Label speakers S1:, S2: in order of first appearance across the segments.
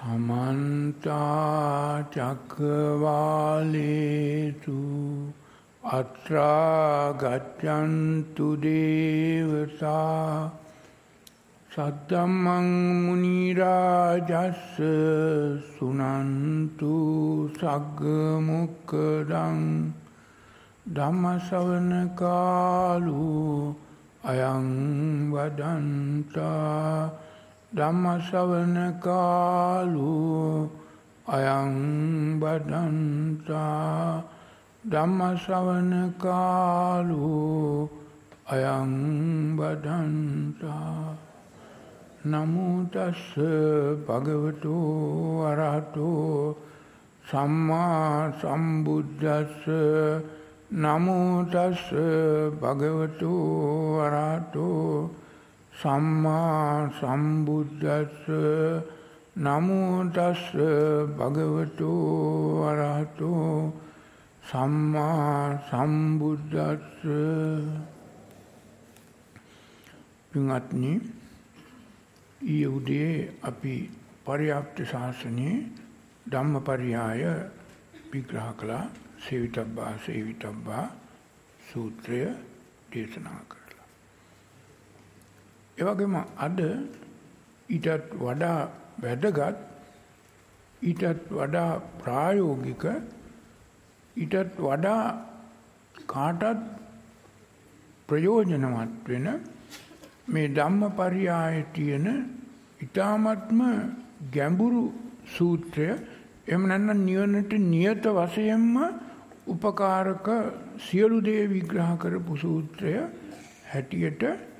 S1: समन्ता चक्रवालेषु अत्रा गच्छन्तु देवता सद्धम्मं मुनिराजस्य शृण्वन्तु सग्मुखदं धम्मश्रवणकालो अयं वदन्ता धम्मश्रवणकालो अयं वदन्ता धम्मश्रवणकालो अयं वदन्ता नमो तस्स भगवतो अरहतो सम्मा सम्बुद्धस्स नमो तस्स भगवतो अरहतो सम्मा सम्बुद्धस्स नमो तस्स भगवतो अरहतो सम्मा सम्बुद्धस्स. පින්වත්නි, ඊයේ උදේ අපි පරියාප්ත ශාසනයේ ධම්මපරියාය විග්‍රහ කළා. සේවිතබ්බා සූත්‍රය දේශනා කරලා. ඒ වගේම අද ඊටත් වඩා වැදගත්, ඊටත් වඩා ප්‍රායෝගික, ඊටත් වඩා කාටත් ප්‍රයෝජනවත් වෙන මේ ධම්මපරියායේ තියෙන ඊ타ත්ම ගැඹුරු සූත්‍රය, එහෙම නැත්නම් නිවනට නියත වශයෙන්ම උපකාරක සියලු දේ විග්‍රහ කරපු සූත්‍රය හැටියට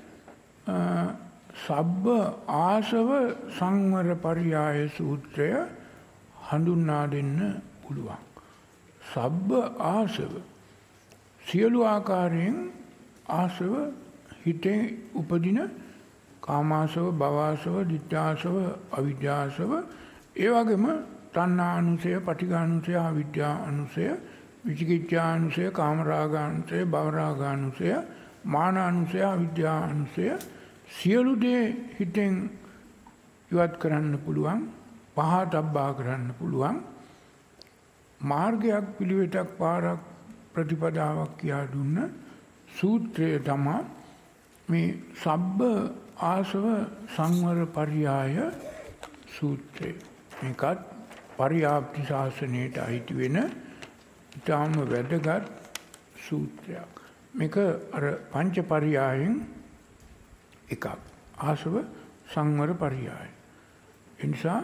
S1: සබ්බ ආසව සංවර පරියාය සූත්‍රය හඳුන්වා දෙන්න පුළුවන්. සබ්බ ආසව, සියලු ආකාරයෙන් ආසව, හිතේ උපදින කාමාසව, භවආසව, ditthාසව, අවිජ්ජාසව, ඒ වගේම තණ්හානුසය, පටිඝානුසය, අවිද්‍යානුසය, විචිකිච්ඡානුසය, කාමරාගානුසය, භවරාගානුසය, මානානුසය, අවිද්‍යානුසය, සියලු දේ හිතෙන් ඉවත් කරන්න පුළුවන්, පහතබ්බා කරන්න පුළුවන් මාර්ගයක්, පිළිවෙතක්, පාරක්, ප්‍රතිපදාවක් කියා දුන්න සූත්‍රය තමයි මේ සබ්බ ආසව සංවර පරියාය සූත්‍රය. මේකත් පරියාප්ති ශාසනයට අයිති වෙන ඉතාම වැදගත් සූත්‍රයක්. මේක අර පංච පරියායෙන් එකක්. ආසව සංවර පරියාය. ඒ නිසා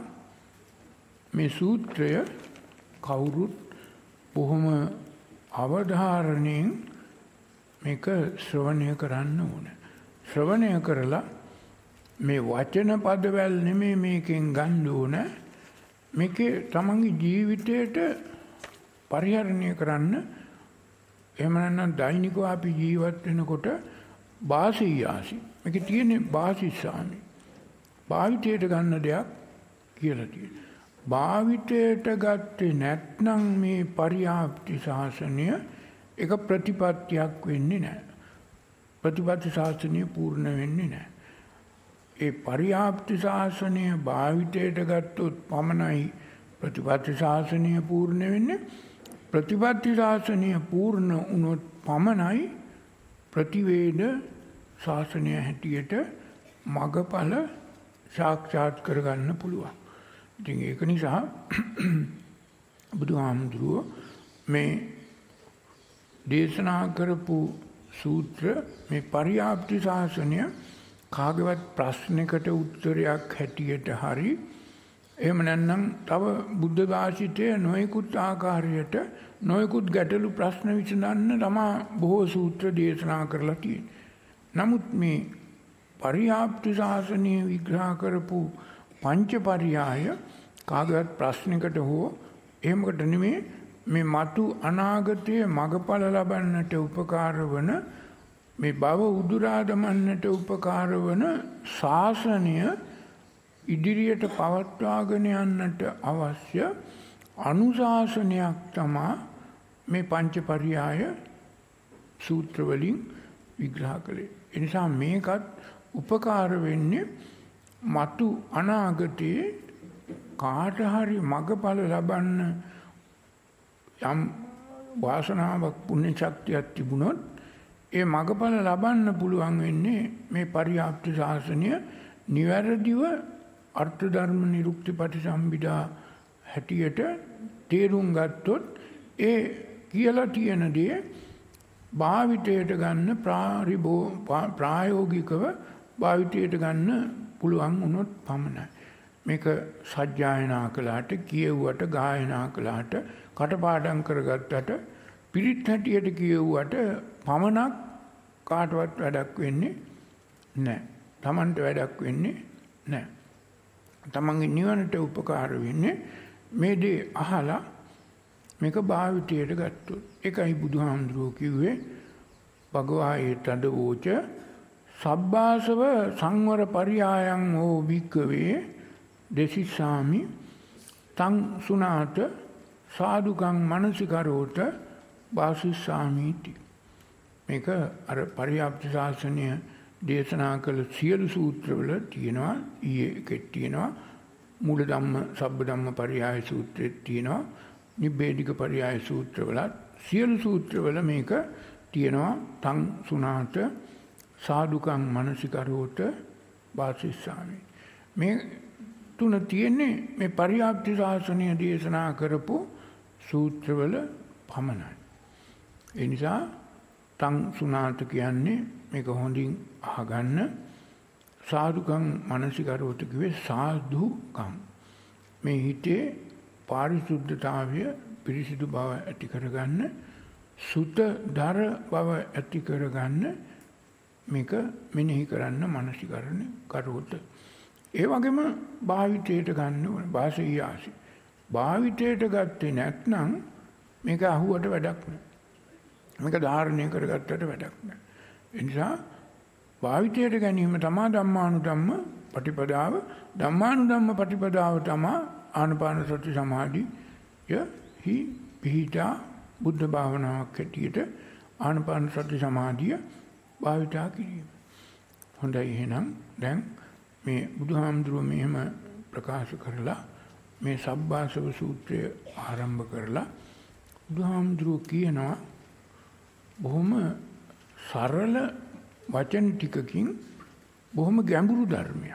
S1: මේ සූත්‍රය කවුරුත් බොහොම අවධාරණයෙන් මේක ශ්‍රවණය කරන්න ඕන. ශ්‍රවණය කරලා මේ වචන පදවල නෙමෙයි මේකෙන් ගන්න ඕන. මේකේ තමන්ගේ ජීවිතයට පරිහරණය කරන්න. එහෙම නැත්නම් දෛනිකව අපි ජීවත් වෙනකොට වාසීයාසි. මේකේ තියෙන වාසීසාමි. භාවිතයට ගන්න දෙයක් කියලා තියෙනවා. භාවිතයට ගත්තේ නැත්නම් මේ පරියාප්ති ශාසනය එක ප්‍රතිපත්තියක් වෙන්නේ නැහැ. ප්‍රතිපත්ති ශාසනය පූර්ණ වෙන්නේ නැහැ. ඒ පරියාප්ති ශාසනය භාවිතයට ගත්තොත් පමණයි ප්‍රතිපත්ති ශාසනය පූර්ණ වෙන්නේ. ප්‍රතිපත්ති ශාසනය පූර්ණ වුණොත් පමණයි ප්‍රතිවේද ශාසනය හැටියට මගඵල සාක්ෂාත් කරගන්න පුළුවන්. ඉතින් ඒක නිසා බුදුහාමුදුරුවෝ මේ දේශනා කරපු සූත්‍ර, මේ පරියාප්ති ශාසනය කාගේවත් ප්‍රශ්නයකට උත්තරයක් හැටියට හරි, එහෙම නැත්නම් තව බුද්ධ භාෂිතයේ නොයෙකුත් ආකාරයට නොයෙකුත් ගැටලු ප්‍රශ්න විසඳන්න තමයි බොහෝ සූත්‍ර දේශනා කරලා තියෙන්නේ. නමුත් මේ පරියාප්ති ශාසනය විග්‍රහ කරපු පංච පරියාය කාගේවත් ප්‍රශ්නයකට හෝ එහෙමකට නෙමෙයි, මේ මතු අනාගතයේ මගඵල ලබන්නට උපකාර වන, මේ භව උදුරා දමන්නට උපකාර වන ශාසනය ඉදිරියට පවත්වාගෙන යන්නට අවශ්‍ය අනුශාසනයක් තමයි මේ පංච පරියාය සූත්‍ර වලින් විග්‍රහ කළේ. ඒ නිසා මේකත් උපකාර වෙන්නේ මතු අනාගතයේ කාට හරි මගඵල ලබන්න යම් වාසනාවක් පුණ්‍ය ශක්තියක් තිබුණොත් ඒ මගඵල ලබන්න පුළුවන් වෙන්නේ මේ පරියාප්ති ශාසනය නිවැරදිව අර්ථ ධර්ම නිරුක්ති පටිසම්භිදා හැටියට තේරුම් ගත්තොත් ඒ කියලා තියෙන දේ භාවිතයට ගන්න ප්‍රායෝගිකව භාවිතයට ගන්න පුළුවන් වුණොත් පමණයි. මේක සජ්ජායනා කළාට, කියවුවට, ගායනා කළාට, කටපාඩම් කරගත්තට, පිරිත් හැටියට කියවුවට පමණක් කාටවත් වැඩක් වෙන්නේ නැහැ. Tamanට වැඩක් වෙන්නේ නැහැ. තමන්ගේ නිවනට උපකාර වෙන්නේ මේ දේ අහලා මේක භාවිතයට ගත්තොත්. ඒකයි බුදුහාමුදුරුවෝ කිව්වේ භගවායේ තදවෝච සබ්බාසව සංවර පරියායන් හෝ භික්කවේ දෙසිසාමි තං සුනාත සාදුකං මනසිකරෝත වාසිස්සාමීති. මේක අර පරියාප්ති ශාසනය දේශනා කළ සියලු සූත්‍රවල තියෙනවා. ඊයේ එකෙත් තියෙනවා. මූල ධම්ම සබ්බ ධම්ම පරියාය සූත්‍රෙත් තියෙනවා. නිබ්බේධික පරියාය සූත්‍රවලත් සියලු සූත්‍රවල මේක තියෙනවා. තං සුනාත සාදුකං මනසිකරෝත වාසිස්සාමි. මේ තුන තියෙන්නේ මේ පරියාප්ති ශාසනය දේශනා කරපු සූත්‍රවල පමණයි. ඒ නිසා තං සුනාත කියන්නේ මේක හොඳින් අහගන්න. සාදුකං මනසිකරෝත කිව්වේ සාදුකං. මේ හිතේ පාරිශුද්ධතාවය පිරිසිදු බව ඇති කරගන්න, සුතදර බව ඇති කරගන්න මේක මෙනෙහි කරන්න මනසිකරණ කරෝත. ඒ වගේම භාවිතයට ගන්න ඕන. වාසීයාසි. භාවිතයට ගත්තේ නැත්නම් මේක අහුවට වැඩක් නැහැ. මේක ධාරණය කරගත්තට වැඩක් නැහැ. ඒ නිසා භාවිතයට ගැනීම තමා ධම්මානුධම්ම පටිපදාව. ධම්මානුධම්ම පටිපදාව තමා ආනාපාන සති සමාධිය පිහිටා බුද්ධ භාවනාවක් හැටියට ආනාපාන සති සමාධිය භාවිතා කිරීම. හොඳයි, එහෙනම් දැන් මේ බුදුහාමුදුරුවෝ මෙහෙම ප්‍රකාශ කරලා මේ සබ්බාසව සූත්‍රය ආරම්භ කරලා බුදුහාමුදුරුවෝ කියනවා බොහොම සරල වචන ටිකකින් බොහොම ගැඹුරු ධර්මයක්.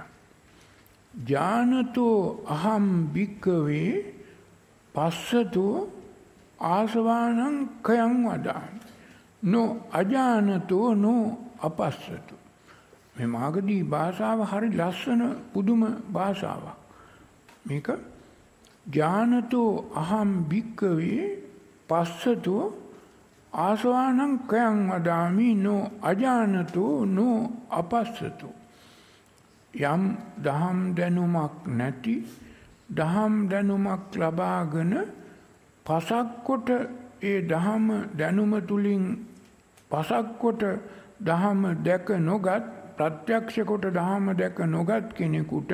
S1: ඥානතෝ අහම් භික්කවේ පස්සතෝ ආසවානං කයං වදාමි. නෝ අජානතෝ නෝ අපස්සතෝ. මේ මාගදී භාෂාව හරි ලස්සන පුදුම භාෂාවක්. මේක ඥානතෝ අහම් භික්කවේ පස්සතෝ ආසවානං කයං වදාමි නෝ අජානතෝ නෝ අපස්සතෝ. යම් දහම් දැනුමක් නැති, දහම් දැනුමක් ලබාගෙන පසක් කොට ඒ දහම දැනුම තුලින් පසක් කොට දහම දැක නොගත්, ප්‍රත්‍යක්ෂ කොට දහම දැක නොගත් කෙනෙකුට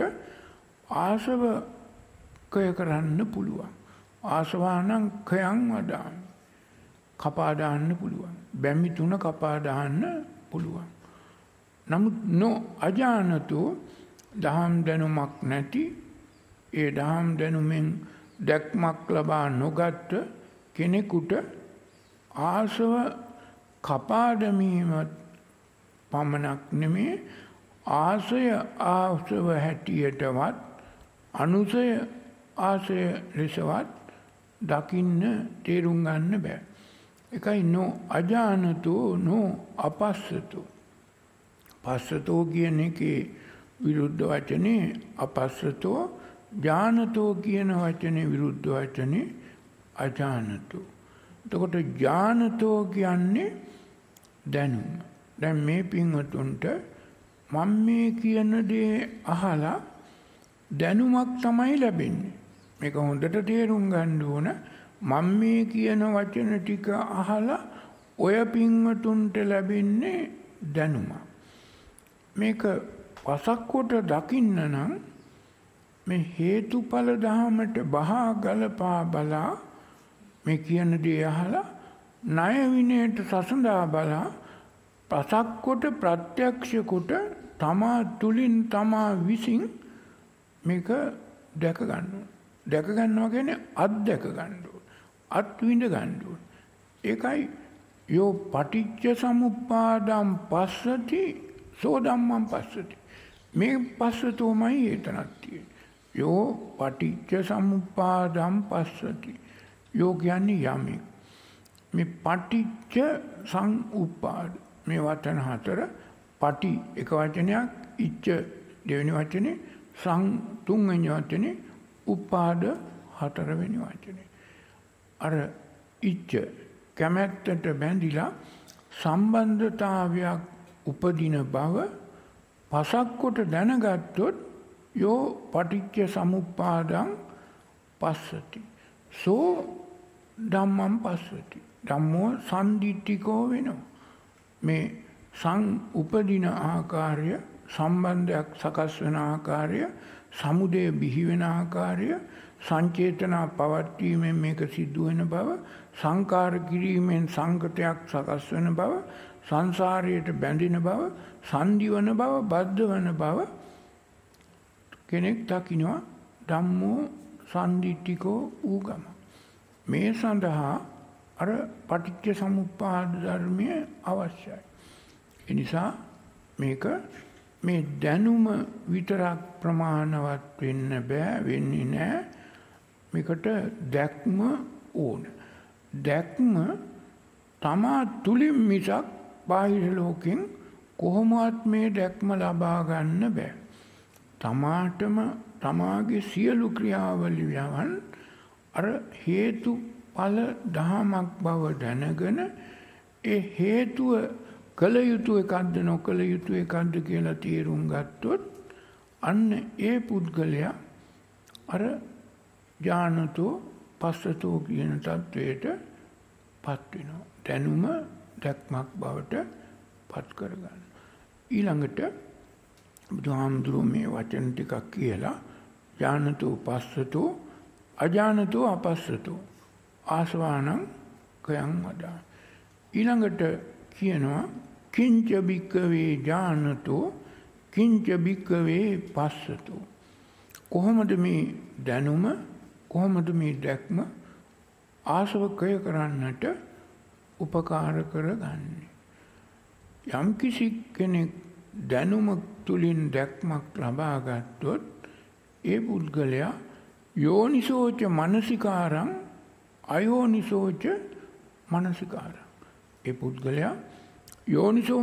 S1: ආසවකය කරන්න පුළුවන්. ආසවානං කයං වදාමි. කපා දාන්න පුළුවන්. බැමි තුන කපා දාන්න පුළුවන්. නමුත් නෝ අජානතෝ දහම් දැනුමක් නැති, ඒ දහම් දැනුමෙන් දැක්මක් ලබා නොගත් කෙනෙකුට ආසව කපා දැමීම පමණක් නෙමේ, ආසය ආසව හැටියටවත් අනුසය ආසය ලෙසවත් දකින්න තේරුම් ගන්න බෑ. එකයි නෝ අජානතෝ නෝ අපස්සතෝ. පස්සතෝ කියන එකේ විරුද්ධ වචනේ අපස්සතෝ, ඥානතෝ කියන වචනේ විරුද්ධ වචනේ අජානතෝ. එතකොට ඥානතෝ කියන්නේ දැනුම. දැන් මේ පින්වතුන්ට මම මේ කියන දේ අහලා දැනුමක් තමයි ලැබෙන්නේ. මේක හොඳට තේරුම් ගන්න ඕන. මම මේ කියන වචන ටික අහලා ඔය පින්වතුන්ට ලැබෙන්නේ දැනුමක්. මේක පසක් කොට දකින්න නම් මේ හේතුඵල ධහමට බහා ගලපා බලා මේ කියන දේ අහලා ණය විනයට සසඳා බලා පසක් කොට ප්‍රත්‍යක්ෂ කොට තමා තුලින් තමා විසින් මේක දැක ගන්න ඕනේ. දැක ගන්නවා කියන්නේ අත්දැක ගන්න ඕන. අත් විඳ ගන්න ඕන. ඒකයි යෝ පටිච්ච සමුප්පාදම් පස්සති සෝ ධම්මං පස්සති. මේ පස්සතෝමයි එතනක් තියෙන්නේ. යෝ පටිච්ච සමුප්පාදම් පස්සති. යෝ කියන්නේ යමෙක්. මේ පටිච්ච සමුප්පාද මේ වචන හතර පටි එක වචනයක්, ඉච්ඡ දෙවෙනි වචනේ, සං තුන්වෙනි වචනේ, උපාද හතරවෙනි වචනේ. අර ඉච්ඡ කැමැත්තට බැඳිලා සම්බන්ධතාවයක් උපදින බව පසක් කොට දැනගත්තොත් යෝ පටිච්ච සමුප්පාදං පස්සති සෝ ධම්මං පස්සති. ධම්මෝ සම්දිට්ඨිකෝ වෙනවා. මේ උපදින ආකාරය, සම්බන්ධයක් සකස් වෙන ආකාරය, සමුදය බිහි වෙන ආකාරය, සංචේතනා පවත්වීමෙන් මේක සිද්ධ වෙන බව, සංකාර කිරීමෙන් සංකතයක් සකස් වෙන බව, සංසාරයට බැඳෙන බව, සංදිවන බව, බද්ධ වන බව කෙනෙක් දකිනවා. ධම්මෝ සම්දිට්ඨිකෝ ඌගම. මේ සඳහා අර පටිච්ච සමුප්පාද ධර්මය අවශ්‍යයි. ඒ නිසා මේක මේ දැනුම විතරක් ප්‍රමාණවත් වෙන්න බෑ, වෙන්නේ නැහැ. මේකට දැක්ම ඕන. දැක්ම තමා තුලින් මිසක් බාහිර ලෝකෙන් කොහොමවත් මේ දැක්ම ලබා ගන්න බෑ. තමාටම තමාගේ සියලු ක්‍රියාවලියන් අර හේතුඵල දහමක් බව දැනගෙන ඒ හේතුව කළ යුතු එකක්ද නොකළ යුතු එකක්ද කියලා තේරුම් ගත්තොත් අන්න ඒ පුද්ගලයා අර ඥානතෝ පස්සතෝ කියන තත්වයට පත් වෙනවා. දැනුම දැක්මක් බවට පත් කරගන්න. ඊළඟට බුදුහාමුදුරුවෝ මේ වචන ටිකක් කියලා ඥානතෝ පස්සතෝ අඥානතෝ අපස්සතෝ ආසවානං කයං වදා. ඊළඟට කියනවා කිංච බික්කවේ ඥානතෝ කිංච බික්කවේ පස්සතෝ. කොහොමද මේ දැනුම, කොහොමද මේ දැක්ම ආසවකය කරන්නට උපකාර කරගන්නේ? යම් කිසි කෙනෙක් දැනුම තුලින් දැක්මක් ලබා ගත්තොත් ඒ පුද්ගලයා යෝනිසෝච මනසිකාරං අයෝනිසෝච මනසිකාරං. ඒ පුද්ගලයා යෝනිසෝ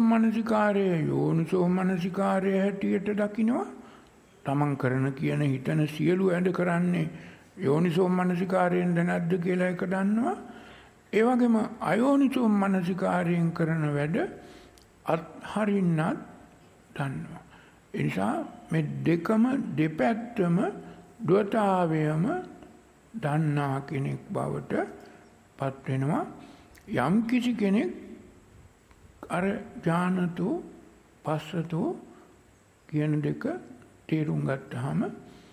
S1: මනසිකාරය හැටියට දකිනවා. තමන් කරන කියන හිතන සියලු වැඩ කරන්නේ යෝනිසෝ මනසිකාරයෙන්ද නැද්ද කියලා එක දන්නවා. ඒ වගේම අයෝනිසෝ මනසිකාරයෙන් කරන වැඩ අත්හරින්නත් දන්නවා. ඒ නිසා මේ දෙකම දෙපැත්තම ද්වතාවයම දන්නා කෙනෙක් බවට පත් වෙනවා. යම් කිසි කෙනෙක් අර ඥානතෝ පස්සතෝ කියන දෙක තේරුම් ගත්තාම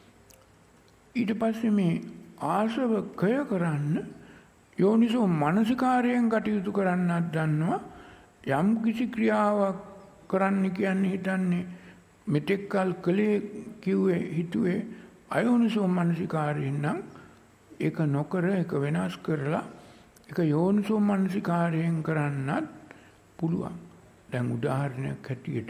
S1: ඊට පස්සේ මේ ආශව කය කරන්න යෝනිසෝ මනසිකාරයෙන් කටයුතු කරන්නත් දන්නවා. යම් කිසි ක්‍රියාවක් කරන්න කියන්නේ හිතන්නේ මෙතෙක් කල් කලේ කිව්වේ හිතුවේ අයෝනිසෝ මනසිකාරයෙන් නම් ඒක නොකර ඒක වෙනස් කරලා ඒක යෝනිසෝ මනසිකාරයෙන් කරන්නත් පුළුවන්. දැන් උදාහරණයක් හැටියට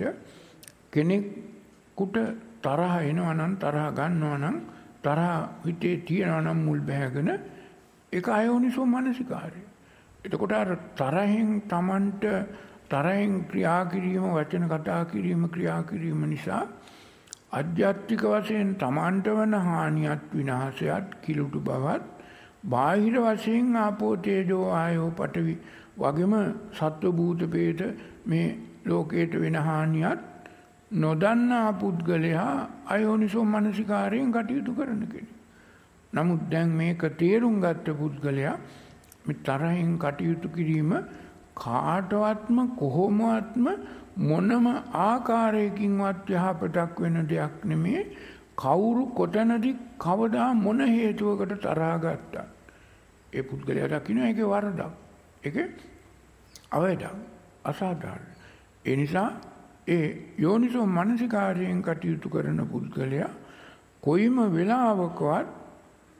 S1: කෙනෙකුට තරහ එනවා නම්, තරහ ගන්නවා නම්, තරහ හිතේ තියනවා නම් මුල් බැහැගෙන ඒක අයෝනිසෝ මනසිකාරය. එතකොට අර තරහෙන් Tamanට තරහෙන් ක්‍රියා කිරීම, වචන කතා කිරීම, ක්‍රියා කිරීම නිසා අධ්‍යාත්මික වශයෙන් Tamanට වන හානියත් විනාශයත් කිලුටු බවත් බාහිර වශයෙන් ආපෝ තේජෝ ආයෝ පඨවි වගේම සත්ව භූත පේත මේ ලෝකයට වෙන හානියත් නොදන්නා පුද්ගලයා අයෝනිසෝ මනසිකාරයෙන් කටයුතු කරන කෙනෙක්. නමුත් දැන් මේක තේරුම් ගත්ත පුද්ගලයා මේ තරහින් කටයුතු කිරීම කාටවත්ම කොහොමවත්ම මොනම ආකාරයකින්වත් යහපතක් වෙන දෙයක් නෙමේ. කවුරු කොතනදී කවදා මොන හේතුවකට තරහා ගත්තත් ඒ පුද්ගලයා දකින්න ඒකේ වරදක්, ඒකේ අවේදක්, අසාධාරණ. ඒ නිසා ඒ යෝනිසෝ මනසිකාරයෙන් කටයුතු කරන පුද්ගලයා කොයිම වෙලාවකවත්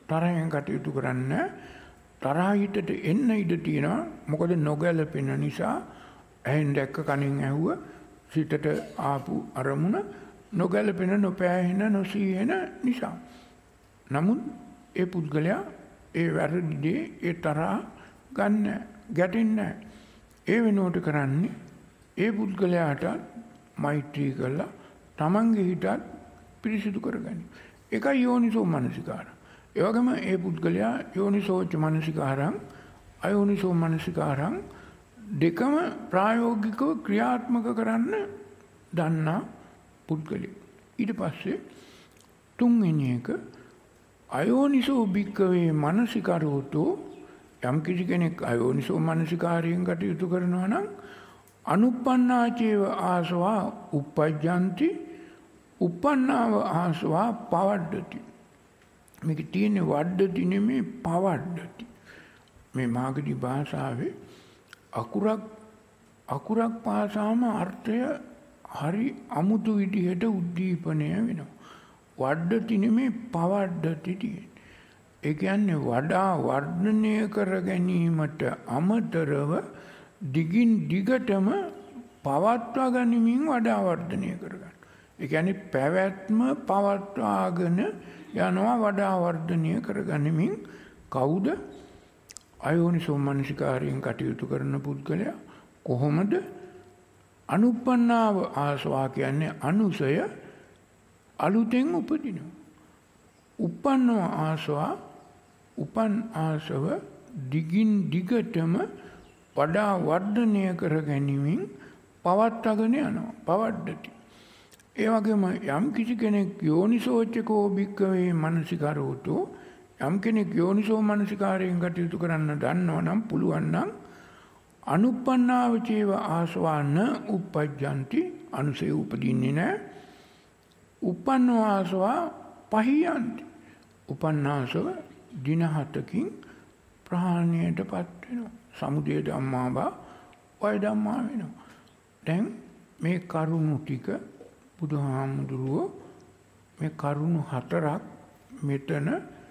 S1: තරහෙන් කටයුතු කරන්න. තරහ හිතට එන්න ඉඩ තියෙනවා. මොකද නොගැලපෙන නිසා ඇහෙන් දැක්ක කනින් ඇහුව සිතට ආපු අරමුණ නොගැලපෙන නොපෑහෙන නොසීහෙන නිසා. නමුත් ඒ පුද්ගලයා ඒ වැරදි දේ ඒ තරහ ගන්න ගැටෙන්නේ. ඒ වෙනුවට කරන්නේ ඒ පුද්ගලයාට මෛත්‍රී කළා තමන්ගේ හිතත් පිරිසිදු කරගන්න. ඒකයි යෝනිසෝ මනසිකාරය. ඒ වගේම ඒ පුද්ගලයා යෝනිසෝච මනසිකාරං අයෝනිසෝ මනසිකාරං දෙකම ප්‍රායෝගිකව ක්‍රියාත්මක කරන්න දන්නා පුද්ගලෙක්. ඊට පස්සේ තුන්වෙනි එක අයෝනිසෝ භික්ඛවේ මනසිකරෝතෝ යම් කිසි කෙනෙක් අයෝනිසෝ මනසිකාරයෙන් කටයුතු කරනවා නම් අනුප්පන්නාචේව ආසවා uppajjanti uppannāva ආසවා පවඩ්ඩති. මේක තියෙන්නේ වඩ්ඩති නෙමෙයි පවඩ්ඩති. මේ මාගදී භාෂාවේ අකුරක් පාසාම අර්ථය හරි අමුතු විදිහට උද්දීපනය වෙනවා. වඩ්ඩති නෙමෙයි පවඩ්ඩති තියෙන්නේ. ඒ කියන්නේ වඩා වර්ධනය කර ගැනීමට අමතරව දිගින් දිගටම පවත්වා ගනිමින් වඩා වර්ධනය කරගන්න. ඒ කියන්නේ පැවැත්ම පවත්වාගෙන යනවා වඩා වර්ධනය කරගනිමින්. කවුද? අයෝනිසෝ මනසිකාරයෙන් කටයුතු කරන පුද්ගලයා. කොහොමද? අනුප්පන්නාව ආසවා කියන්නේ අනුසය අලුතෙන් උපදිනවා. උපන්නව ආසවා උපන් ආසව දිගින් දිගටම වඩා වර්ධනය කර ගැනීමෙන් පවත්වාගෙන යනවා. පවඩ්ඩති. ඒ වගේම යම් කිසි කෙනෙක් යෝනිසෝචකෝ භික්ඛවේ මනසිකරෝතෝ යම් කෙනෙක් යෝනිසෝ මනසිකාරයෙන් කටයුතු කරන්න දන්නවා නම් පුළුවන් නම් අනුප්පන්නාව චේව ආසවාන uppajjanti අනුසේ උපදින්නේ නැහැ. uppannෝ ආසවා පහියන්ති. උපන්නාසව දින 7කින් ප්‍රහාණයටපත් වෙනවා. සමුදය ධම්මා වා වය ධම්මා වෙනවා. දැන් මේ කරුණු ටික බුදුහාමුදුරුවෝ මේ කරුණු 4ක් මෙතන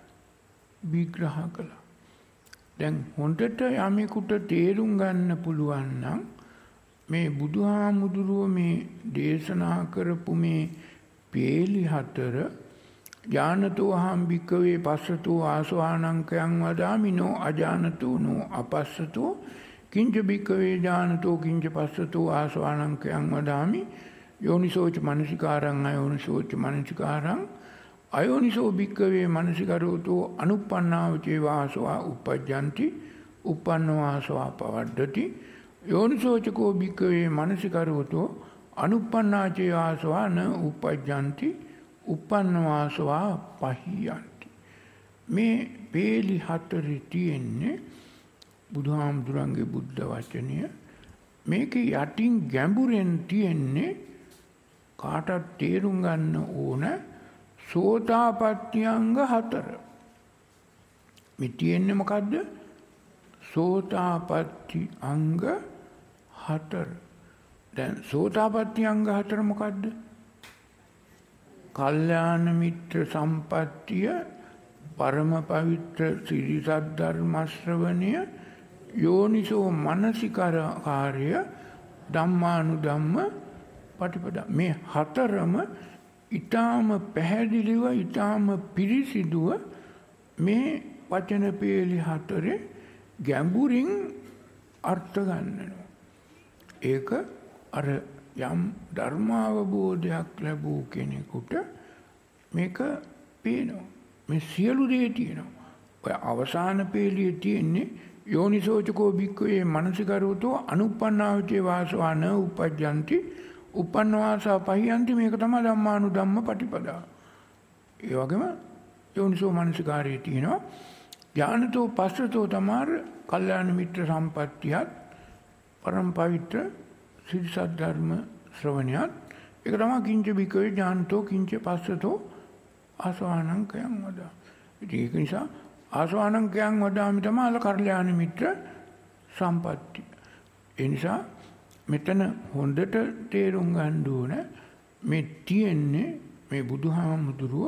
S1: විග්‍රහ කළා. දැන් හොඳට යමෙකුට තේරුම් ගන්න පුළුවන් නම් මේ බුදුහාමුදුරුවෝ මේ දේශනා කරපු මේ පේලි 4 ඥානතෝ අහං භික්ඛවේ පස්සතෝ ආසවානංකයන් වදාමිනෝ අජානතෝ නෝ අපස්සතෝ කිංච භික්ඛවේ ඥානතෝ කිංච පස්සතෝ ආසවානංකයන් වදාමි යෝනිසෝච මනසිකාරං අයෝනිසෝච මනසිකාරං අයෝනිසෝ භික්ඛවේ මනසිකරෝතෝ අනුප්පන්නාව චේවාසවා uppajjanti uppannෝ ආසවා පවඩ්ඩති යෝනිසෝචකෝ භික්ඛවේ මනසිකරෝතෝ අනුප්පන්නා චේවාසවා න uppajjanti uppannෝ ආසවා පහියන්ති. මේ පේලි 4 තියෙන්නේ බුදුහාමුදුරන්ගේ බුද්ධ වචනය. මේක යටින් ගැඹුරෙන් තියෙන්නේ කාටත් තේරුම් ගන්න ඕන සෝතාපට්ඨියංග 4. මේ තියෙන්නේ මොකද්ද? සෝතාපට්ඨි අංග 4. දැන් සෝතාපට්ඨි අංග 4 මොකද්ද? කල්යාණ මිත්‍ර සම්පත්තිය, පරම පවිත්‍ර සිරි සද්ධර්ම ශ්‍රවණය, යෝනිසෝ මනසිකාරය, ධම්මානුධම්ම පටිපදා. මේ 4ම ඊටාම පැහැදිලිව ඊටාම පිරිසිදුව මේ වචන පේලි 4 ගැඹුරින් අර්ථ ගන්නවා. ඒක අර යම් ධර්මාවබෝධයක් ලැබූ කෙනෙකුට මේක පේනවා. මේ සියලු දේ තියෙනවා. ඔය අවසාන පේලියේ තියෙන්නේ යෝනිසෝචකෝ භික්ඛවේ මනසිකරෝතෝ අනුප්පන්නාවචේ වාසවාන uppajjanti uppannවාසා පහියන්ති. මේක තමයි ධම්මානුධම්ම පටිපදා. ඒ වගේම යෝනිසෝ මනසිකාරයේ තියෙනවා ඥානතෝ පස්සතෝ තමාර කල්යාණ මිත්‍ර සම්පත්තියත් පරම පවිත්‍ර සිරි සද්ධර්ම ශ්‍රවණයත්. ඒක තමයි කිංච භික්ඛවේ ඥානතෝ කිංච පස්සතෝ ආසවානංකයන් වදා. ඒක නිසා ආසවානංකයන් වදාමි තමයි අල කල්යාණ මිත්‍ර සම්පත්තිය. ඒ නිසා මෙතන හොඳට තේරුම් ගන්න ඕන මේ තියෙන්නේ මේ බුදුහාමුදුරුවෝ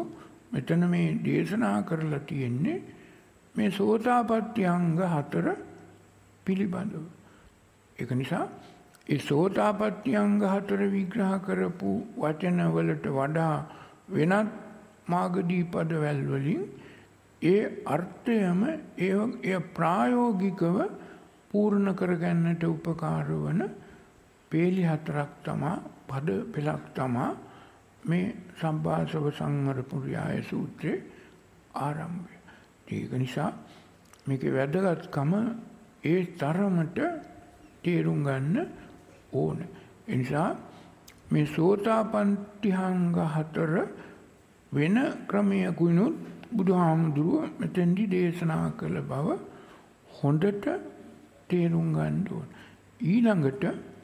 S1: මෙතන මේ දේශනා කරලා තියෙන්නේ මේ සෝතාපට්ටි අංග 4 පිළිබඳව. ඒක නිසා ඒ සෝතාපට්ටි අංග 4 විග්‍රහ කරපු වචන වලට වඩා වෙනත් මාගදීපදවල වලින් ඒ අර්ථයම ඒ ප්‍රායෝගිකව පූර්ණ කරගන්නට උපකාර වන පේලි 4ක් තමා පද පෙළක් තමා මේ සම්භාසව සංවර පුරියාය සූත්‍රයේ ආරම්භය. ඒක නිසා මේකේ වැදගත්කම ඒ තරමට තේරුම් ගන්න ඕන. ඒ නිසා මේ සෝතාපට්ඨිංග 4 වෙන ක්‍රමයකිනුත් බුදුහාමුදුරුව මෙතෙන්දි දේශනා කළ බව හොඳට තේරුම් ගන්න ඕන. ඊළඟට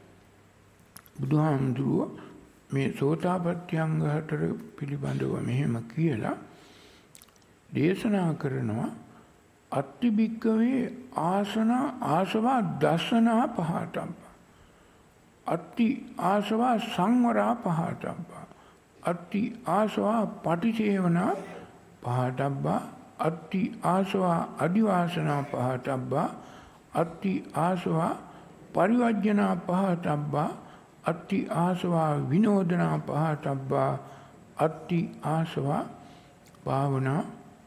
S1: බුදුහාමුදුරුව මේ සෝතාපට්ඨිංග 4 පිළිබඳව මෙහෙම කියලා දේශනා කරනවා අත්ති භික්කවේ ආසවා දසනා පහතබ්බා අත්ති ආසවා සංවරා පහතබ්බා අත්ති ආසවා පටිසේවනා පහතබ්බා අත්ති ආසවා අදිවාසනා පහතබ්බා අත්ති ආසවා පරිවර්ජනා පහතබ්බා අත්ති ආසවා විනෝදනා පහතබ්බා අත්ති ආසවා භාවනා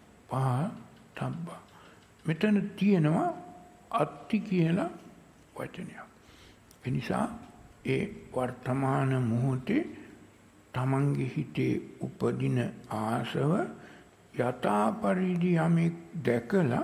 S1: පහතබ්බා. මෙතන තියෙනවා අත්ති කියලා වචනයක්. ඒ නිසා ඒ වර්තමාන මොහොතේ තමන්ගේ හිතේ උපදින ආසව යථා පරිදි යමෙක් දැකලා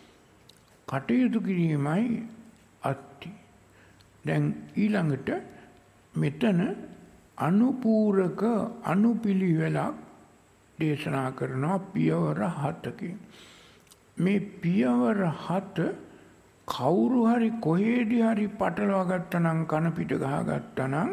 S1: කටයුතු කිරීමයි අත්ති. දැන් ඊළඟට මෙතන අනුපූරක අනුපිළිවෙලක් දේශනා කරනවා පියවර 7කින්. මේ පියවර 7 කවුරු හරි කොහේදී හරි පටලවා ගත්තා නම් කන පිට ගහගත්තා නම්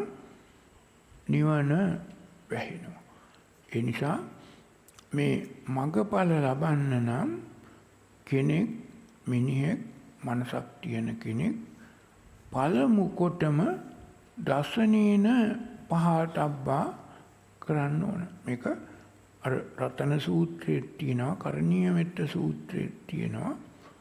S1: නිවන වැහෙනවා. ඒ නිසා මේ මඟඵල ලබන්න නම් කෙනෙක් මිනිහෙක් මනසක් තියෙන කෙනෙක් පළමු කොටම දසනීන පහතබ්බා කරන්න ඕන. මේක අර රතන සූත්‍රයේ තියෙනවා, කරණීය මෙත්ත සූත්‍රයේ තියෙනවා.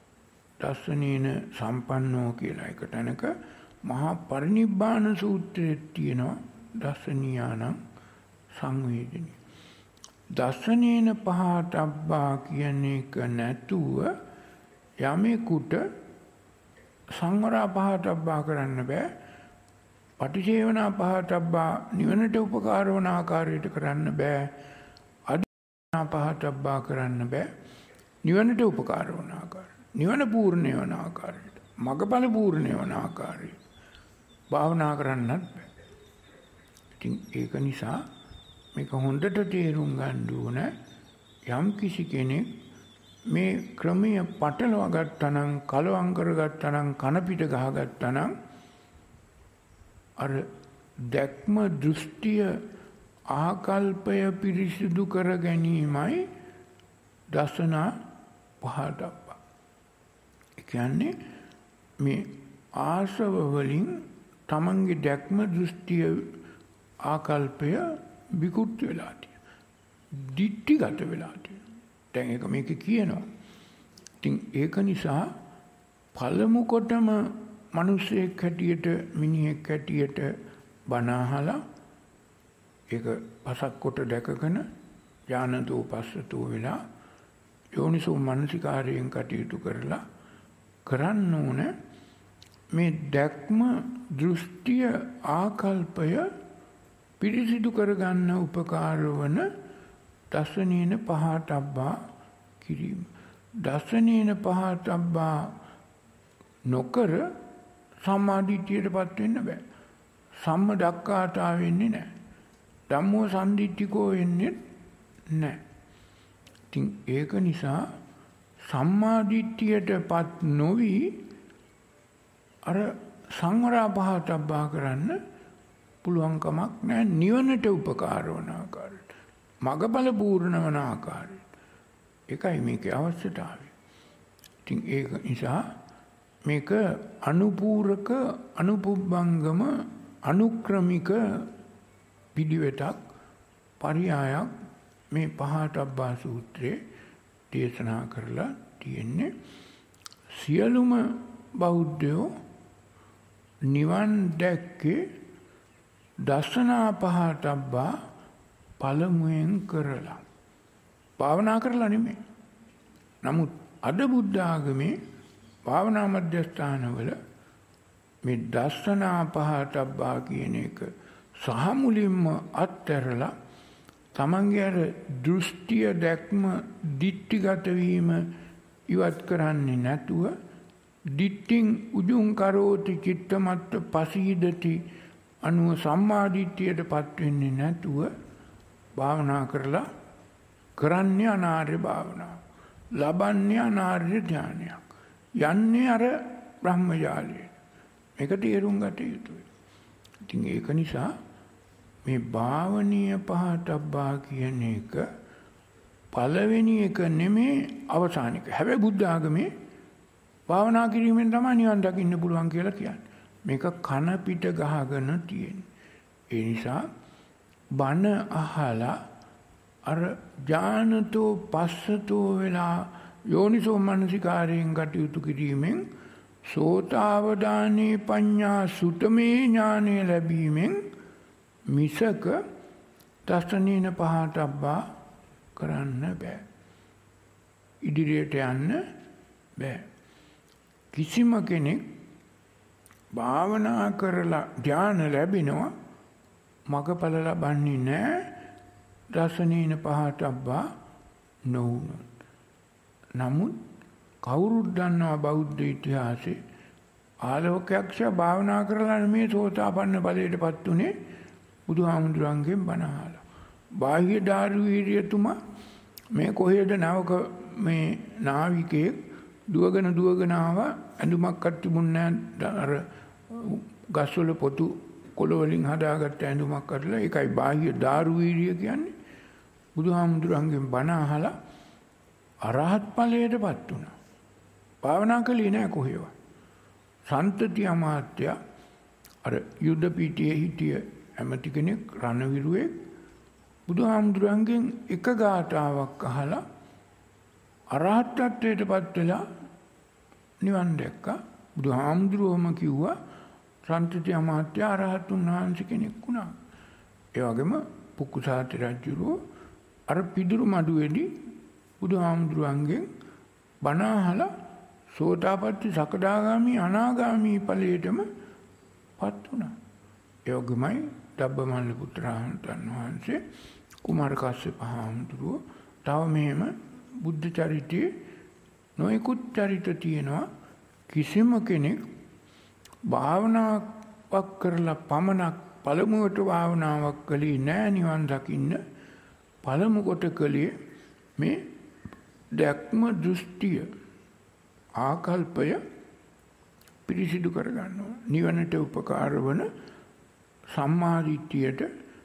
S1: දසනීන සම්පන්නෝ කියලා එක තැනක මහා පරිනිබ්බාන සූත්‍රයේ තියෙනවා දසනීයානම් සංවේදනී. දසනීන පහතබ්බා කියන එක නැතුව යමෙකුට සංවරා පහතබ්බා කරන්න බෑ. පටිසේවනා පහතබ්බා නිවනට උපකාර වන ආකාරයට කරන්න බෑ. අදිනා පහතබ්බා කරන්න බෑ. නිවනට උපකාර වන ආකාරයට. නිවන පූර්ණය වන ආකාරයට. මගඵල පූර්ණය වන ආකාරයට. භාවනා කරන්නත් බෑ. ඉතින් ඒක නිසා මේක හොඳට තේරුම් ගන්න ඕන. යම් කිසි කෙනෙක් මේ ක්‍රමය පටලවා ගත්තා නම්, කලවම් කරගත්තා නම්, කන පිට ගහගත්තා නම් අර දැක්ම දෘෂ්ටිය ආකල්පය පිරිසිදු කර ගැනීමයි දසනා පහතබ්බා. ඒ කියන්නේ මේ ආසව වලින් තමන්ගේ දැක්ම දෘෂ්ටිය ආකල්පය විකෘති වෙලා තියෙනවා. දිට්ඨිගත වෙලා තියෙනවා. දැන් ඒක මේකේ කියනවා. ඉතින් ඒක නිසා පළමු කොටම මිනිසෙක් හැටියට මිනිහෙක් හැටියට බණ අහලා ඒක පසක් කොට දැකගෙන ඥානතෝ පස්සතෝ වෙලා යෝනිසෝ මනසිකාරයෙන් කටයුතු කරලා කරන්න ඕන මේ දැක්ම දෘෂ්ටිය ආකල්පය පිරිසිදු කරගන්න උපකාර වන දසනීන පහතබ්බා කිරීම. දසනීන පහතබ්බා නොකර සම්මාදිට්ඨියටපත් වෙන්න බෑ. සම්ම දක්ඛාතා වෙන්නේ නැහැ. ධම්මෝ සම්දිට්ඨිකෝ වෙන්නේ නැහැ. ඉතින් ඒක නිසා සම්මාදිට්ඨියටපත් නොවි අර සංවරා පහතබ්බා කරන්න පුළුවන් කමක් නැහැ. නිවනට උපකාර වන ආකාරයට, මගඵල පූර්ණ වන ආකාරයට. ඒකයි මේකේ අවශ්‍යතාවය. ඉතින් ඒක නිසා මේක අනුපූරක අනුපුබ්බංගම අනුක්‍රමික පිළිවෙතක් පරියායක් මේ පහතබ්බා සූත්‍රයේ දේශනා කරලා තියෙන්නේ සියලුම බෞද්ධයෝ නිවන් දැක්කේ දසනා පහතබ්බා පළමුවෙන් කරලා භාවනා කරලා නෙමෙයි. නමුත් අද බුද්ධ ආගමේ භාවනා මධ්‍යස්ථානවල මේ දසනා පහතබ්බා කියන එක සහ මුලින්ම අත්හැරලා තමන්ගේ අර දෘෂ්ටිය දැක්ම දිට්ඨිගත වීම ඉවත් කරන්නේ නැතුව දිට්ඨින් උජුං කරෝති චිත්තමත්ත පසීදති අනුව සම්මාදිට්ඨියටපත් වෙන්නේ නැතුව භාවනා කරලා කරන්නේ අනාර්ය භාවනාව. ලබන්නේ අනාර්ය ඥානයක්. යන්නේ අර බ්‍රහ්මජාලයේ. මේක තේරුම් ගත යුතුයි. ඉතින් ඒක නිසා මේ භාවනීය පහතබ්බා කියන එක පළවෙනි එක නෙමේ අවසාන එක. හැබැයි බුද්ධ ආගමේ භාවනා කිරීමෙන් තමයි නිවන් දකින්න පුළුවන් කියලා කියන්නේ. මේක කන පිට ගහගෙන තියෙන්නේ. ඒ නිසා බණ අහලා අර ඥානතෝ පස්සතෝ වෙලා යෝනිසෝ මනසිකාරයෙන් කටයුතු කිරීමෙන් සෝතාවදානේ පඤ්ඤා සුතමේ ඥානය ලැබීමෙන් මිසක දසනීන පහතබ්බා කරන්න බෑ. ඉදිරියට යන්න බෑ. කිසිම කෙනෙක් භාවනා කරලා ඥාන ලැබෙනවා මගඵල ලබන්නේ නැහැ දසනීන පහතබ්බා නොවුනොත්. නමුත් කවුරුත් දන්නවා බෞද්ධ ඉතිහාසයේ ආලෝකයක්ෂ භාවනා කරලා මේ සෝතාපන්න ඵලයටපත් උනේ බුදුහාමුදුරන්ගෙන් බණ අහලා. බාහ්‍ය දාරුවීරියතුමා මේ කොහෙද නවක මේ නාවිකයෙක් දුවගෙන ආවා ඇඳුමක් අත්තිමුන්නේ අර ගස්වල පොතු කොළ වලින් හදාගත්ත ඇඳුමක් අරලා ඒකයි බාහ්‍ය දාරුවීරිය කියන්නේ. බුදුහාමුදුරන්ගෙන් බණ අහලා අරහත් ඵලයටපත් වුණා. භාවනා කළේ නෑ කොහෙවත්. සන්තති අමාත්‍ය අර යුද්ධ පීඨයේ හිටිය ඇමති කෙනෙක් රණවිරුවෙක් බුදුහාමුදුරන්ගෙන් එක ගාථාවක් අහලා අරහත් ත්වයටපත් වෙලා නිවන් දැක්කා. බුදුහාමුදුරුවෝම කිව්වා සන්තති අමාත්‍ය අරහතුන් වහන්සේ කෙනෙක් වුණා. ඒ වගේම පුක්කුසාති රජුරෝ අර පිදුරු මඩුවේදී බුදුහාමුදුරන්ගෙන් බණ අහලා සෝතාපට්ටි සකදාගාමි අනාගාමි ඵලයටම පත් වුණා. ඒ වගේමයි ධබ්බමල්ල පුත්‍රයන්න් වහන්සේ කුමාර කස්සප හාමුදුරුවෝ තව මෙහෙම බුද්ධ චරිතයේ නොයෙකුත් චරිත තියෙනවා. කිසිම කෙනෙක් භාවනාවක් කරලා පමණක් පළමුවට භාවනාවක් කළේ නෑ නිවන් දකින්න. පළමු කොට කළේ මේ දැක්ම දෘෂ්ටිය ආකල්පය පිරිසිදු කරගන්නවා. නිවනට උපකාර වන සම්මාදිට්ඨියට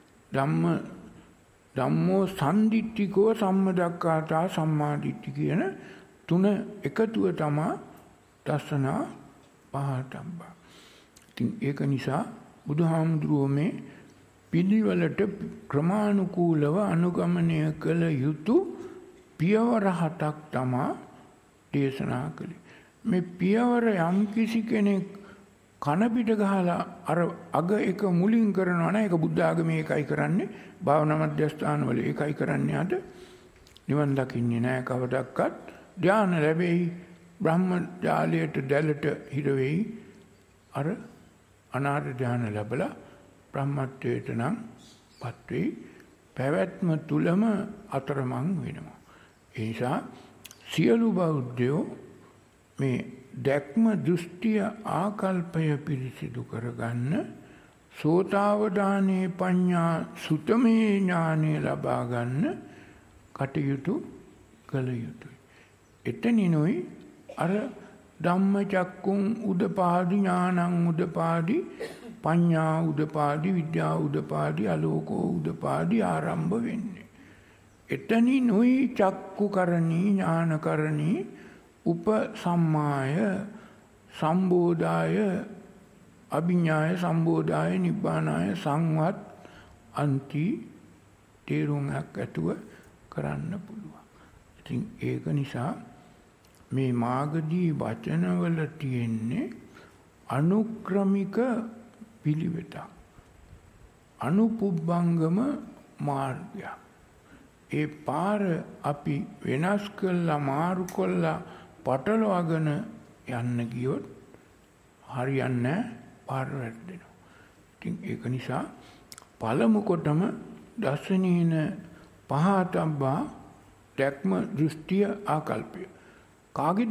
S1: ධම්මෝ සම්දිට්ඨිකෝ සම්මදක්ඛාතා සම්මාදිට්ඨි කියන තුන එකතුව තමයි දසනා පහතබ්බා. ඉතින් ඒක නිසා බුදුහාමුදුරුවෝ මේ පිළිවෙලට ක්‍රමානුකූලව අනුගමනය කළ යුතු පියවර 7ක් තමයි දේශනා කළේ. මේ පියවර යම් කිසි කෙනෙක් කන පිට ගහලා අර අග එක මුලින් කරනවා නම් ඒක බුද්ධ ආගමේ එකයි කරන්නේ. භාවනා මධ්‍යස්ථානවල එකයි කරන්නේ. අද නිවන් දකින්නේ නැහැ කවදක්වත්. ධ්‍යාන ලැබෙයි බ්‍රහ්ම ජාලයට දැලට හිර වෙයි. අර අනාර්ය ධ්‍යාන ලැබලා බ්‍රහ්මත්වයට නම් පත් වෙයි. පැවැත්ම තුලම අතරමං වෙනවා. ඒ නිසා සියලු බෞද්ධයෝ මේ දැක්ම දෘෂ්ටිය ආකල්පය පිරිසිදු කරගන්න සෝතාවදානේ පඤ්ඤා සුතමේ ඥානෙ ලබා ගන්න කටයුතු කළ යුතුයි. එතනිනුයි අර ධම්මචක්කුං උදපාදි ඥානං උදපාදි පඤ්ඤා උදපාදි විද්‍යා උදපාදි ආලෝකෝ උදපාදි ආරම්භ වෙන්නේ. එතනිනුයි චක්කුකරණී ඥානකරණී උපසම්මාය සම්බෝධාය අභිඥාය සම්බෝධාය නිබ්බානාය සංවත් අන්ති තේරුමක් ඇතුව කරන්න පුළුවන්. ඉතින් ඒක නිසා මේ මාගදී වචනවල තියෙන්නේ අනුක්‍රමික පිළිවෙතක්. අනුපුබ්බංගම මාර්ගයක්. ඒ පාර අපි වෙනස් කළා මාරු කළා පටලවාගෙන යන්න ගියොත් හරියන්නේ නැහැ, පාර වැරදෙනවා. ඉතින් ඒක නිසා පළමු කොටම දසනීන පහතබ්බා දැක්ම දෘෂ්ටිය ආකල්පය. කාගේද?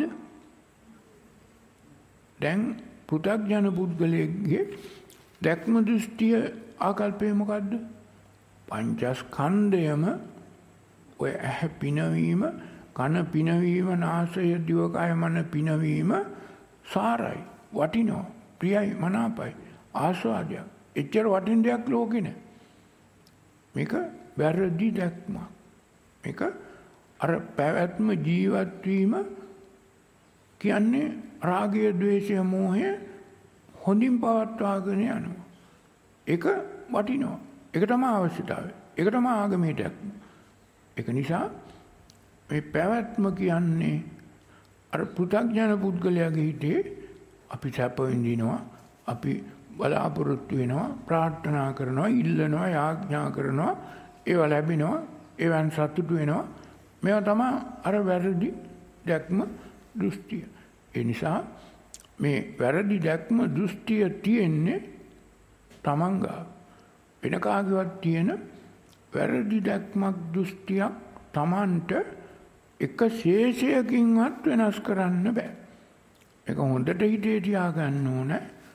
S1: දැන් පෘථග්ජන පුද්ගලයෙක්ගේ දැක්ම දෘෂ්ටිය ආකල්පය මොකද්ද? පංචස්කන්ධයම ඔය ඇහැ පිනවීම, කන පිනවීම, නාසය දිවකය මන පිනවීම සාරයි, වටිනවා, ප්‍රියයි, මනාපයි, ආස්වාදයක්. එච්චර වටින දෙයක් ලෝකේ නැහැ. මේක වැරදි දැක්මක්. මේක අර පැවැත්ම ජීවත් වීම කියන්නේ රාගය, ද්වේෂය, මෝහය හොඳින් පවත්වාගෙන යනවා. ඒක වටිනවා. ඒක තමයි අවශ්‍යතාවය. ඒක තමයි ආගමේ දැක්ම. ඒක නිසා මේ පැවැත්ම කියන්නේ අර පෘථග්ජන පුද්ගලයාගේ හිතේ අපි සැප විඳිනවා, අපි බලාපොරොත්තු වෙනවා, ප්‍රාර්ථනා කරනවා, ඉල්ලනවා, යාඥා කරනවා, ඒවා ලැබෙනවා, ඒවන් සතුටු වෙනවා. මේවා තමයි අර වැරදි දැක්ම දෘෂ්ටිය. ඒ නිසා මේ වැරදි දැක්ම දෘෂ්ටිය තියෙන්නේ තමන් ගාව. වෙන කාගේවත් තියෙන වැරදි දැක්මක් දෘෂ්ටියක් තමන්ට එක ශේෂයකින්වත් වෙනස් කරන්න බෑ. ඒක හොඳට හිතේ තියාගන්න ඕන.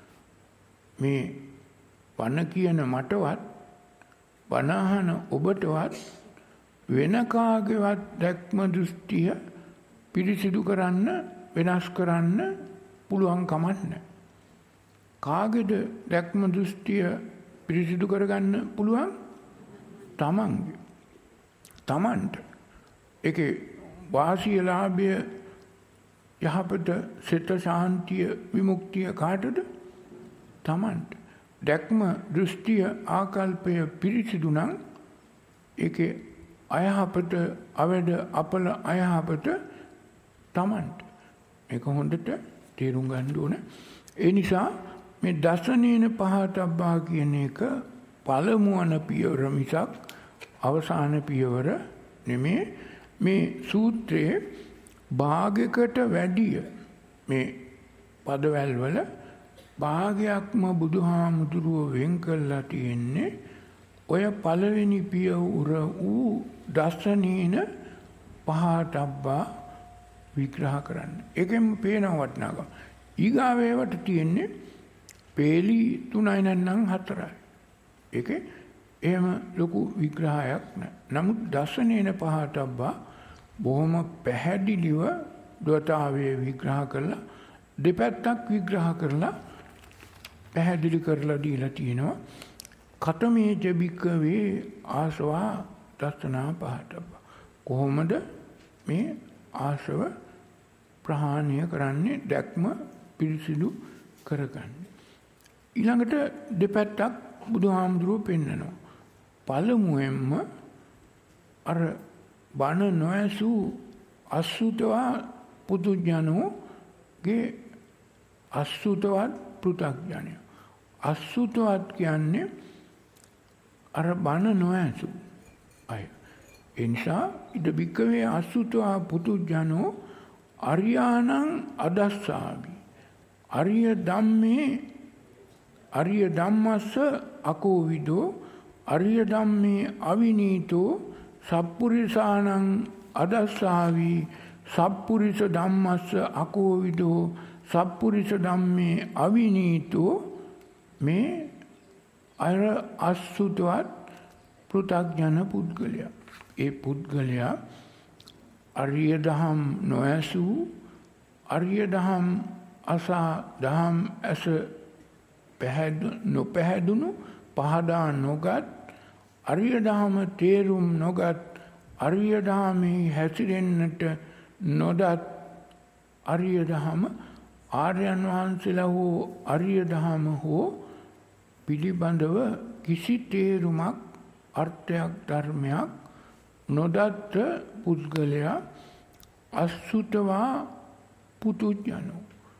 S1: මේ බණ කියන මටවත්, බණ අහන ඔබටවත් වෙන කාගේවත් දැක්ම දෘෂ්ටිය පිරිසිදු කරන්න, වෙනස් කරන්න පුළුවන් කමක් නැහැ. කාගේද දැක්ම දෘෂ්ටිය පිරිසිදු කරගන්න පුළුවන්? තමන්ගේ. තමන්ට. ඒකේ වාසිය, ලාභය, යහපත, සිත ශාන්තිය, විමුක්තිය කාටද? තමන්ට. දැක්ම දෘෂ්ටිය ආකල්පය පිරිසිදු නම් ඒකේ අයහපත, අවැඩ, අපල, අයහපත තමන්ට. ඒක හොඳට තේරුම් ගන්න ඕන. ඒ නිසා මේ දසනේන පහතබ්බා කියන එක පළමුවන පියවර මිසක් අවසාන පියවර නෙමේ. මේ සූත්‍රයේ භාගයකට වැඩිය මේ පදවැල් වල භාගයක්ම බුදුහාමුදුරුව වෙන් කළා තියෙන්නේ ඔය පළවෙනි පියවර වූ දසනේන පහතබ්බා විග්‍රහ කරන්න. ඒකෙන් පේන වටිනාකම. ඊගාවේවට තියෙන්නේ පේලි 3යි නැත්නම් 4යි. ඒකේ එහෙම ලොකු විග්‍රහයක් නැහැ. නමුත් දසනේන පහතබ්බා බොහොම පැහැදිලිව දවතාවේ විග්‍රහ කරලා දෙපැත්තක් විග්‍රහ කරලා පැහැදිලි කරලා දීලා තියෙනවා. කතමේ ජබිකවේ ආසවා දසනා පහතබ්බා. කොහොමද මේ ආශව ප්‍රහාණය කරන්නේ, දැක්ම පිරිසිදු කරගන්නේ? ඊළඟට දෙපැත්තක් බුදුහාමුදුරුවෝ පෙන්නනවා. පළමුවෙන්ම අර බණ නොඇසූ අසුතවා පුදුජනෝගේ අසුතවත් පෘථග්ජනය. අසුතවත් කියන්නේ අර බණ නොඇසූ අය. ඒ නිසා ඉද බික්කවේ අසුතවා පුදුජනෝ අරියානං අදස්සාවි. අරිය ධම්මේ අරිය ධම්මස්ස අකෝවිදෝ අරිය ධම්මේ අවිනීතෝ සප්පුරිසානං අදස්සාවි. සප්පුරිස ධම්මස්ස අකෝවිදෝ සප්පුරිස ධම්මේ අවිනීතෝ. මේ අර අසුතවත් පෘථග්ජන පුද්ගලයා. ඒ පුද්ගලයා අරිය දහම් නොඇසූ, අරිය දහම් අසා දහම් ඇස නොපැහැදුණු, පහදා නොගත්, අරිය දහම තේරුම් නොගත්, අරිය දහමෙහි හැසිරෙන්නට නොදත්, අරිය දහම ආර්යයන් වහන්සේලා හෝ අරිය දහම හෝ පිළිබඳව කිසි තේරුමක්, අර්ථයක්, ධර්මයක් නොදත්ත පුද්ගලයා අසුතවා පුතුජනෝ.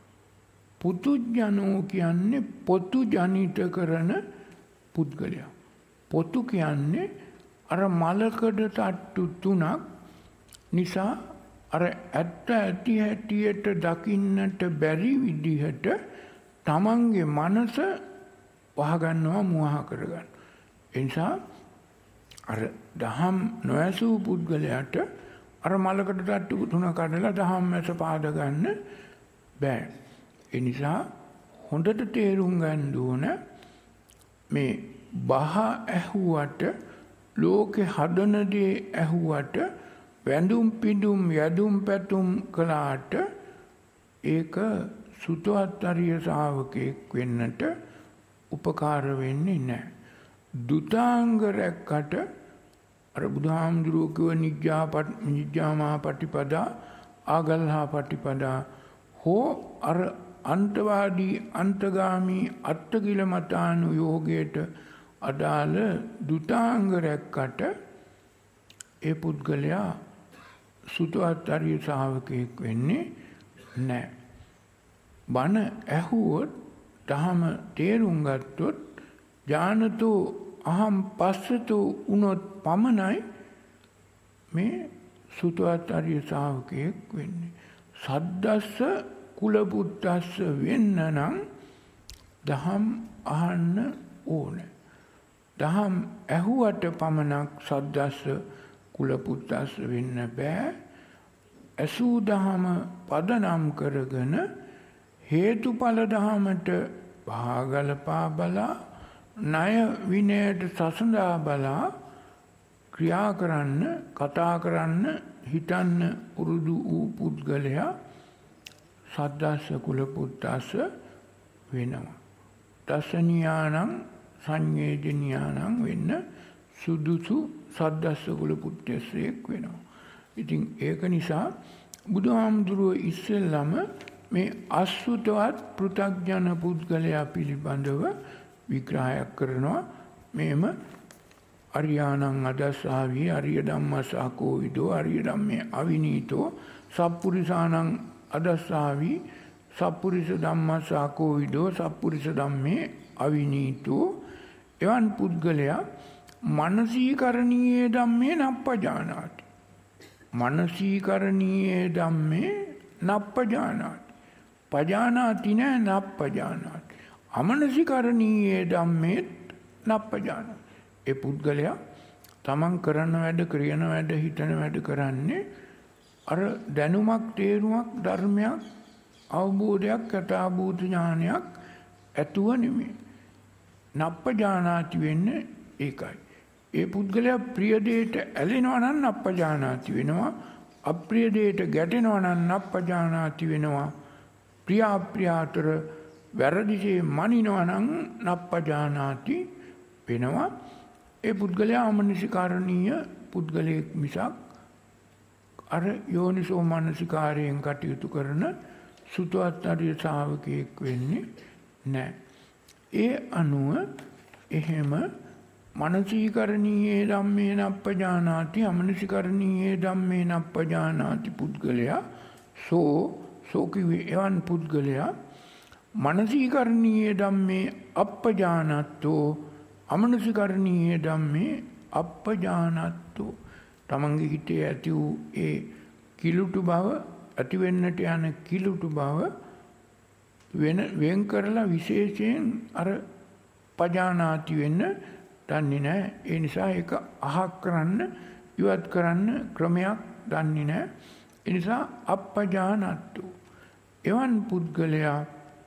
S1: පුතුජනෝ කියන්නේ පොතු ජනිත කරන පුද්ගලයා. පොතු කියන්නේ අර මලකඩ තට්ටු 3ක් නිසා අර ඇත්ත ඇති හැටියට දකින්නට බැරි විදිහට තමන්ගේ මනස වහගන්නවා, මුවහ කරගන්න. ඒ නිසා අර දහම් නොඇසූ පුද්ගලයාට අර මලකට තට්ටු 3 කඩලා දහම් ඇස පාද ගන්න බෑ. ඒ නිසා හොඳට තේරුම් ගන්න ඕන මේ බහ ඇහුවට, ලෝකේ හදන දේ ඇහුවට, වැඳුම් පිඳුම් යදුම් පැතුම් කළාට ඒක සුතවත් ආර්ය ශ්‍රාවකෙක් වෙන්නට උපකාර වෙන්නේ නැහැ. දුතාංග රැක්කට අර බුදුහාමුදුරුවෝ කිව්ව නිජ්ජාමා පටිපදා, ආගල්හා පටිපදා හෝ අර අන්තවාදී අන්තගාමී අත්තකිලමතානු යෝගයට අදාළ දුතාංග රැක්කට ඒ පුද්ගලයා සුතවත් ආර්ය ශ්‍රාවකෙක් වෙන්නේ නැහැ. බණ ඇහුවොත්, ධහම තේරුම් ගත්තොත්, ඥානතෝ අහම් පස්සතෝ උනොත් පමණයි මේ සුතවත් ආර්ය ශ්‍රාවකෙක් වෙන්නේ. සද්දස්ස කුල පුත්තස්ස වෙන්න නම් දහම් අහන්න ඕනේ. දහම් ඇහුවට පමණක් සද්දස්ස කුල පුත්තස්ස වෙන්න බෑ. ඇසූ දහම පදනම් කරගෙන හේතුඵල දහමට භාගලපා බලා, ණය විනයට සසඳා බලා ක්‍රියා කරන්න, කතා කරන්න, හිතන්න පුරුදු වූ පුද්ගලයා සද්දස්ස කුල පුත්තස්ස වෙනවා. දසනියානං සංයේජනියානං වෙන්න සුදුසු සද්දස්ස කුල පුත්තස්සෙක් වෙනවා. ඉතින් ඒක නිසා බුදුහාමුදුරුවෝ ඉස්සෙල්ලම මේ අසුතවත් පෘථග්ජන පුද්ගලයා පිළිබඳව විග්‍රහයක් කරනවා. මේම අරියානං අදස්සාවි අරිය ධම්මසාකෝ විදෝ අරිය ධම්මේ අවිනීතෝ සප්පුරිසානං අදස්සාවි සප්පුරිස ධම්මසාකෝ විදෝ සප්පුරිස ධම්මේ අවිනීතෝ. එවන් පුද්ගලයා මනසීකරණීය ධම්මේ නප්පජානාති. මනසීකරණීය ධම්මේ නප්පජානාති. පජානාති නෑ, නප්පජානාති. අමනසිකරණීය ධම්මේත් නප්පජානාති. ඒ පුද්ගලයා තමන් කරන වැඩ, ක්‍රියන වැඩ, හිතන වැඩ කරන්නේ අර දැනුමක්, තේරුමක්, ධර්මයක්, අවබෝධයක්, යථාභූත ඥානයක් ඇතුව නෙමෙයි. නප්පජානාති වෙන්නේ ඒකයි. ඒ පුද්ගලයා ප්‍රිය දෙයට ඇලෙනවා නම් නප්පජානාති වෙනවා. අප්‍රිය දෙයට ගැටෙනවා නම් නප්පජානාති වෙනවා. ප්‍රිය අප්‍රිය අතර වැරදිසේ මනිනවා නම් නප්පජානාති වෙනවා. ඒ පුද්ගලයා අමනසිකාරණීය පුද්ගලයෙක් මිසක් අර යෝනිසෝ මනසිකාරයෙන් කටයුතු කරන සුතවත් ආර්ය ශ්‍රාවකයෙක් වෙන්නේ නැහැ. ඒ අනුව එහෙම මනසීකරණීය ධම්මේ නප්පජානාති අමනසිකරණීය ධම්මේ නප්පජානාති පුද්ගලයා සෝ කිව්වේ එවන් පුද්ගලයා මනසීකරණීය ධම්මේ අප්පජානත්තෝ අමනසිකරණීය ධම්මේ අප්පජානත්තෝ. තමන්ගේ හිතේ ඇති වූ ඒ කිලුටු බව, ඇති වෙන්නට යන කිලුටු බව වෙන් කරලා විශේෂයෙන් අර පජානාති වෙන්න දන්නේ නැහැ. ඒ නිසා ඒක අහක් කරන්න, ඉවත් කරන්න ක්‍රමයක් දන්නේ නැහැ. ඒ නිසා අප්පජානත්තෝ. එවන් පුද්ගලයා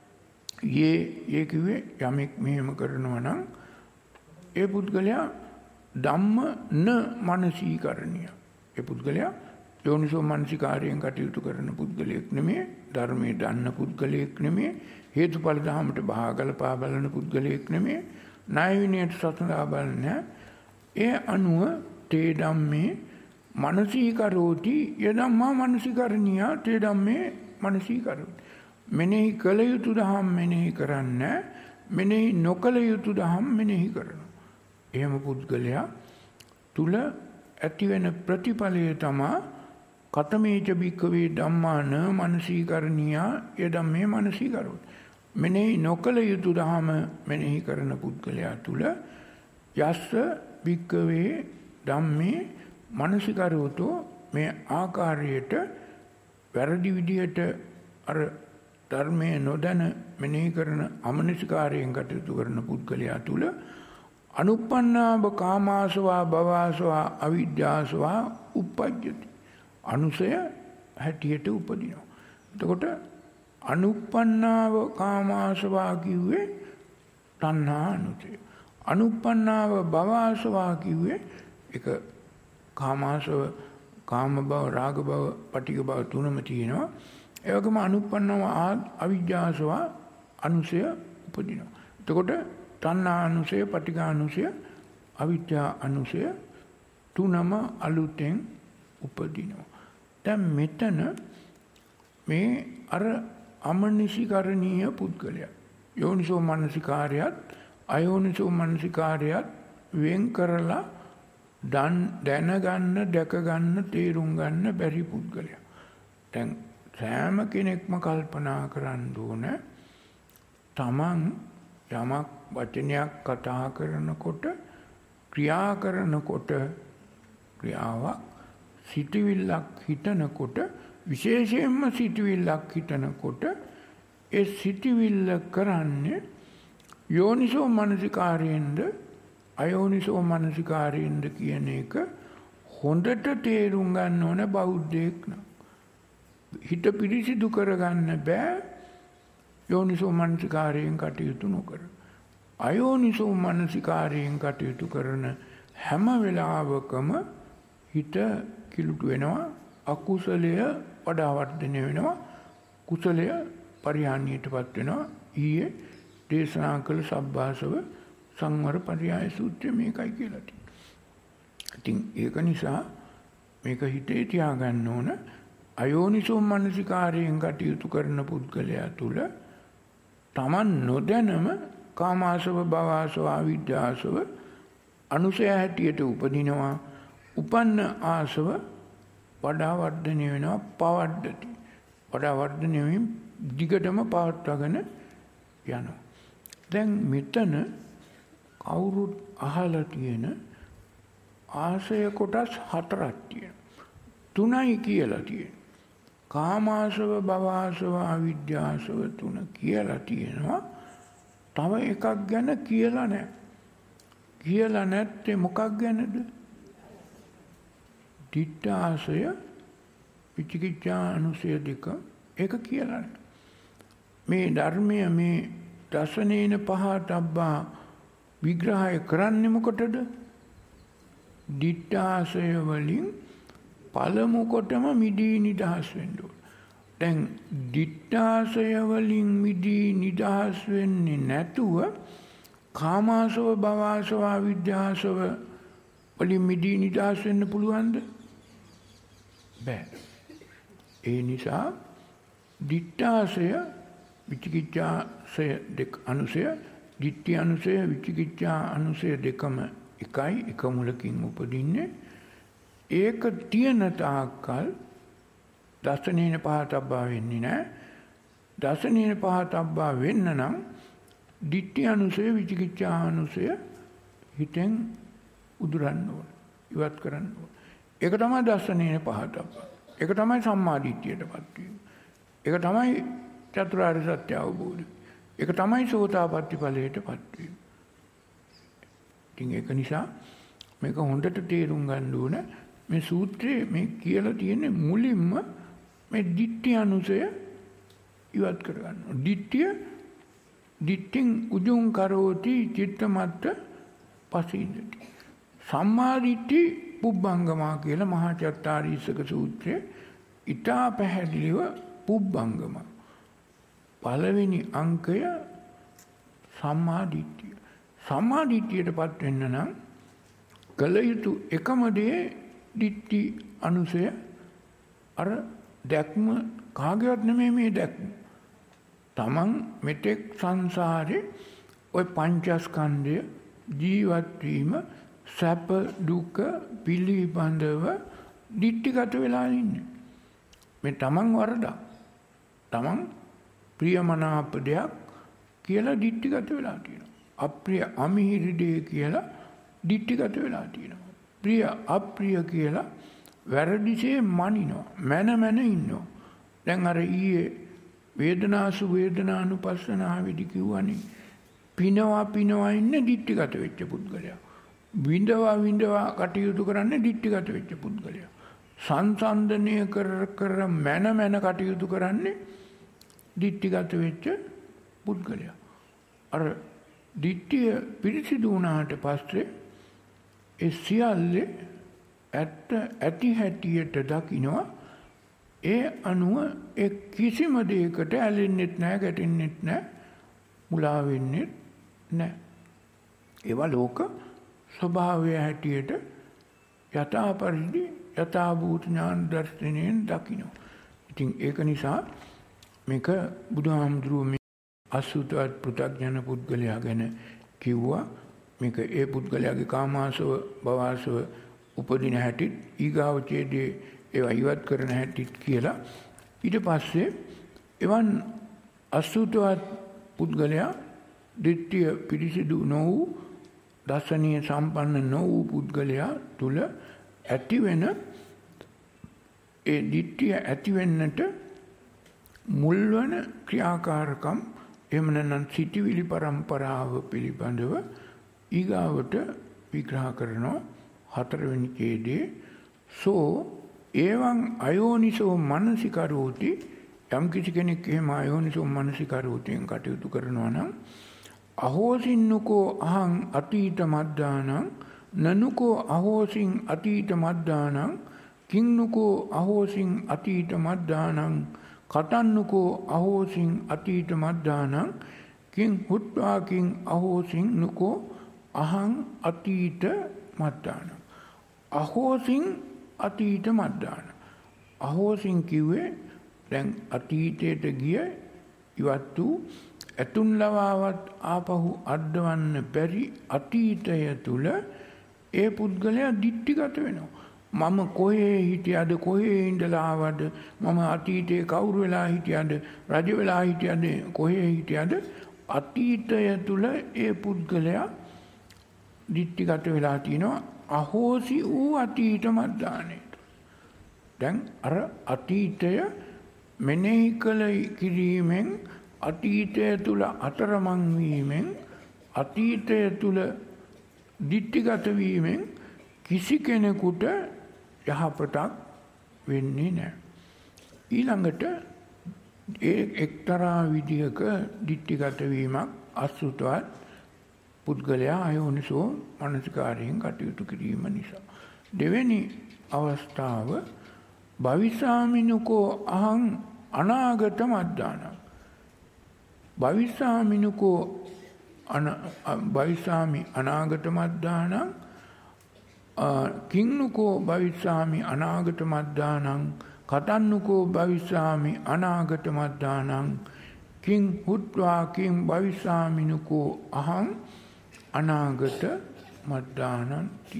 S1: ඒ කිව්වේ යමෙක් මෙහෙම කරනවා නම් ඒ පුද්ගලයා ධම්ම න මනසීකරණිය. ඒ පුද්ගලයා යෝනිසෝ මනසිකාරයෙන් කටයුතු කරන පුද්ගලයෙක් නෙමෙයි, ධර්මයේ දන්න පුද්ගලයෙක් නෙමෙයි, හේතුඵල ධහමට බහගලපා බලන පුද්ගලයෙක් නෙමෙයි, ණය විනයට සසඳා බලන්නේ. ඒ අනුව තේ ධම්මේ මනසීකරෝති යදම්මා මනසිකරණියා තේ ධම්මේ මනසීකරෝති. මෙනෙහි කළ යුතු දහම් මෙනෙහි කරන්නේ, මෙනෙහි නොකළ යුතු දහම් මෙනෙහි කරනවා. එහෙම පුද්ගලයා තුල ඇති වෙන ප්‍රතිඵලය තමයි කතමේච භික්ඛවේ ධම්මාන මනසීකරණියා ය ධම්මේ මනසීකරොත්. මෙනෙහි නොකළ යුතු ධම මෙනෙහි කරන පුද්ගලයා තුල යස්ස භික්ඛවේ ධම්මේ මනසීකරොතෝ මේ ආකාරයට වැරදි විදියට අර ධර්මයේ නොදැන මෙනෙහි කරන අමනසිකාරයෙන් කටයුතු කරන පුද්ගලයා තුල අනුප්පන්නාව කාමාසවා භවසවා අවිද්‍යාසවා උප්පජ්ජති. අනුසය හැටියට උපදිනවා. එතකොට අනුප්පන්නාව කාමාසවා කිව්වේ තණ්හා අනුසය. අනුප්පන්නාව භවසවා කිව්වේ ඒක කාමාසව කාම භව රාග භව පටිඝ භව තුනම තියෙනවා. ඒ වගේම අනුප්පන්නව අවිජ්ජාසවා අනුසය උපදිනවා. එතකොට තණ්හා අනුසය, පටිඝ අනුසය, අවිජ්ජා අනුසය තුනම අලුතෙන් උපදිනවා. දැන් මෙතන මේ අර අමනසිකරණීය පුද්ගලයා යෝනිසෝ මනසිකාරයත් අයෝනිසෝ මනසිකාරයත් වෙන් කරලා දැනගන්න, දැකගන්න, තේරුම් ගන්න බැරි පුද්ගලයා. දැන් සෑම කෙනෙක්ම කල්පනා කරන්න ඕන තමන් යමක් වචනයක් කතා කරනකොට ක්‍රියා කරනකොට ක්‍රියාවක් සිතවිල්ලක් හිතනකොට විශේෂයෙන්ම සිතවිල්ලක් හිතනකොට ඒ සිතවිල්ල කරන්නේ යෝනිසෝ මනසිකාරයෙන්ද අයෝනිසෝ මනසිකාරයෙන්ද කියන එක හොඳට තේරුම් ගන්න ඕන බෞද්ධයෙක් නම්. හිත පිරිසිදු කරගන්න බෑ යෝනිසෝ මනසිකාරයෙන් කටයුතු නොකර. අයෝනිසෝ මනසිකාරයෙන් කටයුතු කරන හැම වෙලාවකම හිත කිලුට වෙනවා, අකුසලය වඩා වර්ධනය වෙනවා, කුසලය පරිහානියටපත් වෙනවා. ඊයේ දේශනා කළ සබ්බාසව සංවර පරියාය සූත්‍රය මේකයි කියලා තියෙනවා. ඉතින් ඒක නිසා මේක හිතේ තියාගන්න ඕන. අයෝනිසෝ මනසිකාරයෙන් කටයුතු කරන පුද්ගලයා තුල තමන් නොදැනම කාමාසව භවසව අවිද්‍යාසව අනුසය හැටියට උපදිනවා. උපන්න ආසව වඩා වර්ධනය වෙනවා, පවද්දති. වඩා වර්ධනය වෙමින් දිගටම පවත්වාගෙන යනවා. දැන් මෙතන කවුරුත් අහලා තියෙන ආශය කොටස් 4ක් තියෙනවා. 3යි කියලා තියෙනවා. කාමාසව භවසව අවිද්‍යාසව 3 කියලා තියෙනවා. තව එකක් ගැන කියලා නැහැ. කියලා නැත්තේ මොකක් ගැනද? ditthාසය විචිකිච්ඡා අනුසය දෙක. ඒක කියලා නැහැ. මේ ධර්මය මේ දසනේන පහතබ්බා විග්‍රහය කරන්නේ මොකටද? ditthාසය වලින් පළමු කොටම මිදී නිදහස් වෙන්න ඕන. දැන් ditthාසය වලින් මිදී නිදහස් වෙන්නේ නැතුව කාමාසව භවසව අවිද්‍යාසව වලින් මිදී නිදහස් වෙන්න පුළුවන්ද? බෑ. ඒ නිසා ditthාසය විචිකිච්ඡාසය දෙක අනුසය, ditthi අනුසය විචිකිච්ඡා අනුසය දෙකම එකයි, එක මුලකින් උපදින්නේ. ඒක තියෙන තාක්කල් දසනේන පහතබ්බා වෙන්නේ නැහැ. දසනේන පහතබ්බා වෙන්න නම් ditthi අනුසය විචිකිච්ඡා අනුසය හිතෙන් උදුරන්න ඕන, ඉවත් කරන්න ඕන. ඒක තමයි දසනේන පහතබ්බා. ඒක තමයි සම්මා දිට්ඨියටපත් වීම. ඒක තමයි චතුරාර්ය සත්‍ය අවබෝධය. ඒක තමයි සෝතාපට්ටි ඵලයටපත් වීම. ඉතින් ඒක නිසා මේක හොඳට තේරුම් ගන්න ඕන. මේ සූත්‍රයේ මේ කියලා තියෙන්නේ මුලින්ම මේ ditthi අනුසය ඉවත් කර ගන්නවා. ditthින් උජුං කරෝති චිත්තමත්ත පසීදති. සම්මා දිට්ඨි පුබ්බංගමා කියලා මහා චත්තාරීසක සූත්‍රයේ ඊටා පැහැදිලිව පුබ්බංගම පළවෙනි අංකය සම්මා දිට්ඨිය. සම්මා දිට්ඨියටපත් වෙන්න නම් කල යුතු එකම දේ ditthi අනුසය අර දැක්ම කාගේවත් නෙමෙයි මේ දැක්ම. තමන් මෙතෙක් සංසාරේ ওই පංචස්කන්ධය ජීවත් වීම සැප දුක පිළිබඳව දිට්ඨිගත වෙලා ඉන්නේ. මේ තමන් වරදක්. තමන් ප්‍රියමනාප දෙයක් කියලා දිට්ඨිගත වෙලා තියෙනවා. අප්‍රිය අමිහිරි දෙය කියලා දිට්ඨිගත වෙලා තියෙනවා. ප්‍රිය අප්‍රිය කියලා වැරදිසේ මනිනවා. මැන ඉන්නවා. දැන් අර ඊයේ වේදනාසු වේදනානුපස්සනාවේදී කිව්වනේ පිනවා ඉන්නේ දිට්ඨිගත වෙච්ච පුද්ගලයා. විඳවා කටයුතු කරන්නේ දිට්ඨිගත වෙච්ච පුද්ගලයා. සංසන්දනය කර මැන කටයුතු කරන්නේ දිට්ඨිගත වෙච්ච පුද්ගලයා. අර දිට්ඨිය පිරිසිදු වුණාට පස්සේ ඒ සියල්ලේ ඇති හැටියට දකින්නවා. ඒ අනුව ඒ කිසිම දෙයකට ඇලෙන්නෙත් නැහැ, ගැටෙන්නෙත් නැහැ, මුලා වෙන්නෙත් නැහැ. ඒවා ලෝක ස්වභාවය හැටියට යථා පරිදි යථාභූත ඥාන දර්ශනයෙන් දකින්නවා. ඉතින් ඒක නිසා මේක බුදුහාමුදුරුවෝ මේ අසුතවත් පෘථග්ජන පුද්ගලයා ගැන කිව්වා. මේක ඒ පුද්ගලයාගේ කාමාසව භවසව උපදින හැටිත් ඊගාව ඡේදයේ ඒවා ඉවත් කරන හැටිත් කියලා. ඊට පස්සේ එවන් අසුතවත් පුද්ගලයා දිට්ඨිය පිරිසිදු නොවූ දර්ශනීය සම්පන්න නොවූ පුද්ගලයා තුල ඇතිවෙන ඒ දිට්ඨිය ඇතිවෙන්නට මුල්වන ක්‍රියාකාරකම් එහෙම නැත්නම් සිටිවිලි පරම්පරාව පිළිබඳව ඊගාවට විග්‍රහ කරනවා 4 වෙනි ඡේදයේ. සෝ එවං අයෝනිසෝ මනසිකරෝති. යම් කිසි කෙනෙක් එහෙම අයෝනිසෝ මනසිකරෝතියෙන් කටයුතු කරනවා නම් අහෝසින්නකෝ අහං අතීත මද්දානං නනුකෝ අහෝසින් අතීත මද්දානං කින්නකෝ අහෝසින් අතීත මද්දානං කතන්නකෝ අහෝසින් අතීත මද්දානං කිං හුත්වා කිං අහෝසින් නුකෝ අහං අතීත මද්දානං. අහෝසින් අතීත මද්දාන. අහෝසින් කිව්වේ දැන් අතීතයට ගිය ඉවත් වූ ඇතුන් ලවාවත් ආපහු අද්දවන්න බැරි අතීතය තුල ඒ පුද්ගලයා දිට්ඨිගත වෙනවා. මම කොහේ හිටියද, කොහේ ඉඳලා ආවද, මම අතීතේ කවුරු වෙලා හිටියද, රජ වෙලා හිටියද, කොහේ හිටියද, අතීතය තුල ඒ පුද්ගලයා දිට්ඨිගත වෙලා තිනවා. අහෝසි වූ අතීත මද්දානේට. දැන් අර අතීතය මෙනෙහි කළ කිරීමෙන්, අතීතය තුල අතරමං වීමෙන්, අතීතය තුල දිට්ඨිගත වීමෙන් කිසි කෙනෙකුට යහපතක් වෙන්නේ නැහැ. ඊළඟට ඒ එක්තරා විදිහක දිට්ඨිගත වීමක් අසුතවත් පුද්ගලයා අයෝනිසෝ මනසිකාරයෙන් කටයුතු කිරීම නිසා. දෙවෙනි අවස්ථාව භවිසාමිනුකෝ අහං අනාගත මද්දානං. භවිසාමි අනාගත මද්දානං කින්නකෝ භවිසාමි අනාගත මද්දානං කතන්නකෝ භවිසාමි අනාගත මද්දානං කිං හුත්වා කිං භවිසාමිනුකෝ අහං අනාගත මද්දානන්ති.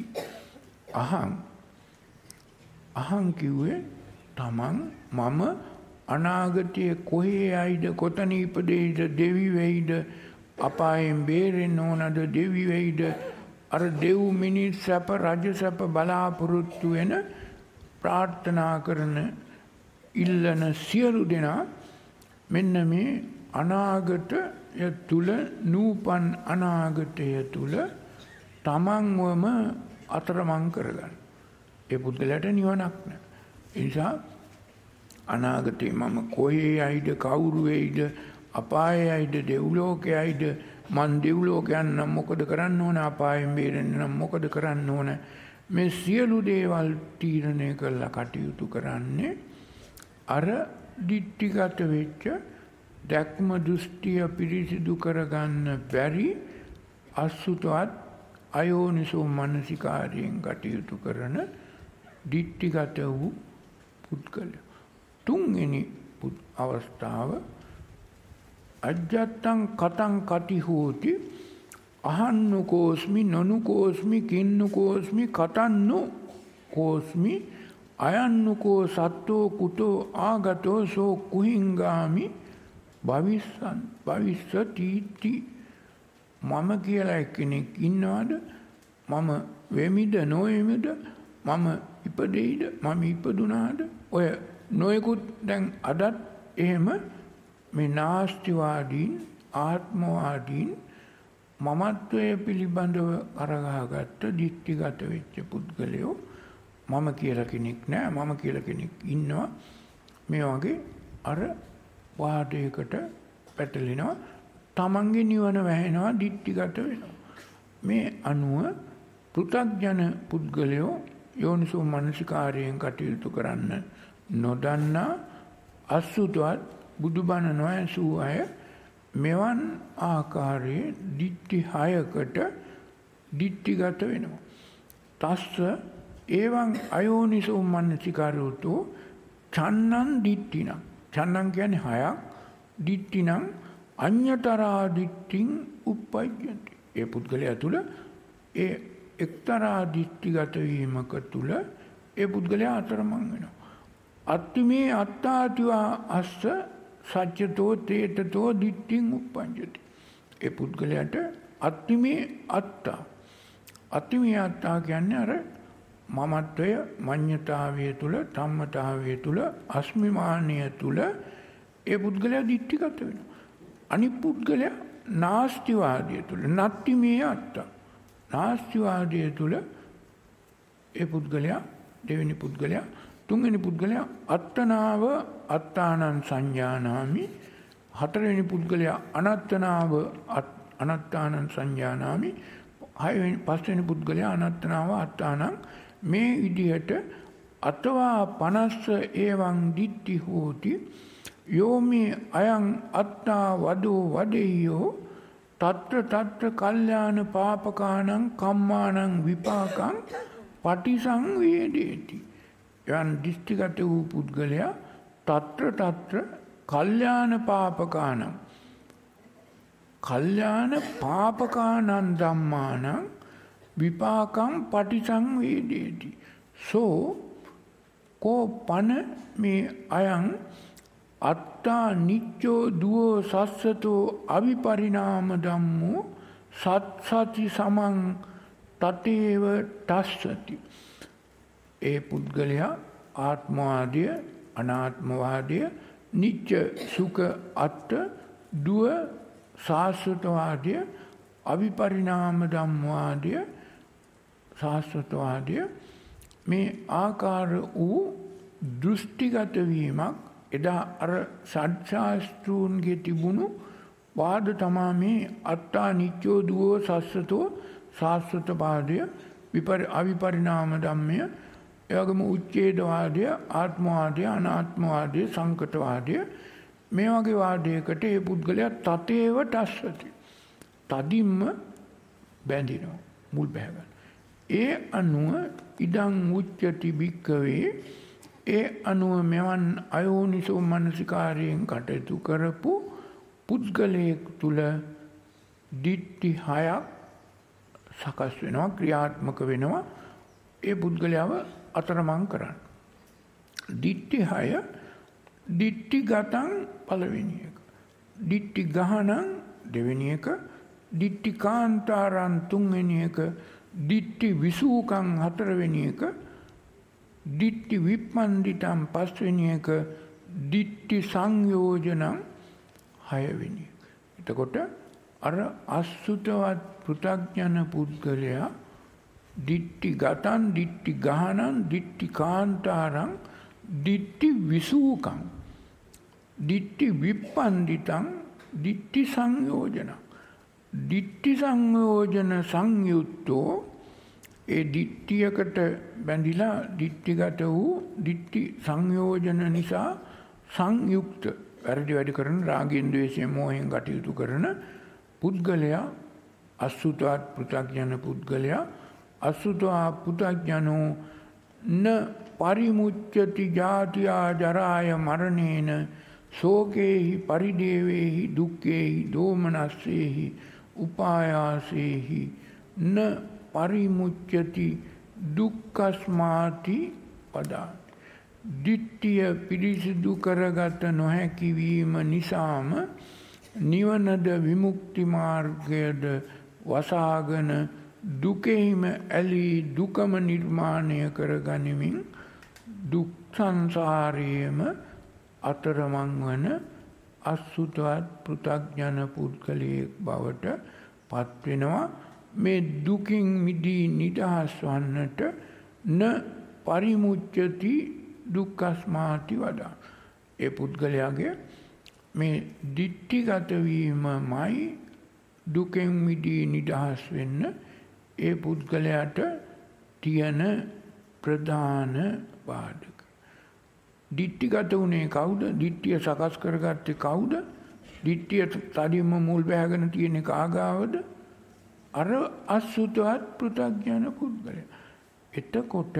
S1: අහං කිව්වේ තමන් මම අනාගතයේ කොහේ යයිද, කොතන ඉපදෙයිද, දෙවි වෙයිද, අපායෙන් බේරෙන්න ඕනද, දෙවි වෙයිද, අර දෙව් මිනිස් සැප රජ සැප බලාපොරොත්තු වෙන ප්‍රාර්ථනා කරන ඉල්ලන සියලු දෙනා මෙන්න මේ අනාගතය තුල, නූපන් අනාගතය තුල තමන්වම අතරමං කරගන්න. ඒ පුද්ගලයාට නිවනක් නැහැ. ඒ නිසා අනාගතේ මම කොහේ යයිද, කවුරු වෙයිද, අපායයිද, දෙව්ලෝකයයිද, මන් දෙව්ලෝකයන් නම් මොකද කරන්න ඕන, අපායෙන් බේරෙන්න නම් මොකද කරන්න ඕන, මේ සියලු දේවල් තීරණය කරලා කටයුතු කරන්නේ අර දිට්ඨිගත වෙච්ච දැක්ම දෘෂ්ටිය පිරිසිදු කරගන්න බැරි අසුතවත් අයෝනිසෝ මනසිකාරයෙන් කටයුතු කරන දිට්ඨිගත වූ පුද්ගලයා. තුන්වෙනි අවස්ථාව අජ්ජත්තං කතං කති හෝති අහන්නු කෝස්මි නොනු කෝස්මි කින්නු කෝස්මි කතන්නු කෝස්මි අයන්නුකෝ සත්තෝ කුතෝ ආගතෝ සෝ කුහිංගාමි භවිස්ස තීති. මම කියලා කෙනෙක් ඉන්නවද? මම වෙමිද නොවෙමිද? මම ඉපදෙයිද? මම ඉපදුනාද? ඔය නොයෙකුත් දැන් අදත් එහෙම මේ නාස්තිවාදීන් ආත්මවාදීන් මමත්වය පිළිබඳව අරගාගත්ත දික්ටිගත වෙච්ච පුද්ගලයෝ මම කියලා කෙනෙක් නෑ, මම කියලා කෙනෙක් ඉන්නවා, මේ වගේ අර වාදයකට පැටලෙනවා, තමන්ගේ නිවන වැහෙනවා, දික්ටිගත වෙනවා. මේ අනුව පෘථග්ජන පුද්ගලයෝ යෝනිසෝ මනසිකාරයෙන් කටයුතු කරන්න නොදන්නා අසුතවත් බුදුබණ නොඇසූ අය මෙවන් ආකාරයේ දිට්ඨි 6කට දිට්ඨිගත වෙනවා. තස්ස එවං අයෝනිසෝ මනසිකාරෝතෝ චන්නං දිට්ඨිනම්. චන්නං කියන්නේ 6ක්. දිට්ඨිනම් අඤ්‍යතරා දිට්ඨින් උප්පජ්ජති. ඒ පුද්ගලයා තුල ඒ එක්තරා දිට්ඨිගත වීමක තුල ඒ පුද්ගලයා අතරමං වෙනවා. අත්තිමේ අත්තාතිවා අස්ස සච්චතෝ තේතතෝ දිට්ඨින් උප්පජ්ජති. ඒ පුද්ගලයාට අත්තිමේ අත්තා. අත්තිමේ අත්තා කියන්නේ අර මමත්වය මඤ්ඤතාවය තුල, ධම්මතාවය තුල, අස්මිමානය තුල ඒ පුද්ගලයා දිට්ඨිගත වෙනවා. අනිත් පුද්ගලයා නාස්තිවාදය තුල, නත්තිමේ අත්තා. නාස්තිවාදය තුල ඒ පුද්ගලයා, දෙවෙනි පුද්ගලයා, තුන්වෙනි පුද්ගලයා අත්තනාව අත්තානං සංජානාමි. හතරවෙනි පුද්ගලයා අනත්තනාව අනත්තානං සංජානාමි. පස්වෙනි පුද්ගලයා අනත්තනාව අත්තානං. මේ විදිහට අතවා 50 එවං දිට්ඨි හෝති යෝමේ අයං අත්තා වදෝ වදෙය්‍යෝ තත්‍ර කල්යාණ පාපකානං කම්මානං විපාකං පටිසංවේදේති. යන් දිෂ්ටිගත වූ පුද්ගලයා තත්‍ර කල්යාණ පාපකානං කල්යාණ පාපකානං ධම්මානං විපාකං පටිසංවේදේති. සෝ කෝ පන මේ අයං අත්තා නිච්චෝ දුවෝ සස්සතෝ අවිපරිණාම ධම්මෝ සත්සති සමං තතේව තස්සති. ඒ පුද්ගලයා ආත්මවාදය, අනාත්මවාදය, නිච්ච සුඛ අත්ත, දුව සාස්වතවාදය, අවිපරිණාම ධම්මවාදය, සාස්වතවාදය, මේ ආකාර වූ දෘෂ්ටිගත වීමක් එදා අර සත්‍යාස්ත්‍රූන්ගේ තිබුණු වාද තමා මේ අත්තා නිච්චෝ දුවෝ සස්සතෝ සාස්වතවාදය, අවිපරිණාම ධම්මය, එවැගේම උච්ඡේදවාදය, ආත්මවාදය, අනාත්මවාදය, සංකතවාදය, මේ වගේ වාදයකට ඒ පුද්ගලයා තතේව තස්සති. තදින්ම බැඳිනවා, මුල් බැහැ. ඒ අනුව ඉදං උච්චති භික්ඛවේ, ඒ අනුව මෙවන් අයෝනිසෝ මනසිකාරයෙන් කටයුතු කරපු පුද්ගලයෙක් තුල දිට්ඨි 6ක් සකස් වෙනවා, ක්‍රියාත්මක වෙනවා. ඒ පුද්ගලයාව අතරමං කරන්න. දිට්ඨි 6 දිට්ඨි ගතං පළවෙනි එක, දිට්ඨි ගහනං දෙවෙනි එක, දිට්ඨි කාන්තාරං තුන්වෙනි එක, දිට්ඨි විසූකං හතරවෙනි එක, දිට්ඨි විප්පන්දිතං පස්වෙනි එක, දිට්ඨි සංයෝජනං හයවෙනි එක. එතකොට අර අසුතවත් පෘථග්ජන පුද්ගලයා දිට්ඨි ගතං, දිට්ඨි ගහනං, දිට්ඨි කාන්තාරං, දිට්ඨි විසූකං, දිට්ඨි විප්පන්දිතං, දිට්ඨි සංයෝජනං. දිට්ඨි සංයෝජන සංයුක්තෝ, ඒ දිට්ඨියකට බැඳිලා දිට්ඨිගත වූ, දිට්ඨි සංයෝජන නිසා සංයුක්ත, වැරදි වැඩ කරන, රාගයෙන් ද්වේෂයෙන් මෝහයෙන් කටයුතු කරන පුද්ගලයා, අසුතවත් පෘථග්ජන පුද්ගලයා, අසුතවා පෘථග්ජනෝ න පරිමුච්ඡති ජාතියා ජරාය මරණේන ශෝකේහි පරිදේවේහි දුක්ඛේහි දෝමනස්සේහි උපායාසේහි න පරිමුච්ඡති දුක්ඛස්මාති පදා. දිට්ඨිය පිරිසිදු කරගත නොහැකි වීම නිසාම නිවනද විමුක්ති මාර්ගයද වසාගෙන දුකෙහිම ඇලී දුකම නිර්මාණය කරගනිමින් දුක් සංසාරයේම අතරමං වන අසුතවත් පෘථග්ජන පුද්ගලයෙක් බවට පත් වෙනවා. මේ දුකින් මිදී නිදහස් වන්නට න පරිමුච්ඡති දුක්ඛස්මාති වදා. ඒ පුද්ගලයාගේ මේ දිට්ඨිගත වීමමයි දුකෙන් මිදී නිදහස් වෙන්න ඒ පුද්ගලයාට තියෙන ප්‍රධාන බාධක. දිට්ඨිගත වුණේ කවුද? දිට්ඨිය සකස් කරගත්තේ කවුද? දිට්ඨිය තදින්ම මුල් බැහැගෙන තියෙන කාගාවද? අර අසුතවත් පෘථග්ජන පුද්ගලයා. එතකොට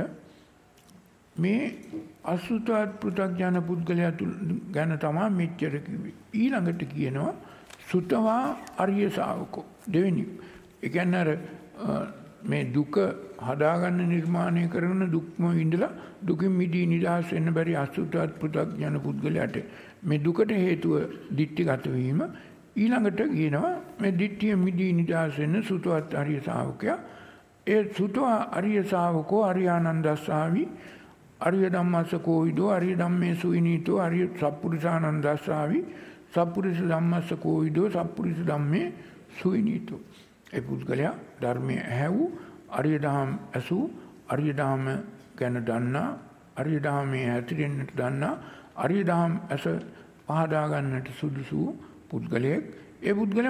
S1: මේ අසුතවත් පෘථග්ජන පුද්ගලයා ගැන තමයි මෙච්චර කිව්වේ. ඊළඟට කියනවා සුතවා අරිය ශාවකෝ. දෙවෙනි. ඒ කියන්නේ අර මේ දුක හදාගන්න නිර්මාණය කරන දුක්ම විඳලා දුකින් මිදී නිදහස් වෙන්න බැරි අසුතවත් පෘථග්ජන පුද්ගලයාට මේ දුකට හේතුව දිට්ඨිගත වීම. ඊළඟට කියනවා මේ දිට්ඨිය මිදී නිදහස් වෙන්න සුතවත් අරිය ශාවකයා. ඒ සුතවා අරිය ශාවකෝ අරියානන්දස්සාවි අරිය ධම්මස්ස කෝවිදෝ අරිය ධම්මේසු විනීතෝ අරිය සප්පුරිසානන්දස්සාවි සප්පුරිස ධම්මස්ස කෝවිදෝ සප්පුරිස ධම්මේ සුවිනීතෝ. ඒ පුද්ගලයා ධර්මයේ ඇහැවූ අරිය දහම් ඇසූ අරිය දහම ගැන දන්නා අරිය දහමේ හැතිරෙන්නට දන්නා අරිය දහම් ඇස පහදා ගන්නට සුදුසු පුද්ගලයෙක්. ඒ පුද්ගලයා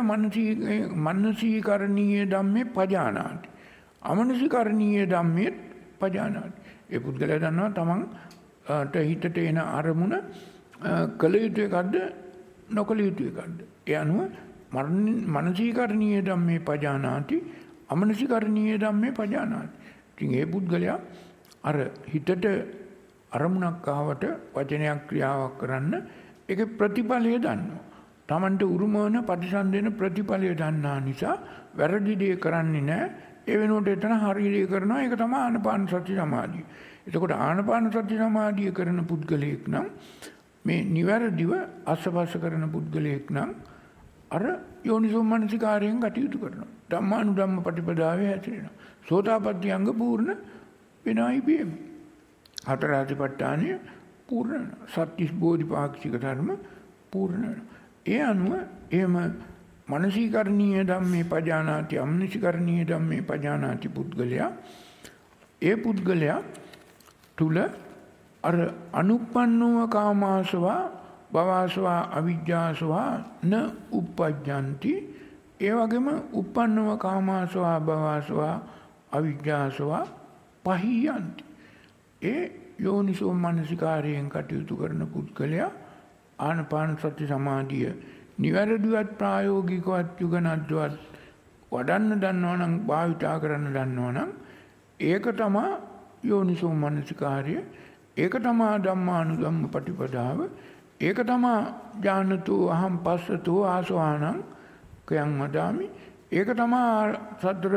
S1: මනසීකරණීය ධම්මේ පජානාති අමනසීකරණීය ධම්මේ පජානාති. ඒ පුද්ගලයා දන්නවා තමන්ට හිතට එන අරමුණ කළ යුතු එකක්ද නොකළ යුතු එකක්ද. ඒ අනුව මනසීකරණීය ධම්මේ පජානාති අමනසීකරණීය ධම්මේ පජානාති. ඉතින් ඒ පුද්ගලයා අර හිතට අරමුණක් ආවට වචනයක් ක්‍රියාවක් කරන්න ඒකේ ප්‍රතිඵලය දන්නවා. තමන්ට උරුම වන ප්‍රතිසන්දෙන ප්‍රතිඵලය දන්නා නිසා වැරදි දේ කරන්නේ නැහැ. ඒ වෙනුවට එතන හරි දේ කරනවා. ඒක තමයි ආනාපාන සති සමාධිය. එතකොට ආනාපාන සති සමාධිය කරන පුද්ගලයෙක් නම් මේ නිවැරදිව අස්පස්ස කරන පුද්ගලයෙක් නම් අර යෝනිසෝ මනසිකාරයෙන් කටයුතු කරනවා. ධම්මානුධම්ම ප්‍රතිපදාවේ හැසිරෙනවා. සෝතාපට්ටි අංග පූර්ණ වෙනයි බියම. හතර ආදිපට්ඨානය පූර්ණ වෙනවා. සත්‍තිස් බෝධිපාක්ෂික ධර්ම පූර්ණ වෙනවා. ඒ අනුව එහෙම මනසීකරණීය ධම්මේ පජානාති අමනසීකරණීය ධම්මේ පජානාති පුද්ගලයා ඒ පුද්ගලයා තුල අර අනුප්පන්නව කාමාසවා භවසවා අවිජ්ජාසවා න උප්පජ්ජಂತಿ. ඒ වගේම උප්පන්නව කාමාසවා භවසවා අවිජ්ජාසවා පහියන්ති. ඒ යෝනිසෝ මනසිකාරයෙන් කටයුතු කරන පුද්ගලයා ආනාපාන සති සමාධිය නිවැරදිවත් ප්‍රායෝගිකවත් යුගනද්වත් වඩන්න දන්නවා නම් භාවිතා කරන්න දන්නවා නම් ඒක තමයි යෝනිසෝ මනසිකාරය. ඒක තමයි ධම්මානුධම්ම ප්‍රතිපදාව. ඒක තමයි ඥානතෝ අහම් පස්සතෝ ආසවානං කයං වදාමි. ඒක තමයි සතර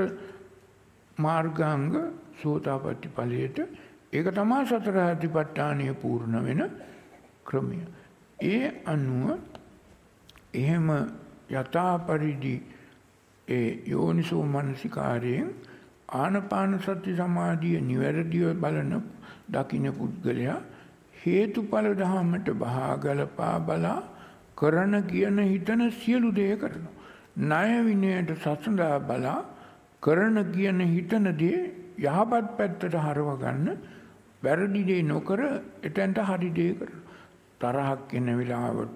S1: මාර්ගාංග සෝතාපට්ටි ඵලයට. ඒක තමයි සතර අධිපට්ඨානීය පූර්ණ වෙන ක්‍රමය. ඒ අනුව එහෙම යථා පරිදි ඒ යෝනිසෝ මනසිකාරයෙන් ආනාපාන සති සමාධිය නිවැරදිව බලන දකින්න පුද්ගලයා හේතුඵල ධහමට බහාගලපා බලා කරන කියන හිතන සියලු දේ කරනවා. ණය විනයට සසඳා බලා කරන කියන හිතන දේ යහපත් පැත්තට හරව ගන්න වැරදි දේ නොකර එතෙන්ට හරි දේ කරනවා. තරහක් එන වෙලාවට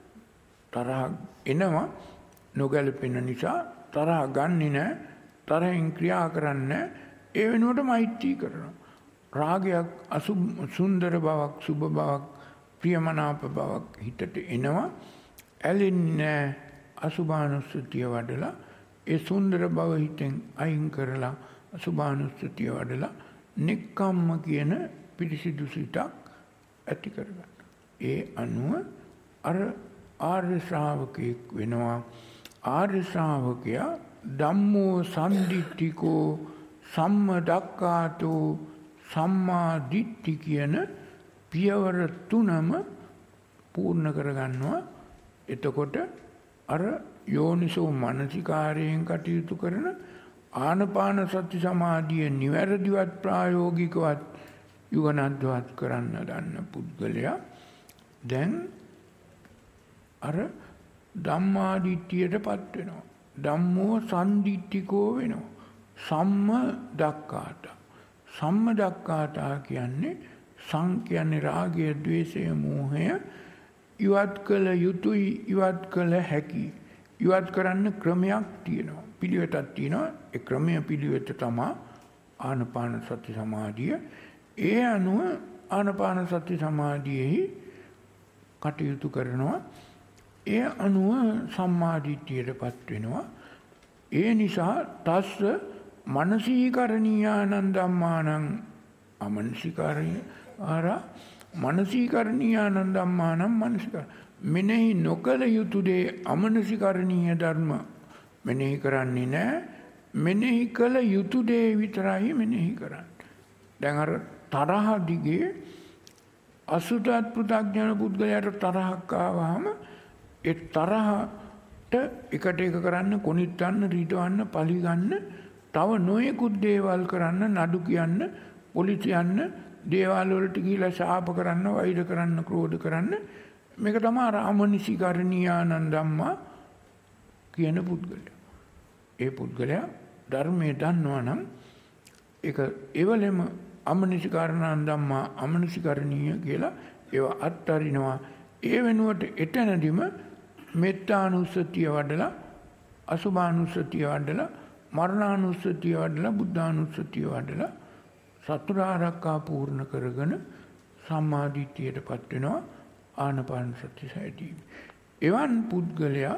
S1: තරහ එනවා නොගැලපෙන නිසා තරහ ගන්නෙ නැහැ. තරහෙන් ක්‍රියා කරන්නේ ඒ වෙනුවට මෛත්‍රී කරනවා. රාගයක් සුන්දර බවක් සුබ බවක් ප්‍රියමනාප බවක් හිතට එනවා. ඇලෙන්නේ අසුභානුස්සතිය වඩලා ඒ සුන්දර බව හිතෙන් අයින් කරලා අසුභානුස්සතිය වඩලා නික්කම්ම කියන පිරිසිදු සිතක් ඇති කරගන්න. ඒ අනුව අර ආර්ය ශ්‍රාවකෙක් වෙනවා. ආර්ය ශ්‍රාවකයා ධම්මෝ සම්දිට්ඨිකෝ සම්මදක්ඛාතෝ සම්මා දිට්ඨි කියන පියවර තුනම පූර්ණ කරගන්නවා. එතකොට අර යෝනිසෝ මනසිකාරයෙන් කටයුතු කරන ආනපාන සති සමාධිය නිවැරදිවත් ප්‍රායෝගිකවත් යුගනද්වත් කරන්න ගන්න පුද්ගලයා දැන් අර ධම්මාදිට්ඨියටපත් වෙනවා. ධම්මෝ සම්දිට්ඨිකෝ වෙනවා. සම්මදක්ඛාත. සම්මදක්ඛාතා කියන්නේ කියන්නේ රාගය, ද්වේෂය, මෝහය ඉවත් කළ යුතුයි, ඉවත් කළ හැකි. ඉවත් කරන්න ක්‍රමයක් තියෙනවා. පිළිවෙතක් තියෙනවා. ඒ ක්‍රමය පිළිවෙත තමයි ආනපාන සති සමාධිය. ඒ අනුව ආනපාන සති සමාධියෙහි කටයුතු කරනවා. ඒ අනුව සම්මාදිට්ඨියටපත් වෙනවා. ඒ නිසා තස්ස මනසීකරණීයානං ධම්මානං මනසීකරණීයානං ධම්මානං මනසිකර මෙනෙහි නොකළ යුතු දේ අමනසිකරණීය ධර්ම මෙනෙහි කරන්නේ නැහැ. මෙනෙහි කළ යුතු දේ විතරයි මෙනෙහි කරන්නේ. දැන් අර තරහ දිගේ අසුතත් පෘථග්ජන පුද්ගලයාට තරහක් ආවහම ඒ තරහට එකට එක කරන්න, කොනිටන්න, රීටවන්න, පලි ගන්න, තව නොයෙකුත් දේවල් කරන්න, නඩු කියන්න, පොලිස් යන්න, දේවල් වලට ගිහිලා ශාප කරන්න, වෛර කරන්න, ක්‍රෝධ කරන්න, මේක තමයි අමනසිකරණීයානං ධම්මා කියන පුද්ගලයා. ඒ පුද්ගලයා ධර්මයේ දන්නවා නම් ඒක එවලෙම අමනසිකරණං ධම්මා අමනසිකරණීය කියලා ඒවා අත්හරිනවා. ඒ වෙනුවට එතනදිම මෙත්තානුස්සතිය වඩලා, අසුභානුස්සතිය වඩලා, මරණානුස්සතිය වඩලා, බුද්ධානුස්සතිය වඩලා සතර ආරක්කා පූර්ණ කරගෙන සම්මාදිට්ඨියටපත් වෙනවා. ආනපාන සති සෑදීම. එවන් පුද්ගලයා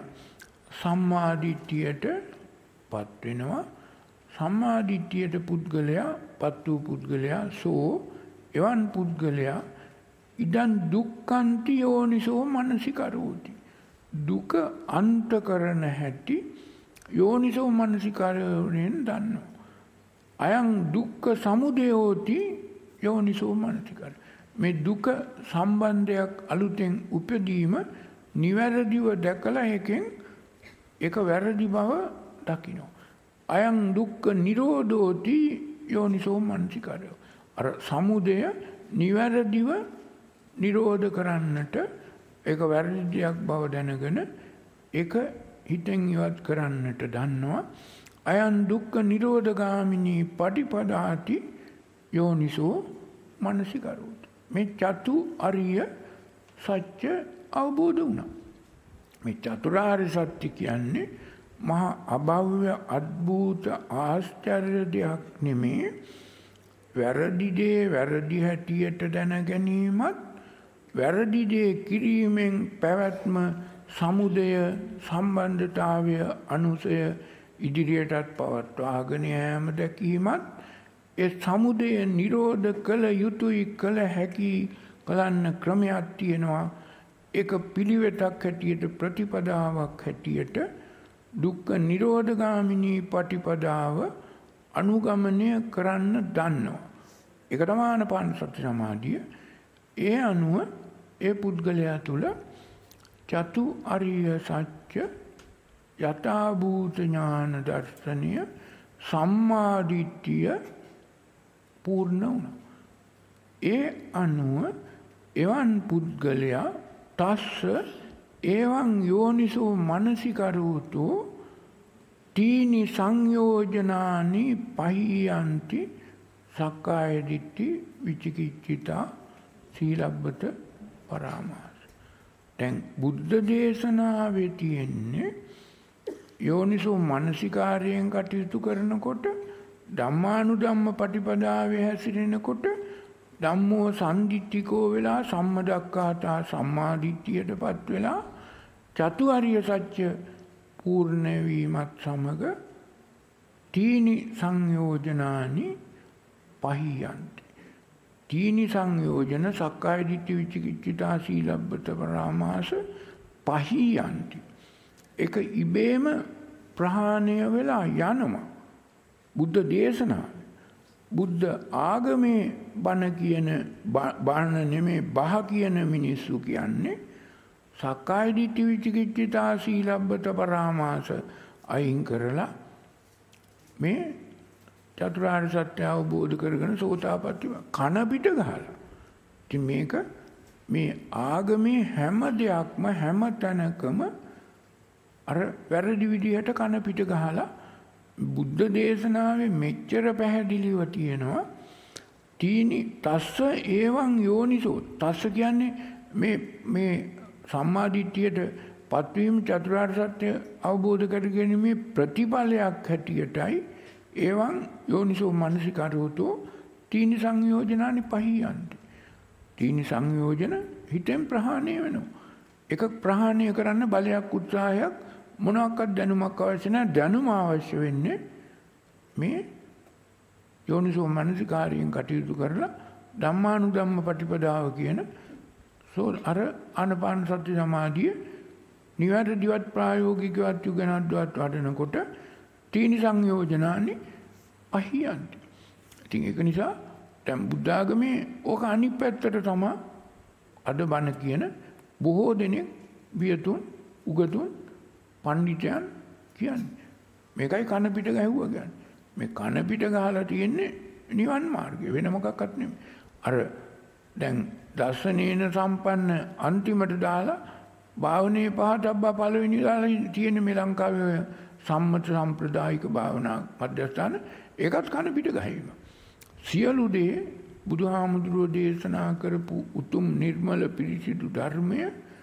S1: සම්මාදිට්ඨියටපත් වෙනවා. සම්මාදිට්ඨියට පුද්ගලයා පත් වූ පුද්ගලයා සෝ එවන් පුද්ගලයා ඉදන් දුක්ඛන්ති යෝනිසෝ මනසිකරෝති. දුක අන්ත කරන හැටි යෝනිසෝ මනසිකරණයෙන් දන්නවා. අයං දුක්ඛ සමුදයෝති යෝනිසෝ මනසිකර. මේ දුක සම්බන්ධයක් අලුතෙන් උපදීම නිවැරදිව දැකලා එකෙන් එක වැරදි බව දකිනවා. අයං දුක්ඛ නිරෝධෝති යෝනිසෝ මනසිකරය. අර සමුදය නිවැරදිව නිරෝධ කරන්නට ඒක වැරදියක් බව දැනගෙන ඒක හිතෙන් ඉවත් කරන්නට දන්නවා. අයං දුක්ඛ නිරෝධගාමිනී පටිපදාති යෝනිසෝ මනසිකරෝති. මේ චතු අරිය සත්‍ය අවබෝධ වුණා. මේ චතුරාර්ය සත්‍ය කියන්නේ මහා අභව්‍ය අද්භූත ආශ්චර්ය දෙයක් නෙමේ. වැරදි දේ වැරදි හැටියට දැන ගැනීමත්, වැරදි දේ කිරීමෙන් පැවැත්ම, සමුදය, සම්බන්ධතාවය, අනුසය ඉදිරියටත් පවත්වාගෙන යාම දැකීමත්, ඒ සමුදය නිරෝධ කළ යුතුයි, කළ හැකි කලන්න ක්‍රමයක් තියෙනවා. ඒක පිළිවෙතක් හැටියට, ප්‍රතිපදාවක් හැටියට දුක්ඛ නිරෝධගාමිනී පටිපදාව අනුගමනය කරන්න දන්නවා. ඒක තමයි ආනාපාන සති සමාධිය. ඒ අනුව ඒ පුද්ගලයා තුළ චතු අරිය සත්‍ය යථාභූත ඥාන දර්ශනය සම්මාදිට්ඨිය පූර්ණ වුණා. ඒ අනුව එවන් පුද්ගලයා තස්ස එවං යෝනිසෝ මනසිකරෝතෝ තීනි සංයෝජනානි පහියන්ති සක්කාය දිට්ඨි විචිකිච්ඡිතා සීලබ්බත පරාමාස. දැන් බුද්ධ දේශනාවේ තියෙන්නේ යෝනිසෝ මනසිකාරයෙන් කටයුතු කරනකොට, ධම්මානුධම්ම පටිපදාවේ හැසිරෙනකොට ධම්මෝ සම්දිට්ඨිකෝ වෙලා සම්මදක්ඛාතා සම්මාදිට්ඨියටපත් වෙලා චතු අරිය සත්‍ය පූර්ණ වීමත් සමග තීනි සංයෝජනානි පහියන්ති. තීනි සංයෝජන සක්කාය දිට්ඨි විචිකිච්ඡිතා සීලබ්බත පරාමාස පහියන්ති. ඒක ඉබේම ප්‍රහාණය වෙලා යනවා. බුද්ධ දේශනාව. බුද්ධ ආගමේ බණ කියන බණ නෙමේ බහ කියන මිනිස්සු කියන්නේ සක්කාය දිට්ඨි විචිකිච්ඡිතා සීලබ්බත පරාමාස අයින් කරලා මේ චතුරාර්ය සත්‍ය අවබෝධ කරගෙන සෝතාපට්ටි කන පිට ගහලා. ඉතින් මේක මේ ආගමේ හැම දෙයක්ම හැම තැනකම අර වැරදි විදිහට කන පිට ගහලා බුද්ධ දේශනාවේ මෙච්චර පැහැදිලිව තියෙනවා. තීනි තස්ස ඒවං යෝනිසෝ. තස්ස කියන්නේ මේ සම්මාදිට්ඨියට පත්වීම චතුරාර්ය සත්‍ය අවබෝධ කර ගැනීමේ ප්‍රතිඵලයක් හැටියටයි ඒවං යෝනිසෝ මනසිකාරෝතෝ තීනි සංයෝජනානි පහියන්ති. තීනි සංයෝජන හිතෙන් ප්‍රහාණය වෙනවා. එක ප්‍රහාණය කරන්න බලයක් උත්සාහයක් මොනවාක්වත් දැනුමක් අවශ්‍ය නැහැ. දැනුම අවශ්‍ය වෙන්නේ මේ යෝනිසෝ මනසිකාරයෙන් කටයුතු කරලා ධම්මානුධම්ම ප්‍රතිපදාව කියන අර ආනාපාන සති සමාධිය නිවැරදිවත් ප්‍රායෝගිකවත් යුගනද්වත් වඩනකොට තීනි සංයෝජනානි පහියන්ති. ඉතින් ඒක නිසා දැන් බුද්ධ ආගමේ ඕක අනිත් පැත්තට තමයි අද බණ කියන බොහෝ දෙනෙක් වියතුන් උගතුන් පණ්ඩිතයන් කියන්නේ. මේකයි කන පිට ගැහුවා කියන්නේ. මේ කන පිට ගහලා තියෙන්නේ නිවන් මාර්ගය වෙන මොකක්වත් නෙමෙයි. අර දැන් දර්ශනේන සම්පන්න අන්තිමට දාලා භාවනේ පහතබ්බා පළවෙනි දාලා තියෙන මේ ලංකාවේ සම්මත සම්ප්‍රදායික භාවනා මධ්‍යස්ථාන ඒකත් කන පිට ගහීම. සියලු දේ බුදුහාමුදුරුවෝ දේශනා කරපු උතුම් නිර්මල පිරිසිදු ධර්මය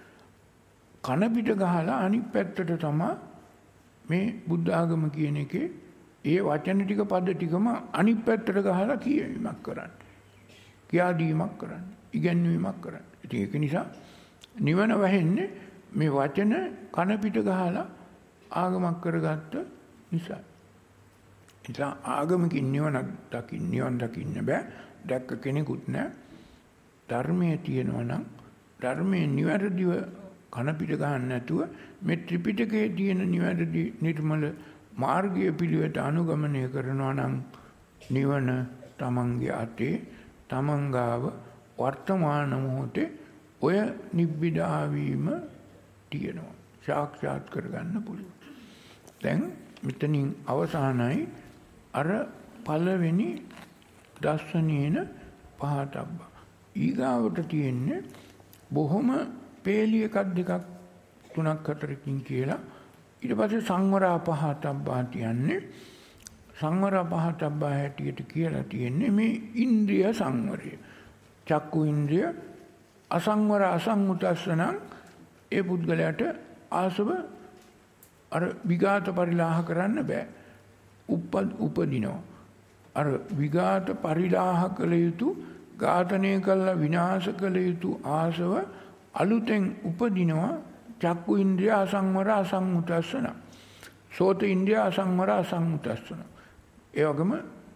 S1: කන පිට ගහලා අනිත් පැත්තට තමයි මේ බුද්ධ ආගම කියන එකේ ඒ වචන ටික පද ටිකම අනිත් පැත්තට ගහලා කියවීමක් කරන්නේ. කියා දීමක් කරන්නේ. ඉගැන්වීමක් කරන්නේ. ඉතින් ඒක නිසා නිවන වැහෙන්නේ මේ වචන කන පිට ගහලා ආගමක් කරගත්ත නිසා. ඉතින් ආගමකින් නිවන දකින්න බෑ. දැක්ක කෙනෙකුත් නෑ. ධර්මයේ තියෙනවා නම් ධර්මයේ නිවැරදිව කන පිට ගන්න නැතුව මේ ත්‍රිපිටකයේ තියෙන නිවැරදි නිර්මල මාර්ගය පිළිවෙත අනුගමනය කරනවා නම් නිවන තමන්ගේ අතේ තමන් ගාව වර්තමාන මොහොතේ ඔය නිබ්බිදා වීම තියෙනවා. සාක්ෂාත් කරගන්න පුළුවන්. දැන් මෙතනින් අවසానයි අර පළවෙනි දස්සනේන පහතබ්බ. ඊගාවට තියෙන්නේ බොහොම පේලි එකක් දෙකක් තුනක් හතරකින් කියලා. ඊට පස්සේ සංවරා පහතබ්බා කියන්නේ සංවරා පහතබ්බා හැටියට කියලා තියෙන්නේ මේ ඉන්ද්‍රිය සංවරය. චක්කු ඉන්ද්‍රිය අසංවර අසංඋතස්සන ඒ පුද්ගලයාට ආසව අර විඝාත පරිලාහ කරන්න බෑ. උපදිනවා. අර විඝාත පරිලාහ කළ යුතු ඝාතනය කළා විනාශ කළ යුතු ආසව අලුතෙන් උපදිනවා. චක්කු ඉන්ද්‍රිය අසංවර අසංඋතස්සන. සෝත ඉන්ද්‍රිය අසංවර අසංඋතස්සන. ඒ වගේම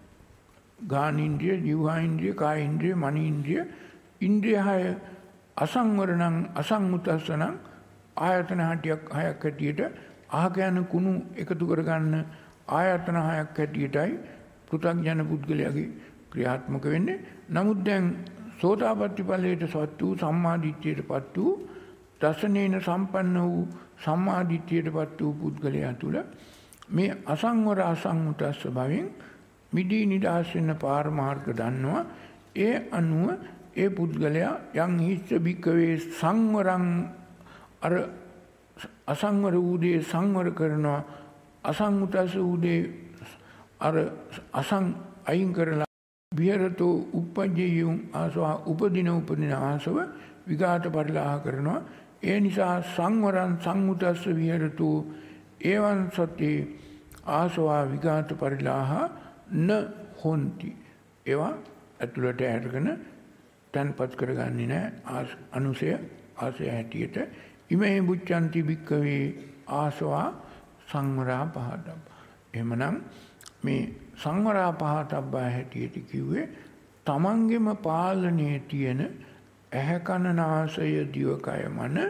S1: ගාන ඉන්ද්‍රිය, ජීවහා ඉන්ද්‍රිය, කාය ඉන්ද්‍රිය, මන ඉන්ද්‍රිය, ඉන්ද්‍රිය හය අසංවර නම් අසංඋතස්සන ආයතන හයක් හැටියට ආහකයන් කුණු එකතු කරගන්න ආයතන හයක් හැටියටයි පෘථග්ජන පුද්ගලයාගේ ක්‍රියාත්මක වෙන්නේ. නමුත් දැන් සෝතාපට්ටි ඵලයටපත් වූ සම්මාදිට්ඨියටපත් වූ දසනේන සම්පන්න වූ සම්මාදිට්ඨියටපත් වූ පුද්ගලයා තුළ මේ අසංවර අසංඋතස්ස භවෙන් මිදී නිදහස් වෙන පාරමාර්ග දන්නවා. ඒ අනුව ඒ පුද්ගලයා යම් හිස්ස බික්කවේ සංවරං අර අසංවර උදේ සංවර කරනවා. අසංඋතස්ස උදේ අර අයින් කරලා විහෙරතෝ උපජ්ජයුම් ආසව උපදින ආසව විඝාත පරිලාහ කරනවා. ඒ නිසා සංවරං සංඋතස්ස විහෙරතෝ එවං සති ආසවා විඝාත පරිලාහ න හොಂತಿ. ඒවා ඇතුළට අරගෙන තන්පත් කරගන්නේ නැහැ. අනුසය ආසය හැටියට ඉමේ බුච්ඡanti භික්කවේ ආසවා සංවරා පහතබ්බ. එහෙමනම් මේ සංවරා පහතබ්බා හැටියට කිව්වේ තමන්ගේම පාලනයේ තියෙන ඇහැ කන නාසය දිවකය මන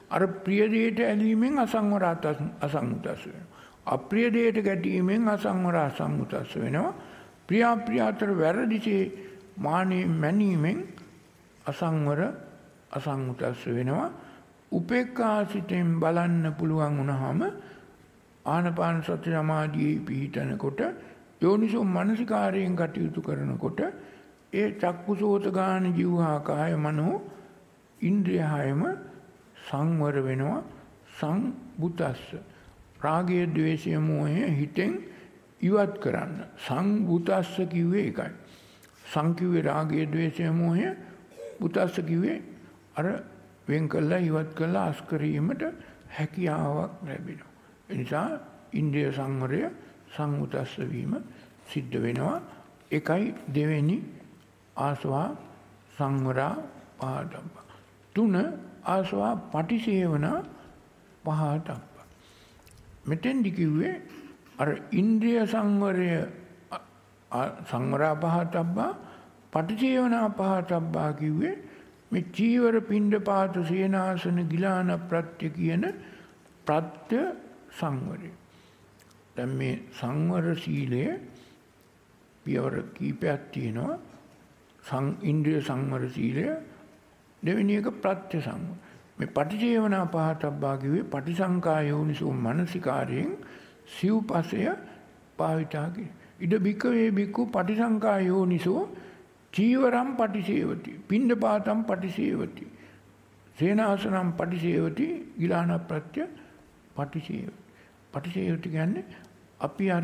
S1: අර ප්‍රිය දෙයට ඇලීමෙන් අසංවර අසංඋතස් වෙනවා. අප්‍රිය දෙයට ගැටීමෙන් අසංවර අසංඋතස් වෙනවා. ප්‍රිය අප්‍රිය අතර වැරදිසේ මානෙන් මැනීමෙන් අසංවර අසංඋතස් වෙනවා. උපේක්ඛා සිතෙන් බලන්න පුළුවන් වුණාම ආනාපාන සති සමාධියේ පිහිටනකොට යෝනිසෝ මනසිකාරයෙන් කටයුතු කරනකොට ඒ චක්කුසෝත ගාන ජීවහා කාය මනෝ ඉන්ද්‍රිය හයම සංවර වෙනවා. සංබුතස්ස රාගය ද්වේෂය මෝහය හිතෙන් ඉවත් කරන්න. සංබුතස්ස කිව්වේ ඒකයි. සං කිව්වේ රාගය ද්වේෂය මෝහය, බුතස්ස කිව්වේ අර වෙන් කළා ඉවත් කළා අස්කරීමට හැකියාවක් ලැබෙනවා. ඒ නිසා ඉන්ද්‍රිය සංවරය සංඋතස්ස වීම සිද්ධ වෙනවා. ඒකයි දෙවෙනි ආසවා සංවරා පහතබ්බ. 3 ආසවා පටිසේවනා පහතබ්බ. මෙතෙන්දි කිව්වේ අර ඉන්ද්‍රිය සංවරය සංවරා පහතබ්බා පටිසේවනා පහතබ්බා කිව්වේ මේ චීවර පිණ්ඩපාත සේනාසන ගිලාන ප්‍රත්‍ය කියන ප්‍රත්‍ය සංවරය. දැන් මේ සංවර සීලය පියවර කීපයක් තියෙනවා. ඉන්ද්‍රිය සංවර සීලය, දෙවෙනි එක ප්‍රත්‍ය සංවර. මේ පටිසේවනා පහතබ්බා කිව්වේ පටිසංකා යෝනිසෝ මනසිකාරයෙන් සිව්පසය භාවිතා කිරීම. ඉද බික්කවේ බික්කු පටිසංකා යෝනිසෝ චීවරම් පටිසේවති පිණ්ඩපාතම් පටිසේවති සේනාසනම් පටිසේවති ගිලාන ප්‍රත්‍ය පටිසේවති. පටිසේවති කියන්නේ අපි අර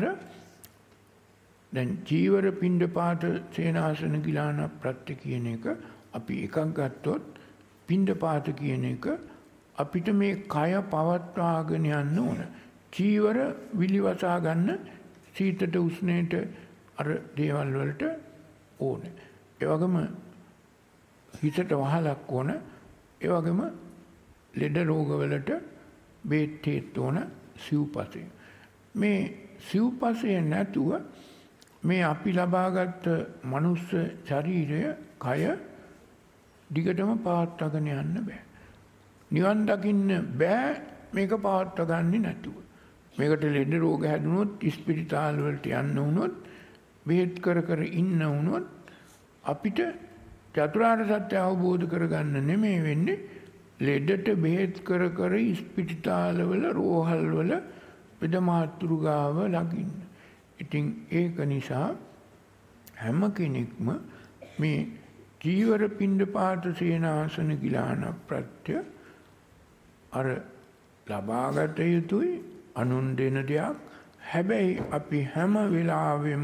S1: දැන් චීවර පිණ්ඩපාත සේනාසන ගිලාන ප්‍රත්‍ය කියන එක අපි එකක් ගත්තොත් පිණ්ඩපාත කියන එක අපිට මේ කය පවත්වාගෙන යන්න ඕන. චීවර විලිවසා ගන්න සීතට උෂ්ණයට අර දේවල් වලට ඕනේ. ඒ වගේම හිතට වහලක් ඕන. ඒ වගේම ලෙඩ රෝග වලට බේත් තේත් ඕන සිව්පසය. මේ සිව්පසය නැතුව මේ අපි ලබාගත් මනුස්ස ශරීරය කය දිගටම පවත්වාගෙන යන්න බෑ. නිවන් දකින්න බෑ මේක පවත්වා ගන්නේ නැතුව. මේකට ලෙඩ රෝග හැදුනොත් ස්පිරිතාල වලට යන්න වුණොත් බෙහෙත් කර කර ඉන්න වුණොත් අපිට චතුරාර්ය සත්‍ය අවබෝධ කරගන්න නෙමෙයි වෙන්නේ. ලෙඩට බෙහෙත් කර කර ස්පිරිතාලවල රෝහල්වල පෙදමාතුරු ගාව ලගින්න. ඉතින් ඒක නිසා හැම කෙනෙක්ම මේ චීවර පිණ්ඩපාත සේනාසන ගිලාන ප්‍රත්‍ය අර ලබාගත යුතුයි. අනුන් දෙන දෙයක්. හැබැයි අපි හැම වෙලාවෙම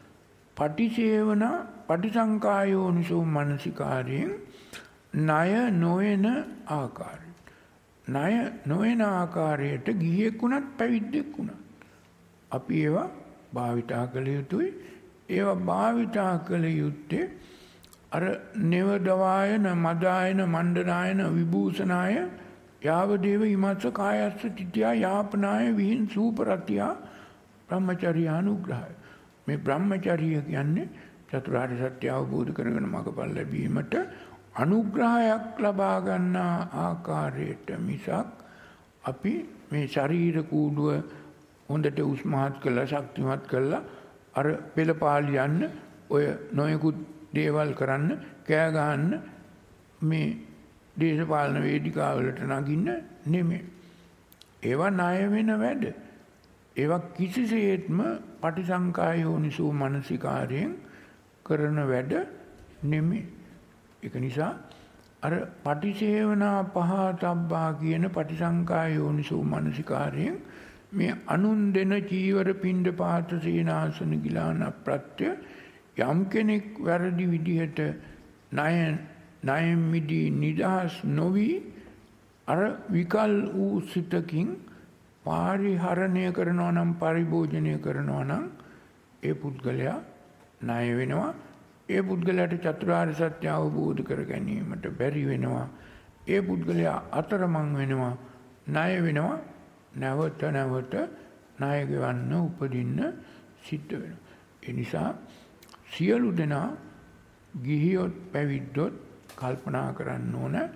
S1: පටිසේවනා පටිසංකායෝනිසෝ මනසිකාරයෙන් ණය නොවන ආකාරය. ණය නොවන ආකාරයට ගිහියෙක් වුණත් පැවිද්දෙක් වුණත් අපි ඒවා භාවිතා කළ යුතුයි. ඒවා භාවිතා කළ යුත්තේ අර නේවදවායන මදායන මණ්ඩනායන විභූෂනාය යාවදේව හිමස්ස කායස්ස තිත්‍යා යාපනාය විහිං සූපරතියා බ්‍රහ්මචර්යානුග්‍රහය. මේ බ්‍රහ්මචර්ය කියන්නේ චතුරාර්ය සත්‍ය අවබෝධ කරගෙන මඟපල් ලැබීමට අනුග්‍රහයක් ලබා ගන්නා ආකාරයට මිසක් අපි මේ ශරීර කූඩුව හොඳට උස්මහත් කළා ශක්තිමත් කළා අර පෙළපාලි යන්න ඔය නොයෙකුත් දේවල් කරන්න කෑ ගහන්න මේ දේශපාලන වේදිකාවලට නගින්න නෙමෙයි. ඒවා ණය වෙන වැඩ. ඒවා කිසිසේත්ම පටිසංකායෝනිසෝ මනසිකාරයෙන් කරන වැඩ නෙමෙයි. ඒක නිසා අර පටිසේවනා පහතබ්බා කියන පටිසංකායෝනිසෝ මනසිකාරයෙන් මේ අනුන් දෙන චීවර පිණ්ඩපාත සේනාසන ගිලාන ප්‍රත්‍ය යම් කෙනෙක් වැරදි විදිහට ණයෙන් මිදී නිදහස් නොවි අර විකල් වූ සිතකින් පාරිහරණය කරනවා නම් පරිභෝජනය කරනවා නම් ඒ පුද්ගලයා ණය වෙනවා. ඒ පුද්ගලයාට චතුරාර්ය සත්‍ය අවබෝධ කර ගැනීමට බැරි වෙනවා. ඒ පුද්ගලයා අතරමං වෙනවා, ණය වෙනවා. නැවත නැවත ණය ගෙවන්න උපදින්න සිද්ධ වෙනවා. ඒ නිසා සියලු දෙනා ගිහියොත් පැවිද්දොත් කල්පනා කරන්න ඕන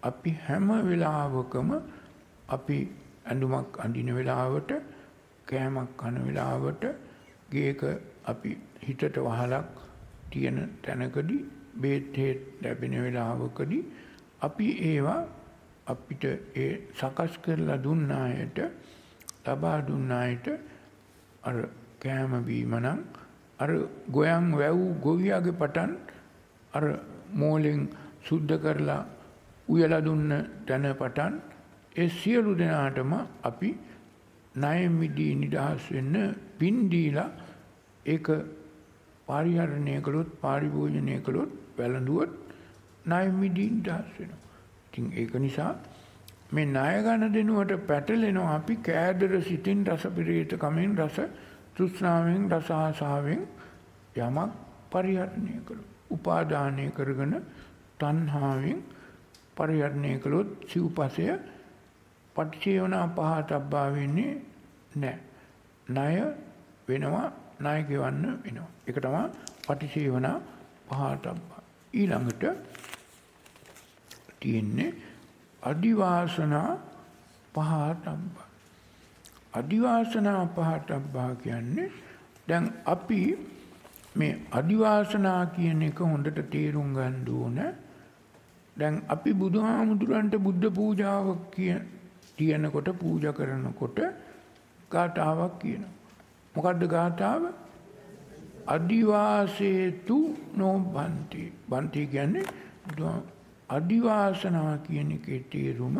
S1: අපි හැම වෙලාවකම අපි ඇඳුමක් අඳින වෙලාවට, කෑමක් කන වෙලාවට, ගේක අපි හිතට වහලක් තියෙන තැනකදී, බේත් ලැබෙන වෙලාවකදී අපි ඒවා අපිට ඒ සකස් කරලා දුන්න අයට, ලබා දුන්න අයට අර කෑම බීම නම් අර ගොයන් වැව් ගොවියාගේ පටන් අර මෝලෙන් සුද්ධ කරලා උයලා දුන්න තැන පටන් ඒ සියලු දෙනාටම අපි ණය මිදී නිදහස් වෙන්න පින් දීලා ඒක පරිහරණය කළොත්, පරිභෝජනය කළොත්, වැළඳුවොත් ණය මිදී නිදහස් වෙනවා. ඉතින් ඒක නිසා මේ ණය ගන්න දෙනුවට පැටලෙනවා අපි කෑදර සිතින්, රස පිරේත කමෙන්, රස තෘෂ්ණාවෙන්, රස ආසාවෙන් යමක් පරිහරණය කළොත්, උපාදානය කරගෙන තණ්හාවෙන් පරිහරණය කළොත් සිව්පසය පටිච්චේවනා පහතබ්බා වෙන්නේ නැහැ. ණය වෙනවා, ණය ගෙවන්න වෙනවා. ඒක තමයි පටිච්චේවනා පහතබ්බා. ඊළඟට තියෙන්නේ අදිවාසනා පහතබ්බා. අදිවාසනා පහතබ්බා කියන්නේ දැන් අපි මේ අදිවාසනා කියන එක හොඳට තේරුම් ගන්න ඕන. දැන් අපි බුදුහාමුදුරන්ට බුද්ධ පූජාවක් කියනකොට, පූජා කරනකොට ගාථාවක් කියනවා. මොකද්ද ගාථාව? අදිවාසේතු නෝ බන්ති. බන්ති කියන්නේ අදිවාසනා කියන එකේ තේරුම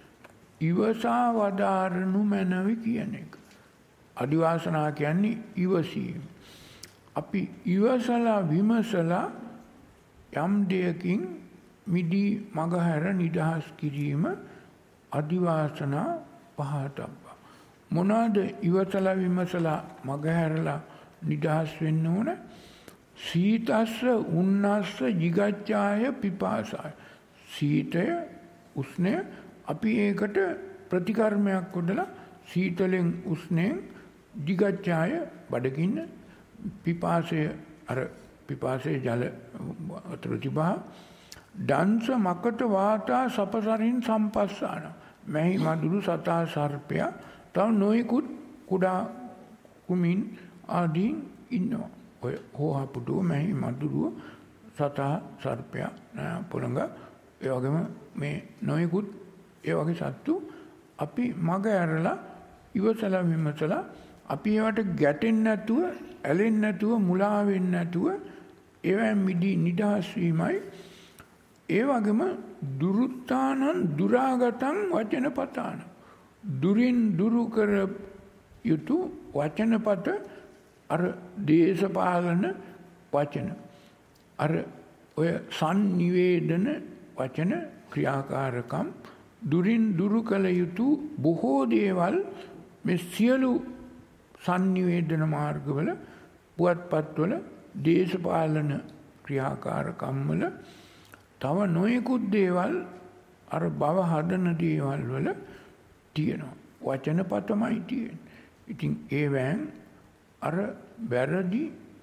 S1: ඉවසා වදාරනු මැනවි කියන එක. අදිවාසනා කියන්නේ ඉවසීම. අපි ඉවසලා විමසලා යම් දෙයකින් මිදී මගහැර නිදහස් කිරීම අදිවාසනා පහතබ්බා. මොනවාද ඉවසලා විමසලා මගහැරලා නිදහස් වෙන්න ඕන? සීතස්ස උන්නස්ස jigacchāය පිපාසාය. සීතය, උෂ්ණය අපි ඒකට ප්‍රතිකර්මයක් කොටලා සීතලෙන්, උෂ්ණයෙන්, jigacchāය බඩගින්න, පිපාසය අර පිපාසය ජල අතර තිබා, දංශ මකට වාතා සපසරින් සම්පස්සාන. මෙහි මදුරු සතා සර්පයා තව නොයෙකුත් කුඩා කුමින් ආදීන් ඉන්නවා. ඔය හෝහපුටුව, මෙහි මදුරුව, සතා සර්පයා, පොළඟ, ඒ වගේම මේ නොයෙකුත් ඒ වගේ සත්තු අපි මග ඇරලා ඉවසලා විමසලා අපි ඒවට ගැටෙන්නේ නැතුව, ඇලෙන්නේ නැතුව, මුලා වෙන්නේ නැතුව ඒවෙන් මිදී නිදහස් වීමයි. ඒ වගේම දුරුත්තානං දුරාගතං වචනපතාන. දුරින් දුරු කර යුතු වචනපත, අර දේශපාලන වචන, අර ඔය සංනිවේදන වචන, ක්‍රියාකාරකම්, දුරින් දුරු කළ යුතු බොහෝ දේවල් මේ සියලු සංනිවේදන මාර්ගවල, පුවත්පත්වල, දේශපාලන ක්‍රියාකාරකම්වල, තව නොයෙකුත් දේවල් අර බව හදන දේවල් වල තියෙනවා. වචනපතමයි තියෙන්නේ. ඉතින් ඒවෙන් අර වැරදි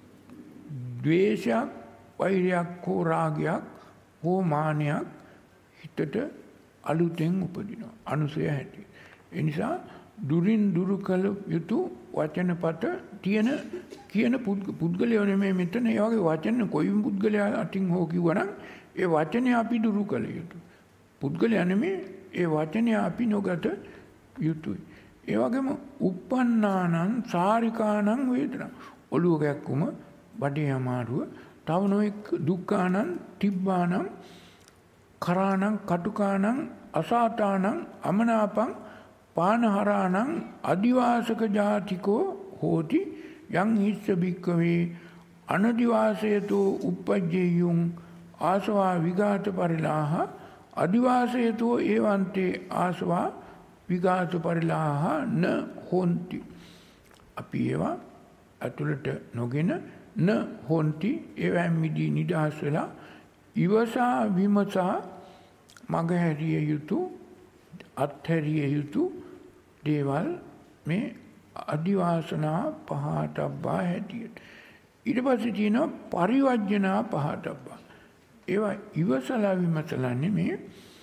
S1: ද්වේෂයක්, වෛරයක් හෝ රාගයක් හෝ මානයක් හිතට අලුතෙන් උපදිනවා. අනුසය ඇති. ඒ නිසා දුරින් දුරු කළ යුතු වචනපත තියෙන කියන පුද්ගලයෝ නෙමෙයි මෙතන. ඒ වගේ වචන කොයි පුද්ගලයා අතින් හෝ කිව්වනම් ඒ වචනේ අපි දුරු කළ යුතුයි. පුද්ගලයා නෙමෙයි, ඒ වචනේ අපි නොගත යුතුයි. ඒ වගේම uppannānaṁ sārikānaṁ වේදනා. ඔළුව කැක්කුම, බඩේ අමාරුව, තව නොඑක් දුක්ඛානං තිබ්බානං කරානං කටුකානං අසාතානං අමනාපං පානහරානං අදිවාසක ජාතිකෝ හෝති යං හිස්ස භික්ඛවේ අනදිවාසයතෝ uppajjeyum ආසවා විඝාත පරිලාහ අදිවාසයතෝ ඒවන්තේ ආසවා විඝාත පරිලාහ න හොන්ති. අපි ඒවා අතුලට නොගෙන න හොන්ති, ඒවැන් මිදී නිදහස් වෙලා ඉවසා විමසා මගහැරිය යුතු, අත්හැරිය යුතු දේවල් මේ අදිවාසනා පහතබ්බා හැටියට. ඊට පස්සේ තියෙනවා පරිවර්ජනා පහතබ්බා. ඒවා ඉවසලා විමසලා නෙමෙයි,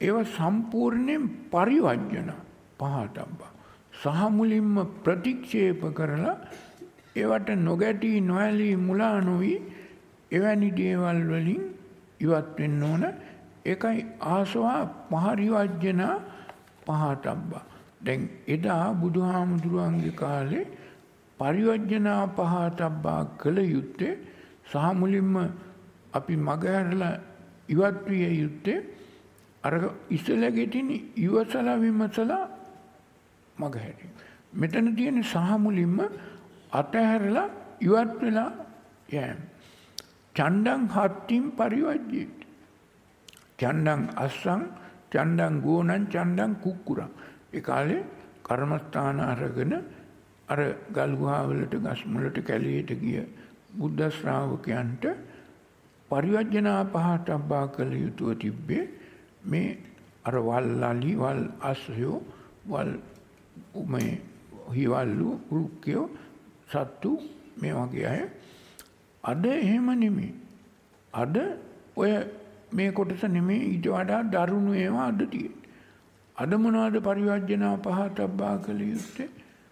S1: ඒව සම්පූර්ණයෙන් පරිවර්ජන පහතබ්බා. සහ මුලින්ම ප්‍රතික්ෂේප කරලා ඒවට නොගැටී නොඇලී මුලා නොවි එවැනි දේවල් වලින් ඉවත් වෙන්න ඕන. ඒකයි ආසවා පරිවර්ජන පහතබ්බා. දැන් එදා බුදුහාමුදුරුවන්ගේ කාලේ පරිවර්ජනා පහතබ්බා කළ යුත්තේ සහ මුලින්ම අපි මගහැරලා ඉවත් විය යුත්තේ අර ඉස්සල ගෙටින් ඉවසලා විමසලා මගහැරීම. මෙතන තියෙන සහ මුලින්ම අතහැරලා ඉවත් වෙලා යෑම. චණ්ඩං හත්තිම් පරිවර්ජ්‍යේති. චණ්ඩං අස්සං චණ්ඩං ගෝණං චණ්ඩං කුක්කුරං. ඒ කාලේ කර්මස්ථාන අරගෙන අර ගල් ගුහාවලට ගස් මුලට කැලේට ගිය බුද්ධ ශ්‍රාවකයන්ට පරිවර්ජනා පහතබ්බා කළ යුතුව තිබ්බේ මේ අර වල්ලලි වල් අස්සයෝ වල් මේ හිවල්ලු රුක්කයෝ සත්තු මේ වගේ අය. අද එහෙම නෙමෙයි. අද ඔය මේ කොටස නෙමෙයි ඊට වඩා දරුණු ඒවා අද තියෙන්නේ. අද මොනවද පරිවර්ජනා පහතබ්බා කළ යුත්තේ?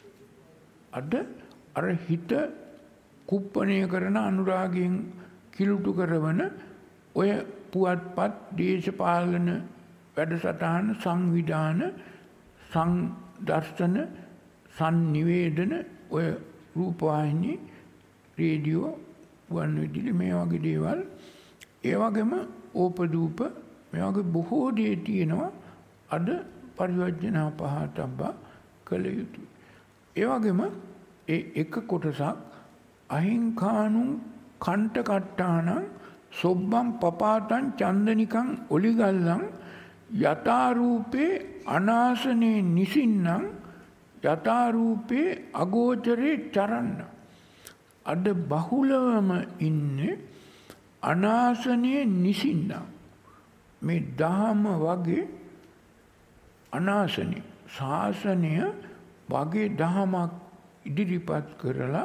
S1: අද අර හිත කුප්පණය කරන අනුරාගයෙන් කිලුටු කරවන ඔය පුවත්පත් දේශපාලන වැඩසටහන සංවිධාන සංදර්ශන සංනිවේදන ඔය රූපවාහිනී රේඩියෝ වන්විදුලි මේ වගේ දේවල් ඒ වගේම ඕපදූප මේ වගේ බොහෝ දේ තියෙනවා අද පරිවර්ජනා පහතබ්බා කළ යුතුයි. ඒ වගේම ඒ එක කොටසක් අහිංකානුං කණ්ඨකට්ටානං සොබ්බම් පපාතං චන්දනිකං ඔලිගල්ලං යථාරූපේ අනාසනේ නිසින්නම් යථාරූපේ අගෝචරේ චරන්න. අද බහුලවම ඉන්නේ අනාසනේ නිසින්නම්. මේ දහම වගේ අනාසනේ ශාසනය වගේ දහමක් ඉදිරිපත් කරලා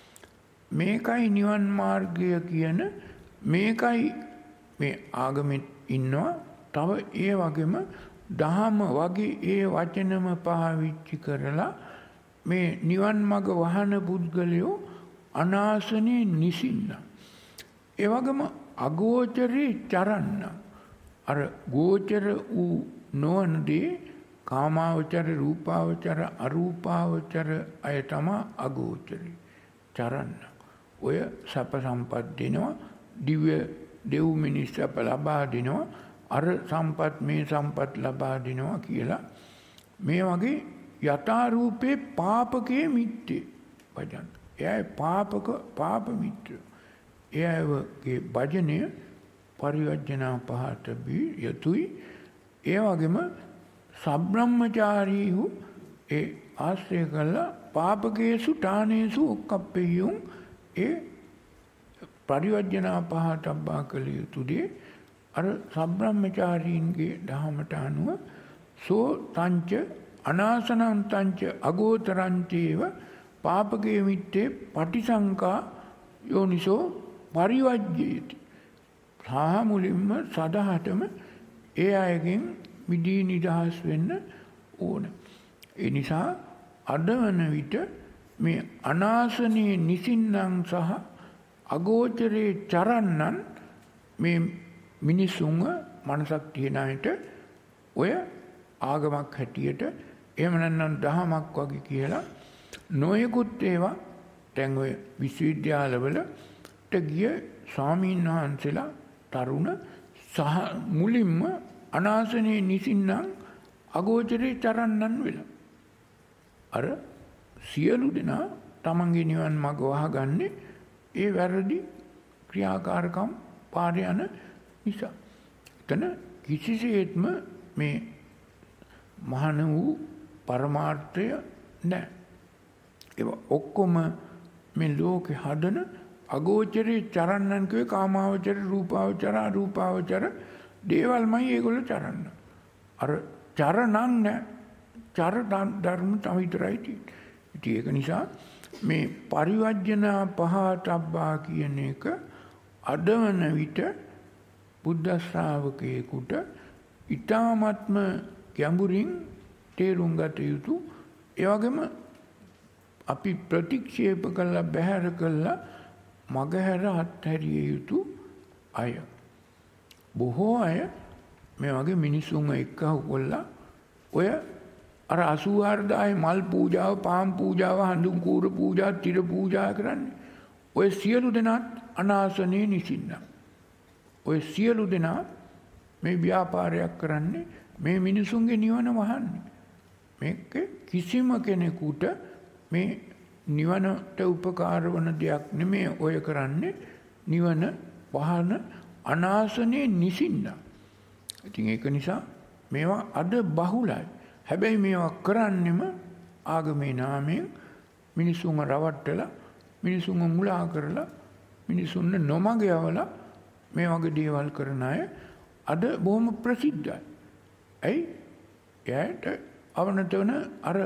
S1: මේකයි නිවන් මාර්ගය කියන මේකයි මේ ආගමෙත් ඉන්නවා. තව ඒ වගේම දහම වගේ ඒ වචනම පාවිච්චි කරලා මේ නිවන් මඟ වහන පුද්ගලයෝ අනාසනේ නිසින්න. ඒ වගේම අගෝචරේ චරන්න. අර ගෝචර වූ නොවන දේ කාමාවචර රූපාවචර අරූපාවචර අය තමයි අගෝචරේ චරන්න. ඔය සැප සම්පත් දෙනවා, දිව්‍ය දෙව් මිනිස් සැප ලබා දෙනවා, අර සම්පත් මේ සම්පත් ලබා දෙනවා කියලා මේ වගේ යථාරූපේ පාපකයේ මිත්‍යේ වචන. එයයි පාප මිත්‍ර. එයගේ භජනය පරිවර්ජනා පහතබ්බී යතුයි. ඒ වගේම සබ්‍රහ්මචාරීහු ඒ ආශ්‍රය කළා පාපකේසු ඨානේසු ඔක්කප්පෙයුම් ඒ පරිවර්ජනා පහතබ්බා කළ යුතුදී අර සබ්‍රහ්මචාරීන්ගේ දහමට අනුව සෝ තංච අනාසනං තංච අගෝතරංචේව පාපකේ මිත්තේ පටිසංකා යෝනිසෝ පරිවර්ජ්‍යේති. සහ මුලින්ම සදහටම ඒ අයගෙන් මිදී නිදහස් වෙන්න ඕන. ඒ නිසා අද වන විට මේ අනාසනයේ නිසින්නම් සහ අගෝචරේ චරන්නන් මේ මිනිසුන්ව මනසක් තියෙන අයට ඔය ආගමක් හැටියට එහෙම නැත්නම් දහමක් වගේ කියලා නොයෙකුත් ඒවා දැන් ඔය විශ්වවිද්‍යාලවලට ගිය ස්වාමීන් වහන්සේලා තරුණ සහ මුලින්ම අනාසනයේ නිසින්නම් අගෝචරේ චරන්නන් වෙලා අර සියලු දෙනා තමන්ගේ නිවන් මඟ වහගන්නේ ඒ වැරදි ක්‍රියාකාරකම් පාර යන නිසා. එතන කිසිසේත්ම මේ මහාන වූ පරමාර්ථය නැහැ. ඒ ඔක්කොම මේ ලෝකේ හදන අගෝචරේ චරන්නන් කියවේ කාමාවචර රූපාවචර අරූපාවචර දේවල්මයි ඒගොල්ලෝ චරන්න. අර චරණන් නැහැ. චර ධර්ම තව විතරයි තියෙන්නේ. ඉතින් ඒක නිසා මේ පරිවර්ජනා පහතබ්බා කියන එක අදවන විට බුද්ධ ශ්‍රාවකයෙකුට ඊ타ත්ම ගැඹුරින් තේරුම් ගත යුතු. ඒ වගේම අපි ප්‍රතික්ෂේප කළා බැහැර කළා මගහැර අත්හැරිය යුතු අය. බොහෝ අය මේ වගේ මිනිසුන් එක්කව කොල්ලා ඔය අර 84000 මල් පූජාව, පාන් පූජාව, හඳුන් කූර පූජා, තිර පූජා කරන්නේ. ඔය සියලු දෙනාත් අනාසනේ නිසින්න. ඔය සියලු දෙනා මේ ව්‍යාපාරයක් කරන්නේ මේ මිනිසුන්ගේ නිවන වහන්නේ. මේක කිසිම කෙනෙකුට මේ නිවනට උපකාර වන දෙයක් නෙමෙයි ඔය කරන්නේ. නිවන වහන අනාසනේ නිසින්න. ඉතින් ඒක නිසා මේවා අද බහුලයි. හැබැයි මේවා කරන්නෙම ආගමේ නාමයෙන් මිනිසුන්ව රවට්ටලා, මිනිසුන්ව මුලා කරලා, මිනිසුන්ව නොමග යවලා මේ වගේ දේවල් කරන අය අද බොහොම ප්‍රසිද්ධයි. ඇයි? එයාට අවනත වන අර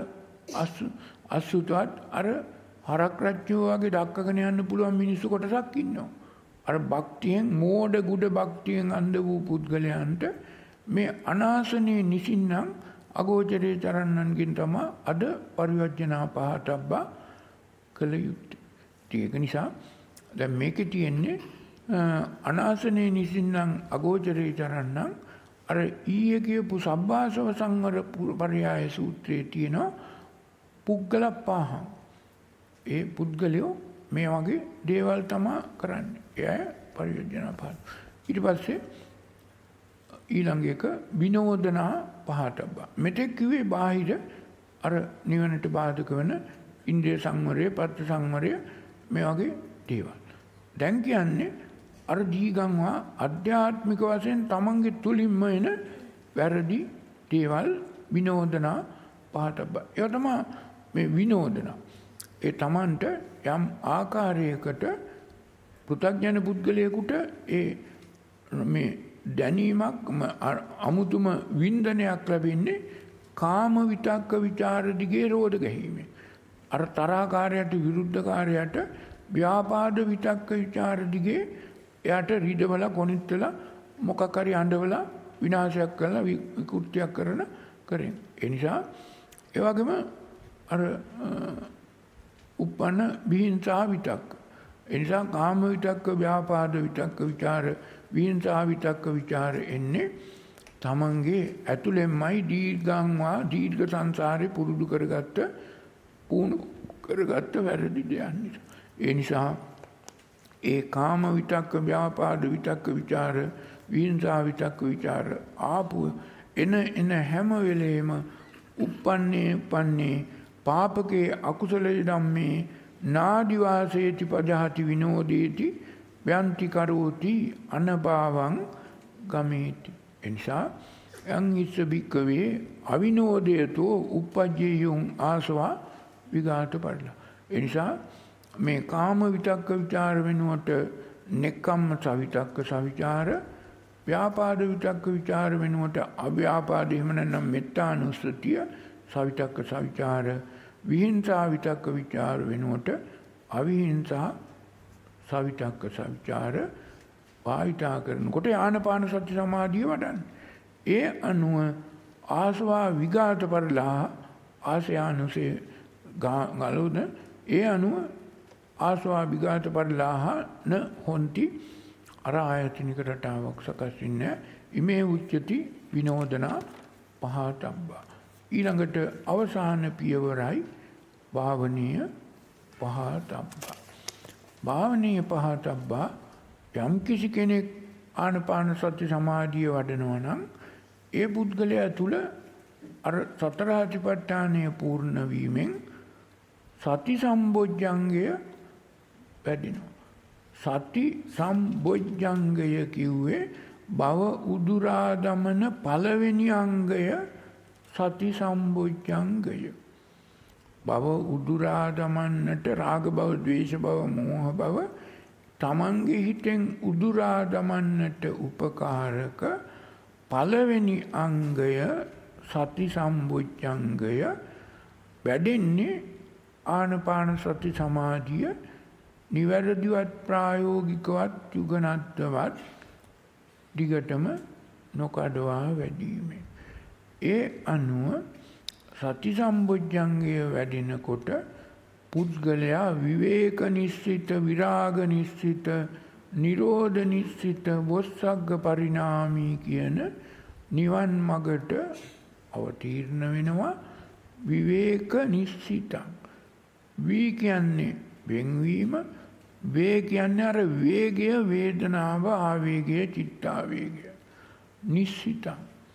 S1: අසුතවත් අර හරක් රච්චෝ වගේ දක්කගෙන යන්න පුළුවන් මිනිස්සු කොටසක් ඉන්නවා. අර භක්තියෙන් මෝඩ ගුඩ භක්තියෙන් අන්ධ වූ පුද්ගලයන්ට මේ අනාසනේ නිසින්නම් අගෝචරේ චරන්නන්ගෙන් තමයි අද පරිවර්ජනා පහතබ්බා කළ යුත්තේ. ඒක නිසා දැන් මේකේ තියෙන්නේ අනාසනේ නිසින්නම් අගෝචරේ චරන්නම් අර ඊයේ කියපු සබ්බාසව සංවර පරයාය සූත්‍රයේ තියෙනවා පුද්ගල පහන්. ඒ පුද්ගලයෝ මේ වගේ දේවල් තමයි කරන්නේ. එය පරිවර්ජනා පහත. ඊට පස්සේ ඊළඟ එක විනෝදනා පහතබ්බා. මෙතෙක් කිව්වේ බාහිර අර නිවනට බාධක වෙන ඉන්ද්‍රිය සංවරය, පත්‍ය සංවරය මේ වගේ දේවල්. දැන් කියන්නේ අර දීගම්වා අධ්‍යාත්මික වශයෙන් තමන්ගේ තුලින්ම එන වැරදි දේවල් විනෝදනා පහතබ්බා. ඒ තමයි මේ විනෝදනා. ඒ තමන්ට යම් ආකාරයකට පෘථග්ජන පුද්ගලයෙකුට ඒ මේ දැනීමක් අමුතුම වින්දනයක් ලැබෙන්නේ කාම විතක්ක ਵਿਚාර දිගේ රෝධ ගැහිීමෙන්. අර තරහකාරයට විරුද්ධකාරයට ව්‍යාපාද විතක්ක ਵਿਚාර දිගේ එයාට රිදවලා කොනිටලා මොකක් හරි අඬවලා විනාශයක් කරලා විකෘතියක් කරන කරෙන්. ඒ නිසා ඒ වගේම අර උපන්න විහිංසා විතක්ක. ඒ නිසා කාම විතක්ක, ව්‍යාපාද විතක්ක ਵਿਚාර, විහිංසා විතක්ක ਵਿਚාර එන්නේ තමන්ගේ ඇතුළෙන්මයි දීර්ඝ සංසාරේ පුරුදු කරගත්ත වැරදි දෙයක් නිසා. ඒ නිසා ඒ කාම විතක්ක, ව්‍යාපාද විතක්ක ਵਿਚාර, විහිංසා විතක්ක ਵਿਚාර ආපු එන හැම වෙලේම උප්පන්නේ පාපකේ අකුසලේ ධම්මේ නාදිවාසේති පජහති විනෝදේති ව්‍යන්ති කරෝති අනභාවං ගමේති. එනිසා යං ඉස්ස බික්කවේ අවිනෝදේතෝ උපජ්ජේයුං ආසවා විඝාත පරිලා. එනිසා මේ කාම විතක්ක ਵਿਚාර වෙනුවට නෙක්ඛම්ම සවිතක්ක සවිචාර, ව්‍යාපාද විතක්ක ਵਿਚාර වෙනුවට අව්‍යාපාද එහෙම නැත්නම් මෙත්තානුස්සතිය සවිතක්ක සවිචාර, විහිංසා විතක්ක ਵਿਚාර වෙනුවට අවිහිංසා සවිතක්ක සවිචාර භාවිතා කරනකොට ආනාපාන සති සමාධිය වඩන්න. ඒ අනුව ආසවා විඝාත පරිලා ආසයානුසේ ගලෝද ඒ අනුව ආසවා විඝාත පරිලාහ න හොಂತಿ අර ආයතනික රටාවක් සකස් වෙන්නේ. ඉමේ උච්චති විනෝදනා පහතබ්බා. ඊළඟට අවසාන පියවරයි භාවනීය පහතබ්බා. භාවනීය පහතබ්බා යම් කිසි කෙනෙක් ආනාපාන සති සමාධිය වඩනවා නම් ඒ පුද්ගලයා තුල අර සතර සතිපට්ඨානය පූර්ණ වීමෙන් සති සම්බොජ්ජංගය වැඩෙනවා. සති සම්බොජ්ජංගය කිව්වේ භව උදුරා දමන පළවෙනි අංගය සති සම්බොජ්ජංගය. භව උදුරා දමන්නට රාග භව, ද්වේෂ භව, මෝහ භව තමන්ගේ හිතෙන් උදුරා දමන්නට උපකාරක පළවෙනි අංගය සති සම්බොජ්ජංගය වැඩෙන්නේ ආනාපාන සති සමාධිය නිවැරදිවත් ප්‍රායෝගිකවත් යුගනත්වත් දිගටම නොකඩවා වැඩීමෙන්. ඒ අනුව සති සම්බොජ්ජංගය වැඩෙනකොට පුද්ගලයා විවේක නිස්සිත, විරාග නිස්සිත, නිරෝධ නිස්සිත, වොස්සග්ග පරිණාමී කියන නිවන් මගට අවතීර්ණ වෙනවා. විවේක නිස්සිතං. වී කියන්නේ වෙන්වීම, වේ කියන්නේ අර වේගය, වේදනාව, ආවේගය, චිත්තාවේගය. නිස්සිතං.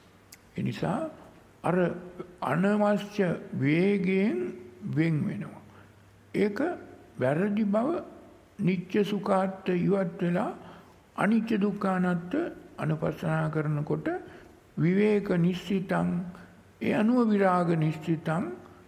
S1: එනිසා අර අනවශ්‍ය වේගයෙන් වෙන් වෙනවා. ඒක වැරදි බව නිච්ච සුඛාත් ඉවත් වෙලා අනිච්ච දුක්ඛානත් අනුපස්සනා කරනකොට විවේක නිස්සිතං, ඒ අනුව විරාග නිස්සිතං,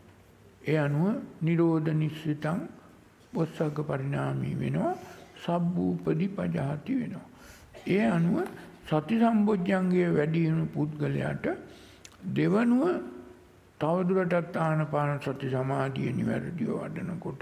S1: ඒ අනුව නිරෝධ නිස්සිතං, වොස්සග්ග පරිණාමී වෙනවා. සබ්බූපදි පජාති වෙනවා. ඒ අනුව සති සම්බොජ්ජංගයේ වැඩි වෙන පුද්ගලයාට දෙවනුව තවදුරටත් ආනාපාන සති සමාධිය නිවැරදිව වඩනකොට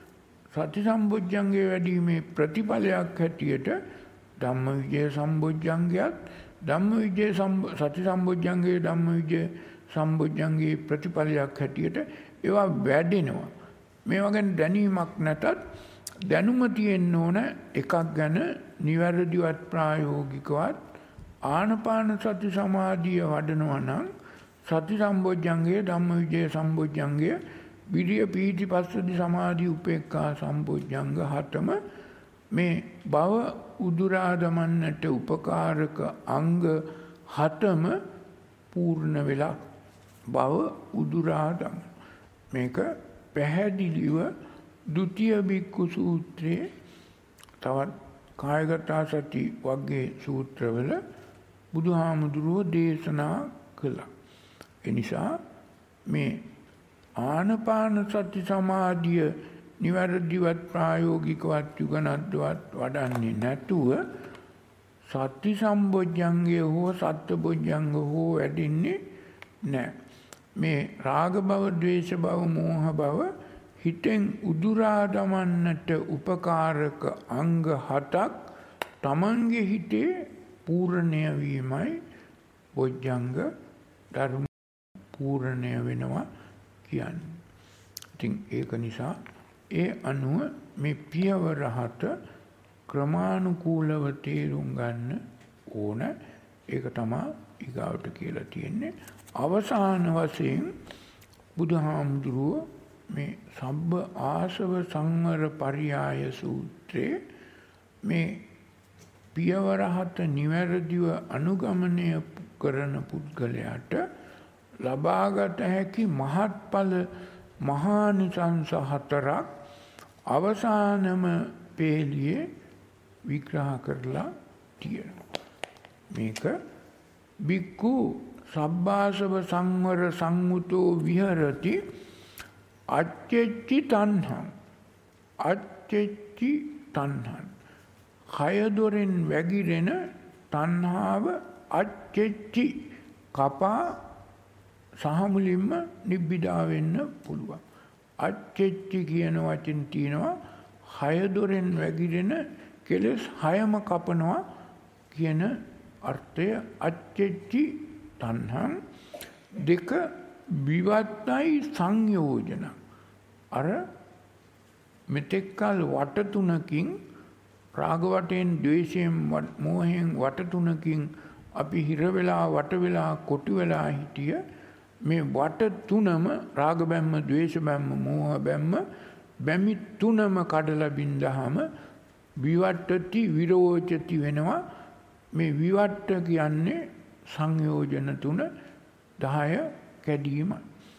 S1: සති සම්බොජ්ජංගයේ වැඩිීමේ ප්‍රතිඵලයක් හැටියට ධම්මවිජය සම්බොජ්ජංගයත්, ධම්මවිජය සති සම්බොජ්ජංගයේ ධම්මවිජය සම්බොජ්ජංගයේ ප්‍රතිඵලයක් හැටියට ඒවා වැඩෙනවා. මේවා ගැන දැනීමක් නැතත් දැනුම තියෙන්න ඕන එකක් ගැන නිවැරදිවත් ප්‍රායෝගිකවත් ආනාපාන සති සමාධිය වඩනවා නම් සති සම්බොජ්ජංගයේ, ධම්මවිජය සම්බොජ්ජංගය, විරිය පීති පස්සද්ධි සමාධි උපේක්ඛා සම්බොජ්ජංග හතම මේ භව උදුරා දමන්නට උපකාරක අංග හතම පූර්ණ වෙලා භව උදුරා දමන. මේක පැහැදිලිව ဒုတိ ය බික්කු සූත්‍රයේ තවත් කායගත සති වගේ සූත්‍රවල බුදුහාමුදුරුවෝ දේශනා කළා. එනිසා මේ ආනාපාන සති සමාධිය නිවැරදිවත් ප්‍රායෝගිකවත් යුගනද්දවත් වඩන්නේ නැතුව සති සම්බොජ්ජංගය හෝ සත්බොජ්ජංග හෝ වැඩින්නේ නැහැ. මේ රාග භව, ද්වේෂ භව, මෝහ භව හිතෙන් උදුරා දමන්නට උපකාරක අංග 7ක් තමන්ගේ හිතේ පූර්ණය වීමයි බොජ්ජංග ධර්ම පූර්ණය වෙනවා කියන්නේ. ඉතින් ඒක නිසා ඒ අනුව මේ පියවර 7 ක්‍රමානුකූලව තේරුම් ගන්න ඕන. ඒක තමයි ඊගාවට කියලා තියෙන්නේ. අවසාන වශයෙන් බුදුහාමුදුරුවෝ මේ සබ්බ ආසව සංවර පරියාය සූත්‍රයේ මේ පියවර 7 නිවැරදිව අනුගමනය කරන පුද්ගලයාට ලබාගත හැකි මහත්ඵල මහානිසංස 4ක් අවසානම පේළියේ විග්‍රහ කරලා තියෙනවා. මේක බික්කු සබ්බාසව සංවර සංවුතෝ විහරති අච්චෙච්චි තණ්හං. අච්චෙච්චි තණ්හං. කය දොරෙන් වැగిරෙන තණ්හාව අච්චෙච්චි කපා සහ මුලින්ම නිබ්බිදා වෙන්න පුළුවන්. අච්චෙච්චි කියන වචන තියෙනවා හය දොරෙන් වැగిරෙන කෙලෙස් හයම කපනවා කියන අර්ථය. අච්චෙච්චි තණ්හං. දෙක විවත්තයි සංයෝජන. අර මෙතෙක්කල් වට තුනකින් රාග වටෙන්, ද්වේෂයෙන්, මෝහයෙන් වට තුනකින් අපි හිර වෙලා වට වෙලා කොටු වෙලා හිටිය මේ වට තුනම රාග බැම්ම, ද්වේෂ බැම්ම, මෝහ බැම්ම, බැමි තුනම කඩලා බින්දහම විවට්ටති විරෝචති වෙනවා. මේ විවට්ට කියන්නේ සංයෝජන තුන 10 කැඩීම.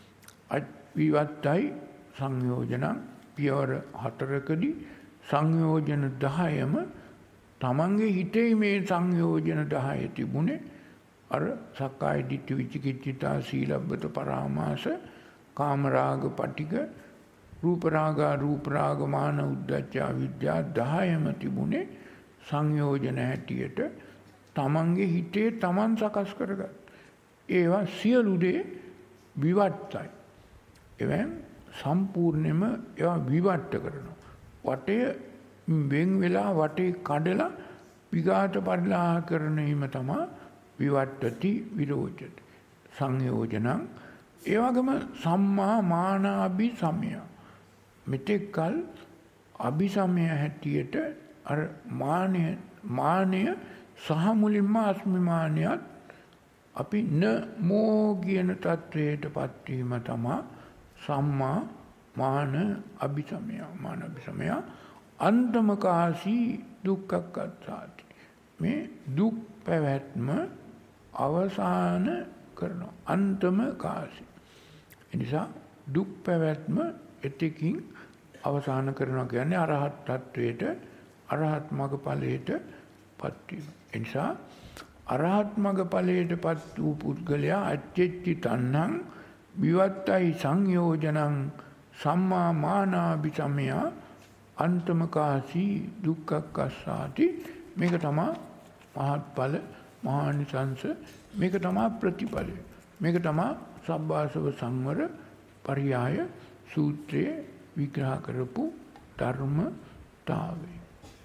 S1: විවත්තයි සංයෝජන පියවර 4කදී සංයෝජන 10ම තමන්ගේ හිතේ මේ සංයෝජන 10 තිබුණේ අර සක්කාය දිට්ඨි, විචිකිච්ඡා, සීලබ්බත පරාමාස, කාමරාග පටික, රූපරාග, රූපරාග, මාන, උද්ධච්ච, අවිද්‍යා 10ම තිබුණේ සංයෝජන හැටියට තමන්ගේ හිතේ තමන් සකස් කරගත්. ඒවා සියලු දේ විවට්ටයි. එවෙන් සම්පූර්ණයෙන්ම ඒවා විවට්ට කරනවා. වටය වෙන් වෙලා වටේ කඩලා විඝාත පරිලාහ කරන හිම තමයි විවට්ටති විරෝචති සංයෝජනං ඒ වගේම සම්මා මානාභිසමය මෙතෙක් කල අභිසමය හැටියට අර මානය සහ මුලින්ම අස්මිමානයත් අපි නමෝ කියන තත්වයට පත්වීම තමා සම්මා මාන අභිසමය අන්තමකාසී දුක්ඛක්ඛාති මේ දුක් පැවැත්ම අවසාන කරනවා අන්තමකාසී එනිසා දුක් පැවැත්ම එතකින් අවසාන කරනවා කියන්නේ අරහත් තත්වයට අරහත් මඟ ඵලයට පත්වීම එනිසා අරහත් මඟ ඵලයට පත් වූ පුද්ගලයා අච්චෙච්චි තණ්හං විවත්තයි සංයෝජනං සම්මා මානාභිසමය අන්තමකාසී දුක්ඛක්ඛාති මේක තමයි මහත්ඵල මහානිසංස මේක තමයි ප්‍රතිඵලය මේක තමයි සබ්බාසව සංවර පරියාය සූත්‍රයේ විග්‍රහ කරපු ධර්මතාවය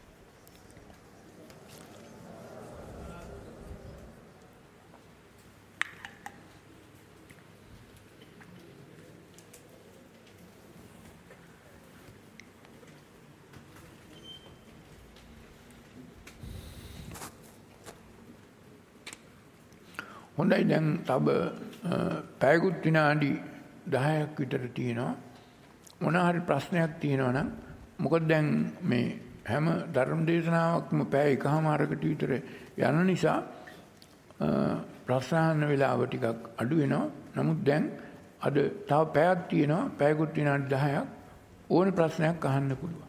S1: හොඳයි දැන් තව පැයකුත් විනාඩි 10ක් විතර තියෙනවා මොන හරි ප්‍රශ්නයක් තියෙනවා නම් මොකද දැන් මේ හැම ධර්ම දේශනාවක්ම පැය එකමාරකට විතර යන නිසා ප්‍රශ්න වේලාව ටිකක් අඩු වෙනවා නමුත් දැන් අද තව පැයක් තියෙනවා පැයකුත් විනාඩි 10ක් ඕන ප්‍රශ්නයක් අහන්න පුළුවන්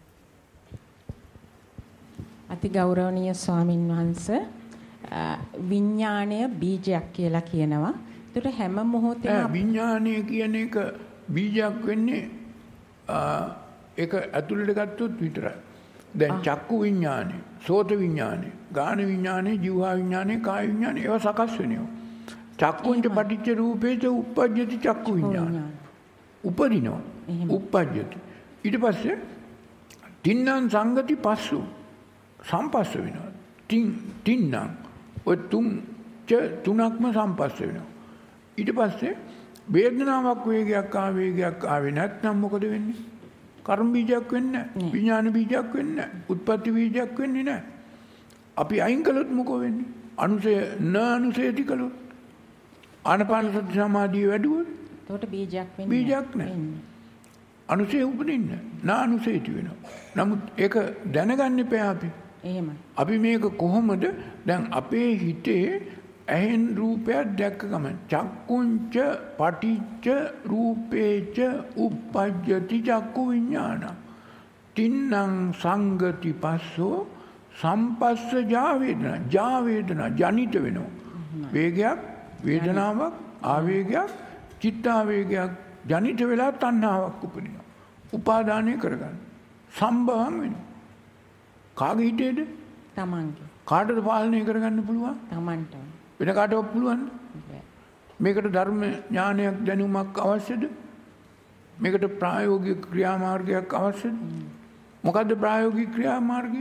S2: අති ගෞරවනීය ස්වාමින් වහන්සේ විඥාණය බීජයක් කියලා කියනවා. ඒතර හැම මොහොතේම
S1: විඥාණය කියන එක බීජයක් වෙන්නේ ඒක ඇතුළට ගත්තොත් විතරයි. දැන් චක්කු විඥාණය, සෝත විඥාණය, ගාන විඥාණය, ජීවහා විඥාණය, කාය විඥාණය ඒවා සකස් වෙනවා. චක්කුංච පටිච්ච රූපේච උප්පජ්ජති චක්කු විඥාන. උපදිනවා. උප්පජ්ජති. ඊට පස්සේ තින්නම් සංගති පස්සු සම්පස්ස වෙනවා. තින්නම් ඔය තුනක්ම සම්පස්ස වෙනවා. ඊට පස්සේ වේදනාවක් වේගයක් ආවේ නැත්නම් මොකද වෙන්නේ? කර්ම බීජයක් වෙන්නේ නැහැ. විඥාන බීජයක් වෙන්නේ නැහැ. උත්පත්ති බීජයක් වෙන්නේ නැහැ. අපි අයින් කළොත් මොකෝ වෙන්නේ? අනුසයති කළොත්. ආනපාන සති සමාධිය වැඩුවොත්.
S2: එතකොට බීජයක් වෙන්නේ
S1: බීජයක් නැහැ. අනුසය උපදින්නේ නානුසයති වෙනවා. නමුත් ඒක දැනගන්න එපා අපි.
S2: එහෙමයි.
S1: අපි මේක කොහොමද දැන් අපේ හිතේ ඇහෙන් රූපයක් දැක්ක ගමන් චක්කුංච පටිච්ච රූපේච උප්පජ්ජති චක්කු විඥාන තින්නම් සංගති පස්සෝ සම්පස්සජා වේදනා ජනිත වෙනවා වේගයක් වේදනාවක් ආවේගයක් චිත්තාවේගයක් ජනිත වෙලා තණ්හාවක් උපදිනවා උපාදානය කරගන්න සම්භවම් වෙනවා කාගේ හිතේද
S2: තමන්ගේ
S1: කාටද පාලනය කරගන්න පුළුවන්
S2: තමන්ට
S1: වෙන කාටවත් පුළුවන් මේකට ධර්ම ඥානයක් දැනුමක් අවශ්‍යද මේකට ප්‍රායෝගික ක්‍රියාමාර්ගයක් අවශ්‍යද මොකද්ද ප්‍රායෝගික ක්‍රියාමාර්ගය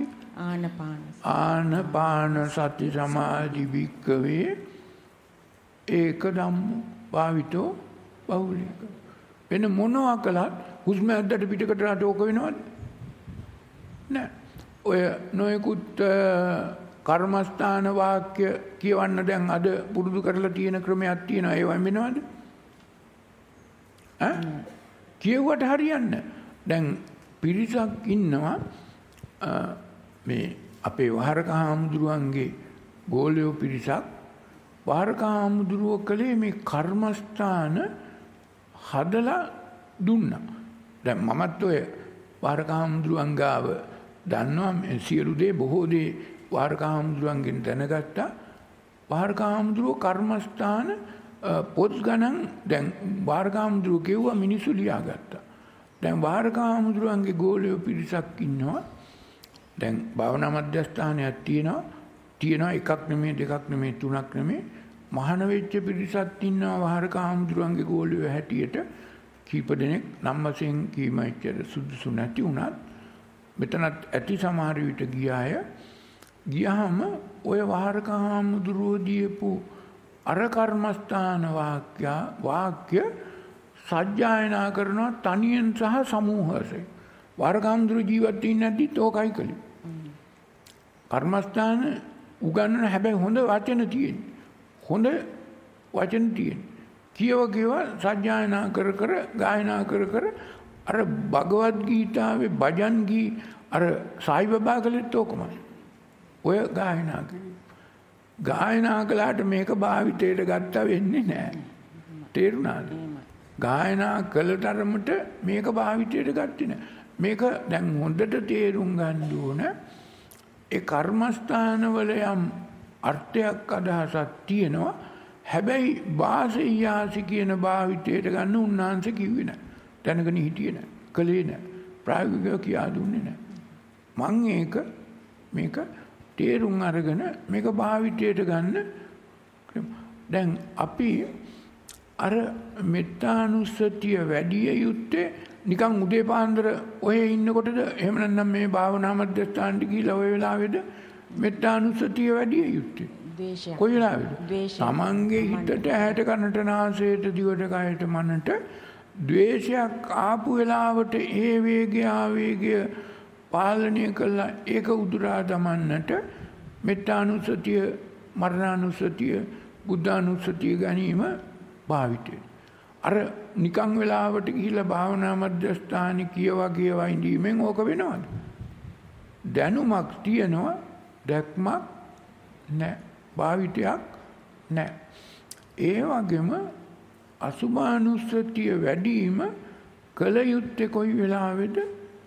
S1: ආනපාන සති සමාධි වික්කවේ ඒක ධම්ම භාවිතෝ බහුලීක වෙන මොනවා කළත් හුස්ම ඇද්දට පිටකට ඕක වෙනවද නෑ ඔය නොයෙකුත් කර්මස්ථාන වාක්‍ය කියවන්න දැන් අද පුරුදු කරලා තියෙන ක්‍රමයක් තියෙනවා ඒවයින් වෙනවද කියුවට හරියන්නේ දැන් පිරිසක් ඉන්නවා මේ අපේ වහරක හාමුදුරුවන්ගේ ගෝලියෝ පිරිසක් වහරක හාමුදුරුවෝ කලේ මේ කර්මස්ථාන හදලා දුන්නා දැන් මමත් ඔය වහරක හාමුදුරුවන් ගාව දන්නවා සියලු දේ බොහෝ දේ වහරක හාමුදුරුවන්ගෙන් දැනගත්තා වහරක හාමුදුරුවෝ කර්මස්ථාන පොත් ගණන් දැන් වහරක හාමුදුරුවෝ කිව්වා මිනිස්සු ලියාගත්තා දැන් වහරක හාමුදුරුවන්ගේ ගෝලියෝ පිරිසක් ඉන්නවා දැන් භාවනා මධ්‍යස්ථානයක් තියෙනවා එකක් නෙමෙයි දෙකක් නෙමෙයි තුනක් නෙමෙයි මහාන වෙච්ච පිරිසක් ඉන්නවා වහරක හාමුදුරුවන්ගේ ගෝලියෝ හැටියට කීප දෙනෙක් නම් වශයෙන් කීමයිච්චර සුදුසු නැති වුණත් මෙතනත් ඇති සමහර විට ගියාය ගියාම ඔය වහරක හාමුදුරුවෝ දීපු අර කර්මස්ථාන වාක්‍ය සජ්ජායනා කරනවා තනියෙන් සහ සමූහ වශයෙන්. වහරක හාමුදුරුවෝ ජීවත් වෙන්නේ නැද්දිත් ඕකයි කළේ. කර්මස්ථාන උගන්වන හැබැයි හොඳ වචන තියෙන. හොඳ වචන තියෙන. කියව සජ්ජායනා කර කර ගායනා කර කර අර භගවත් ගීතාවේ භජන් ගී අර සායි බබා කළෙත් ඕකමයි. ඔය ගායනා කිරීම. ගායනා කළාට මේක භාවිතයට ගත්තා වෙන්නේ නැහැ. තේරුණාද? ගායනා කළ තරමට මේක භාවිතයට ගත්තේ නැහැ. මේක දැන් හොඳට තේරුම් ගන්න ඕන. ඒ කර්මස්ථානවල යම් අර්ථයක් අදහසක් තියෙනවා. හැබැයි වාසීයාසි කියන භාවිතයට ගන්න උන්වහන්සේ කිව්වේ නැහැ. දැනගෙන හිටියේ නැහැ. කළේ නැහැ. ප්‍රායෝගිකව කියා දුන්නේ නැහැ. මං මේක තේරුම් අරගෙන මේක භාවිතයට ගන්න. දැන් අපි අර මෙත්තානුස්සතිය වැඩි යුත්තේ නිකන් උදේ පාන්දර ඔය ඉන්නකොටද එහෙම නැත්නම් මේ භාවනා මධ්‍යස්ථානට ගිහිලා ඔය වෙලාවේද මෙත්තානුස්සතිය වැඩි යුත්තේ? කොයි වෙලාවේද? තමන්ගේ හිතට ඇහැට කනට නාසයට දිවට කයට මනට ද්වේෂයක් ආපු වෙලාවට ඒ වේගය ආවේගය පාලනය කළා ඒක උදුරා දමන්නට මෙත්තානුස්සතිය මරණානුස්සතිය බුද්ධානුස්සතිය ගැනීම භාවිතය. අර නිකන් වෙලාවට ගිහිල්ලා භාවනා මධ්‍යස්ථානයේ කියවා ඉඳීමෙන් ඕක වෙනවද? දැනුමක් තියනවා දැක්මක් නැහැ. භාවිතයක් නැහැ. ඒ වගේම අසුභානුස්සතිය වැඩිම කල යුත්තේ කොයි වෙලාවේද?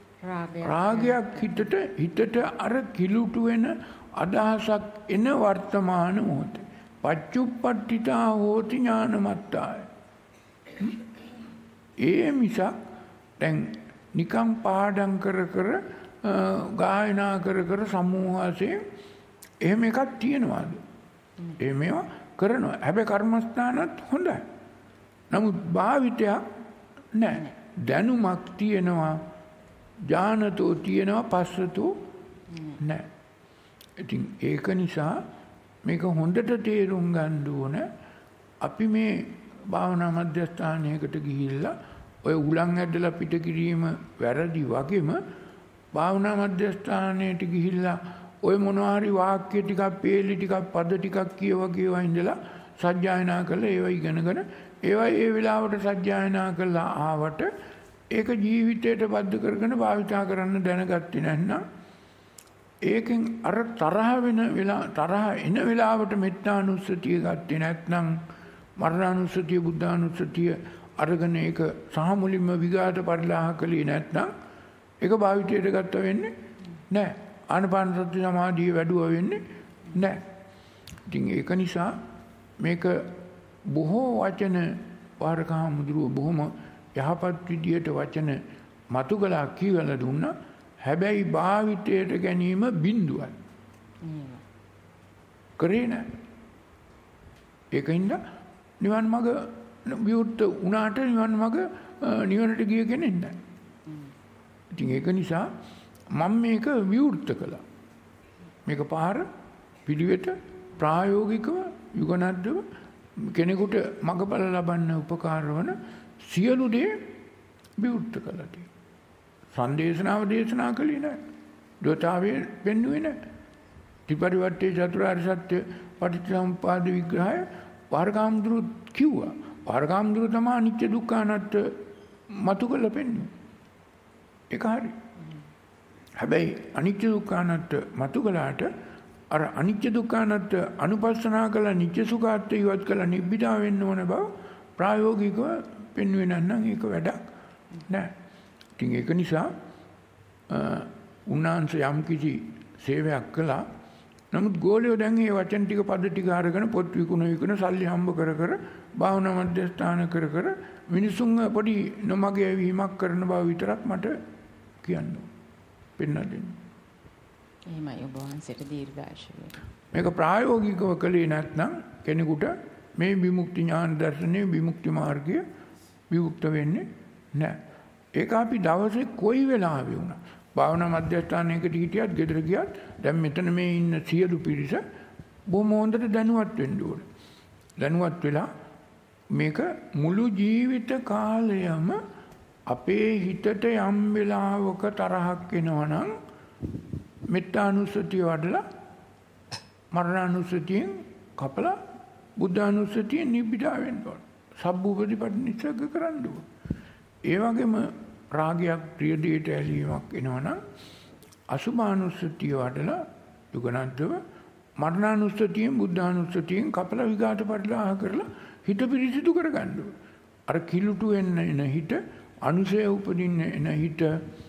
S1: රාගයක් හිතට අර කිලුටු වෙන අදහසක් එන වර්තමාන මොහොතේ. පච්චුප්පට්ඨිතා හෝති ඥානමත්තාය. ඒ මිසක් දැන් නිකම් පාඩම් කර ගායනා කර සමූහ වශයෙන් එහෙම එකක් තියෙනවාද? මේවා කරනවා. හැබැයි කර්මස්ථානත් හොඳයි. නමුත් භාවිතයක් නැහැ. දැනුමක් තියෙනවා, ඥානතෝ තියෙනවා, පස්සතෝ නැහැ. ඉතින් ඒක නිසා මේක හොඳට තේරුම් ගන්න ඕන. අපි මේ භාවනා මධ්‍යස්ථානයකට ගිහිල්ලා ඔය උලන් ඇදලා පිට කිරීම වැරදි වගේම භාවනා මධ්‍යස්ථානයට ගිහිල්ලා ඔය මොනවා හරි වාක්‍ය ටිකක්, පේලි ටිකක්, පද ටිකක් කියවා ඉඳලා සජ්ජායනා කරලා ඒවා ඉගෙනගෙන ඒවා ඒ වෙලාවට සජ්ජායනා කරලා ආවට ඒක ජීවිතයට බද්ධ කරගෙන භාවිතා කරන්න දැනගත්තේ නැත්නම් ඒකෙන් අර තරහ එන වෙලාවට මෙත්තානුස්සතිය ගත්තේ නැත්නම් මරණානුස්සතිය බුද්ධානුස්සතිය අරගෙන ඒක සහ මුලින්ම විඝාත පරිලාහ කළේ නැත්නම් ඒක භාවිතයට ගත්ත වෙන්නේ නැහැ. ආනාපාන සති සමාධිය වැඩුවා වෙන්නේ නැහැ. ඉතින් ඒක නිසා මේක බොහෝ වචන වහරකහාමුදුරුවෝ බොහොම යහපත් විදියට වචන මතුගලා කියවලා දුන්නා. හැබැයි භාවිතයට ගැනීම බිඳුවයි. කරේ නැහැ. ඒකින්ද නිවන් මඟ විවුර්ත වුණාට නිවන් මඟ නිවනට ගිය කෙනෙක් නැහැ. ඉතින් ඒක නිසා මම මේක විවෘත කළා. මේක පාර පිළිවෙත ප්‍රායෝගිකව යුගනද්දව කෙනෙකුට මඟඵල ලබන්න උපකාර වන සියලු දේ විවෘත කළා තියෙනවා. සංදේශනාව දේශනා කළේ නැහැ. දොතාවේ පෙන්වුවේ නැහැ. ත්‍රිපරිවර්තයේ චතුරාර්ය සත්‍ය පටිච්චසමුප්පාද විග්‍රහය වහරකහාමුදුරුවෝ කිව්වා. වහරකහාමුදුරුවෝ තමයි අනිත්‍ය දුක්ඛ අනාත්ම මතු කරලා පෙන්වන්නේ. ඒක හරි. හැබැයි අනිත්‍ය දුක්ඛ අනාත්ම මතු කළාට අර අනිත්‍ය දුක්ඛ අනාත්ම අනුපස්සනා කළා නිත්‍ය සුඛාත්ම ඉවත් කළා නිබ්බිදා වෙන්න ඕන බව ප්‍රායෝගිකව පෙන්වන්නේ නැත්නම් ඒක වැඩක් නෑ. ඉතින් ඒක නිසා උන්වහන්සේ යම් කිසි සේවයක් කළා. නමුත් ගෝලියෝ දැන් මේ වචන ටික පද ටික අරගෙන පොත් විකුණ සල්ලි හම්බ කර භාවනා මධ්‍යස්ථාන කර මිනිසුන් පොඩි නොමගේ වීමක් කරන බව විතරක් මට කියන්න පෙන්වා දෙන්න.
S2: එහෙමයි ඔබ වහන්සේට දීර්ඝායුෂ වේවා.
S1: මේක ප්‍රායෝගිකව කළේ නැත්නම් කෙනෙකුට මේ විමුක්ති ඥාන දර්ශනයේ විමුක්ති මාර්ගය විමුක්ත වෙන්නේ නැහැ. ඒක අපි දවසේ කොයි වෙලාවෙ වුණා භාවනා මධ්‍යස්ථානයකට හිටියත් ගෙදර ගියත් දැන් මෙතන මේ ඉන්න සියලු පිරිස බොහොම හොඳට දැනුවත් වෙන්න ඕනේ. දැනුවත් වෙලා මේක මුළු ජීවිත කාලයම අපේ හිතට යම් වෙලාවක තරහක් එනවා නම් මෙත්තානුස්සතිය වඩලා මරණානුස්සතියෙන් කපලා බුද්ධානුස්සතියෙන් නිබ්බිදා වෙන්න ඕන. සබ්බූපදීපටිනිස්සග්ග කරන්න ඕන. ඒ වගේම රාගයක් ප්‍රිය දෙයට ඇලීමක් එනවා නම් අසුභානුස්සතිය වඩලා යුගනන්තව මරණානුස්සතියෙන් බුද්ධානුස්සතියෙන් කපලා විඝාත පරිලාහ කරලා හිත පිරිසිදු කරගන්න ඕන. අර කිලුටු වෙන්න එන හිත අනුසය උපදින්න එන හිත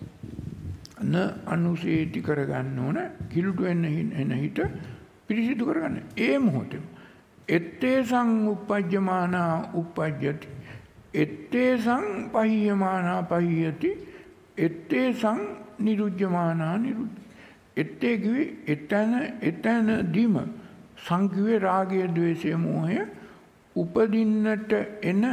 S1: න අනුසේති කරගන්න ඕන. කිලුටු වෙන්න එන හිත පිරිසිදු කරගන්න. ඒ මොහොතේම ettesang uppajjamana uppajjati ettesang pahiyamana pahiyati ettesang nirujjamana niruddhati. ettේ කිව්වේ එතන දීම සංකිවේ රාගය ද්වේෂය මෝහය උපදින්නට එන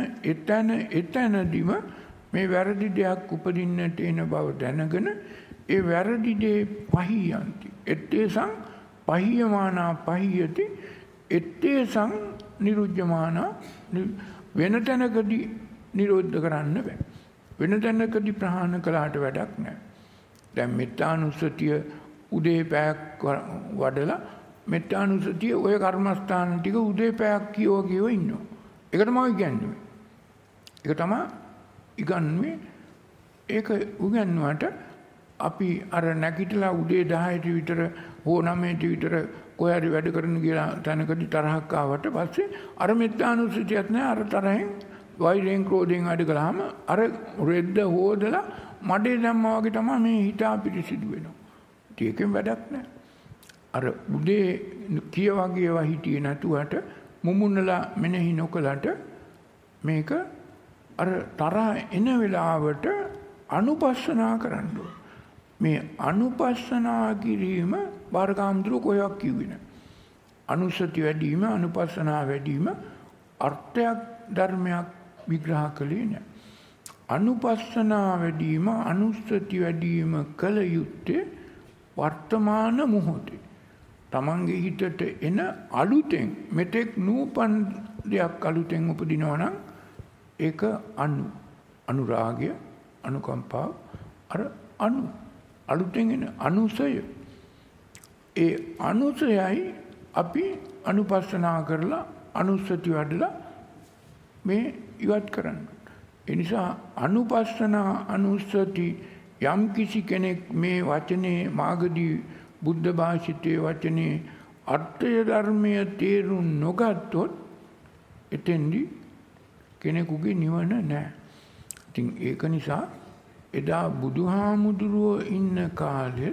S1: එතනදීම මේ වැරදි දෙයක් උපදින්නට එන බව දැනගෙන ඒ වැරදි දේ පහියන්ති. ettesang pahiyamana pahiyati ettesang niruddhamana. වෙන තැනකදී නිරෝධ කරන්න බෑ. වෙන තැනකදී ප්‍රහාණ කළාට වැඩක් නැහැ. දැන් මෙත්තානුස්සතිය උදේ පැයක් වඩලා මෙත්තානුස්සතිය ඔය කර්මස්ථාන ටික උදේ පැයක් කියව ඉන්නවා. ඒක තමයි කියන්නේ. ඒක තමයි ඉගන්න්නේ. ඒක උගන්වුවට අපි අර නැගිටලා උදේ 10ට විතර හෝ 9ට විතර කොහරි වැඩ කරන කියලා තැනකදී තරහක් ආවට පස්සේ අර මෙත්තානුස්සතියත් නැහැ. අර තරහෙන් වෛරයෙන් ක්‍රෝධයෙන් වැඩ කළාම අර රෙද්ද හොදලා මඩේ දැම්මා වගේ තමයි මේ හිත පිරිසිදු වෙනවා. ඒකෙන් වැඩක් නැහැ. අර උදේ කියවගේවා හිටියේ නැතුවට මුමුණලා මෙනෙහි නොකලට මේක අර තරහ එන වෙලාවට අනුපස්සනා කරන්න ඕන. මේ අනුපස්සනා කිරීම බාරකාම්දුර කොහොක් කිව්වේ නැහැ. අනුසති වැඩිම අනුපස්සනා වැඩිම අර්ථයක් ධර්මයක් විග්‍රහ කළේ නැහැ. අනුපස්සනා වැඩිම අනුස්සති වැඩිම කල යුත්තේ වර්තමාන මොහොතේ. තමන්ගේ හිතට එන අලුතෙන් මෙතෙක් නූපන් දෙයක් අලුතෙන් උපදිනවා නම් ඒක අනුරාගය අනුකම්පාව අර අලුතෙන් එන අනුසය. ඒ අනුසයයි අපි අනුපස්සනා කරලා අනුස්සති වඩලා මේ ඉවත් කරන්න. ඒ නිසා අනුපස්සනා අනුස්සති යම් කිසි කෙනෙක් මේ වචනේ මාගදී බුද්ධ භාෂිතයේ වචනේ අර්ථය ධර්මය තේරුම් නොගත්තොත් එතෙන්දි කෙනෙකුගේ නිවන නැහැ. ඉතින් ඒක නිසා එදා බුදුහාමුදුරුවෝ ඉන්න කාලෙත්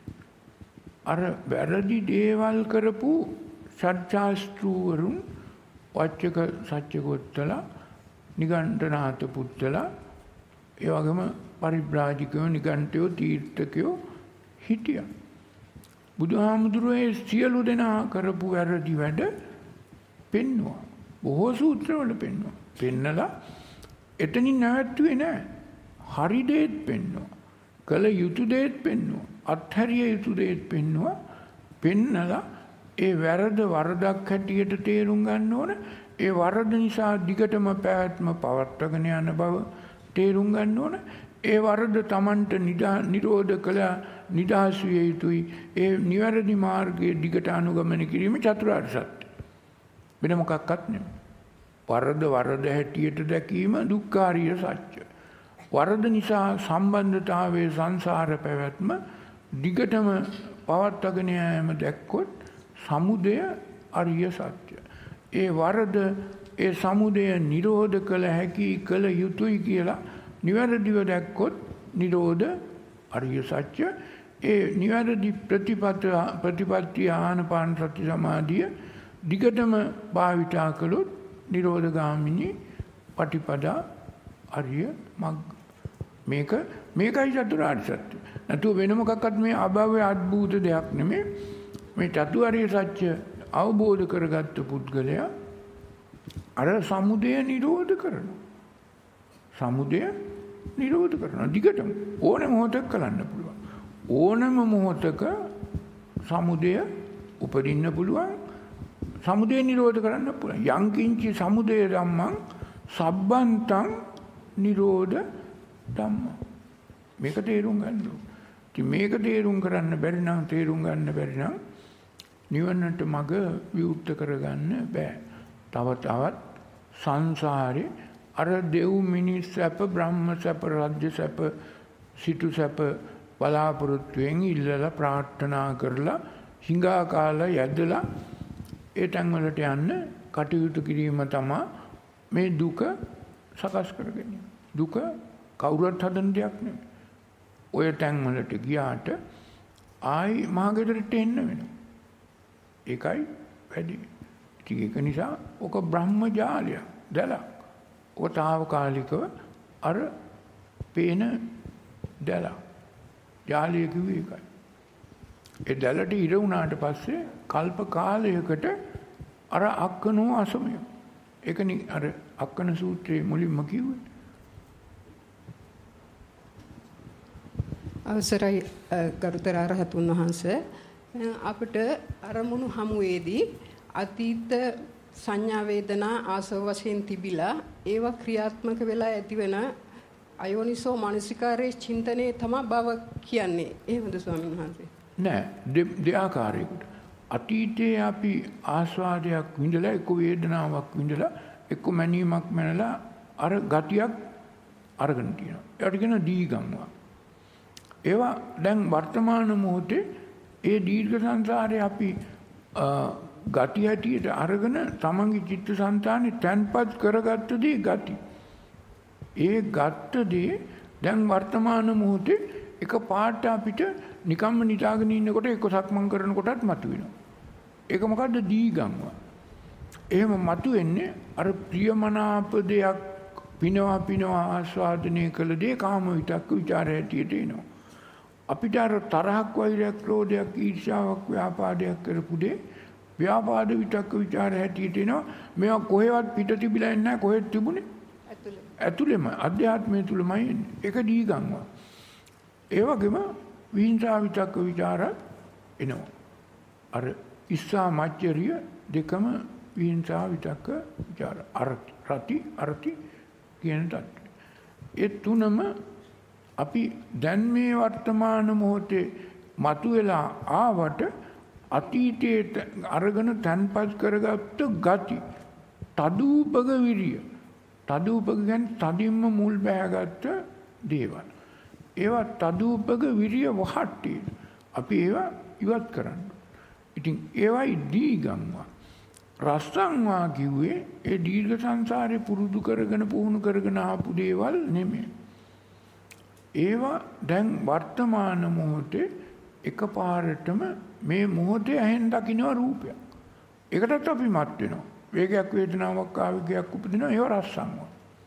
S1: අර වැරදි දේවල් කරපු සත්‍යාස්ත්‍රූවරුන් වච්චක සත්‍යකොත්තලා නිගණ්ඨනාත පුත්තලා ඒ වගේම පරිබ්‍රාජිකයෝ නිගණ්ඨයෝ තීර්ථකයෝ හිටියා. බුදුහාමුදුරුවෝ සියලු දෙනා කරපු වැරදි වැඩ පෙන්වුවා. බොහෝ සූත්‍රවල පෙන්වුවා. පෙන්නලා එතනින් නැවතුනේ නැහැ. හරි දේත් පෙන්වුවා. කළ යුතු දේත් පෙන්වුවා. අත්හැරිය යුතු දේත් පෙන්වුවා. පෙන්නලා ඒ වැරදි වරදක් හැටියට තේරුම් ගන්න ඕන. ඒ වරද නිසා දිගටම පැවැත්ම පවත්වාගෙන යන බව තේරුම් ගන්න ඕන. ඒ වරද Tamanට නිරෝධ කළ නිදහස් විය යුතුයි. ඒ නිවැරදි මාර්ගයේ දිගට අනුගමනය කිරීම චතුරාර්ය සත්‍ය. වෙන මොකක්වත් නෙමෙයි. වරද හැටියට දැකීම දුක්ඛාරිය සත්‍ය. වරද නිසා සම්බන්ධතාවයේ සංසාර පැවැත්ම දිගටම පවත්වාගෙන යාම දැක්කොත් සමුදය අරිය සත්‍ය. ඒ වරද ඒ සමුදය නිරෝධ කළ හැකි කළ යුතුයි කියලා නිවැරදිව දැක්කොත් නිරෝධ අරිය සත්‍ය. ඒ නිවැරදි ප්‍රතිපත්තිය ආනාපාන සති සමාධිය දිගටම භාවිතා කළොත් නිරෝධගාමිනී පටිපදා අරිය මග්ග. මේකයි චතුරාර්ය සත්‍ය. නැතුව වෙන මොකක්වත් මේ අභව්‍ය අද්භූත දෙයක් නෙමෙයි. මේ චතුරාර්ය සත්‍ය අවබෝධ කරගත්ත පුද්ගලයා අර සමුදය නිරෝධ කරනවා. සමුදය නිරෝධ කරනවා. දිගටම ඕනේ මොහොතක් කරන්න පුළුවන්. ඕනම මොහොතක සමුදය උපදින්න පුළුවන්. සමුදය නිරෝධ කරන්න පුළුවන්. යංකින්චි සමුදය ධම්මං සබ්බන්තං නිරෝධ ධම්මං. මේක තේරුම් ගන්න ඕනේ. ඉතින් මේක තේරුම් ගන්න බැරි නම් නිවනට මඟ විවුර්ත කරගන්න බෑ. තව තවත් සංසාරේ අර දෙව් මිනිස් සැප, බ්‍රහ්ම සැප, රාජ්‍ය සැප, සිටු සැප බලාපොරොත්තුෙන් ඉල්ලලා ප්‍රාර්ථනා කරලා හිඟා කාලා යැදලා ඒ තැන් වලට යන්න කටයුතු කිරීම තමයි මේ දුක සකස් කරගන්නේ. දුක කවුරුත් හදන දෙයක් නෙමෙයි. ඔය තැන් වලට ගියාට ආයි මහගෙදරට එන්න වෙනවා. ඒකයි වැඩි. ඒක නිසා ඔක බ්‍රහ්මජාලය දැලක්. ඔක తాවකාලිකව අර පේන දැලක්. ජාලය කිව්වේ ඒකයි. ඒ දැලට ඉර වුණාට පස්සේ කල්ප කාලයකට අර අක්කනෝ අසමය. ඒකනේ අර අක්කන සූත්‍රයේ මුලින්ම කිව්වේ.
S3: අවසරයි ගරුතර රහතුන් වහන්සේ, අපිට අරමුණු හමුවේදී අතීත සංඥා වේදනා ආසව වශයෙන් තිබිලා ඒවා ක්‍රියාත්මක වෙලා ඇතිවෙන අයෝනිසෝ මානසිකාරයේ චින්තනයේ තමයි බව කියන්නේ. එහෙමද ස්වාමීන් වහන්සේ? නෑ,
S1: දෙආකාරයකට. අතීතයේ අපි ආස්වාදයක් විඳලා, එක්ක වේදනාවක් විඳලා, එක්ක මැනීමක් මැනලා අර ගතියක් අරගෙන තියෙනවා. ඒකට කියන දීගම්වා. ඒවා දැන් වර්තමාන මොහොතේ ඒ දීර්ඝ සංසාරේ අපි ගති හැටියට අරගෙන තමන්ගේ චිත්තසංතානෙ තැන්පත් කරගත්ත දේ ගති. ඒ ගත්ත දේ දැන් වර්තමාන මොහොතේ එක පාට අපිට නිකම්ම නිදාගෙන ඉන්නකොට එක්ක සක්මන් කරනකොටත් මතුවෙනවා. ඒක මොකද්ද? දීගම්ව. එහෙම මතුවෙන්නේ අර ප්‍රියමනාප දෙයක් පිනවා ආස්වාදනය කළ දේ කාම විතක්ක ਵਿਚාර හැටියට එනවා. අපිට අර තරහක්, වෛරයක්, ක්‍රෝධයක්, ඊර්ෂ්‍යාවක්, ව්‍යාපාදයක් කරපු දේ ව්‍යාපාද විතක්ක ਵਿਚාර හැටියට එනවා. මේවා කොහෙවත් පිට තිබිලා නැහැ. කොහෙද තිබුණේ? ඇතුළෙම අධ්‍යාත්මය තුලමයි එන්නේ. ඒක දීගම්ව. ඒ වගේම විහිංසා විතක්ක ਵਿਚාර එනවා. අර ඉස්සා මච්චරිය දෙකම විහිංසා විතක්ක ਵਿਚාර. අරති කියන தත්ත්වය. ඒ තුනම අපි දැන් මේ වර්තමාන මොහොතේ මතුවලා ආවට අතීතයේ අරගෙන තන්පත් කරගත්ත ගති, තදූපක විරිය. තදූපක කියන්නේ තදින්ම මුල් බෑගත්ත දේවල්. ඒවා තදූපක විරිය වහට්ටි. අපි ඒවා ඉවත් කරන්න. ඉතින් ඒවයි දීගම්වා. රස්සංවා කිව්වේ ඒ දීර්ඝ සංසාරේ පුරුදු කරගෙන පුහුණු කරගෙන ආපු දේවල් නෙමෙයි. ඒවා දැන් වර්තමාන මොහොතේ එකපාරටම මේ මොහොතේ ඇහෙන් දකින්න රූපයක්. ඒකටත් අපි මත් වෙනවා. වේගයක්, වේදනාවක්, ආවේගයක් උපදිනවා. ඒව රස්සංවා.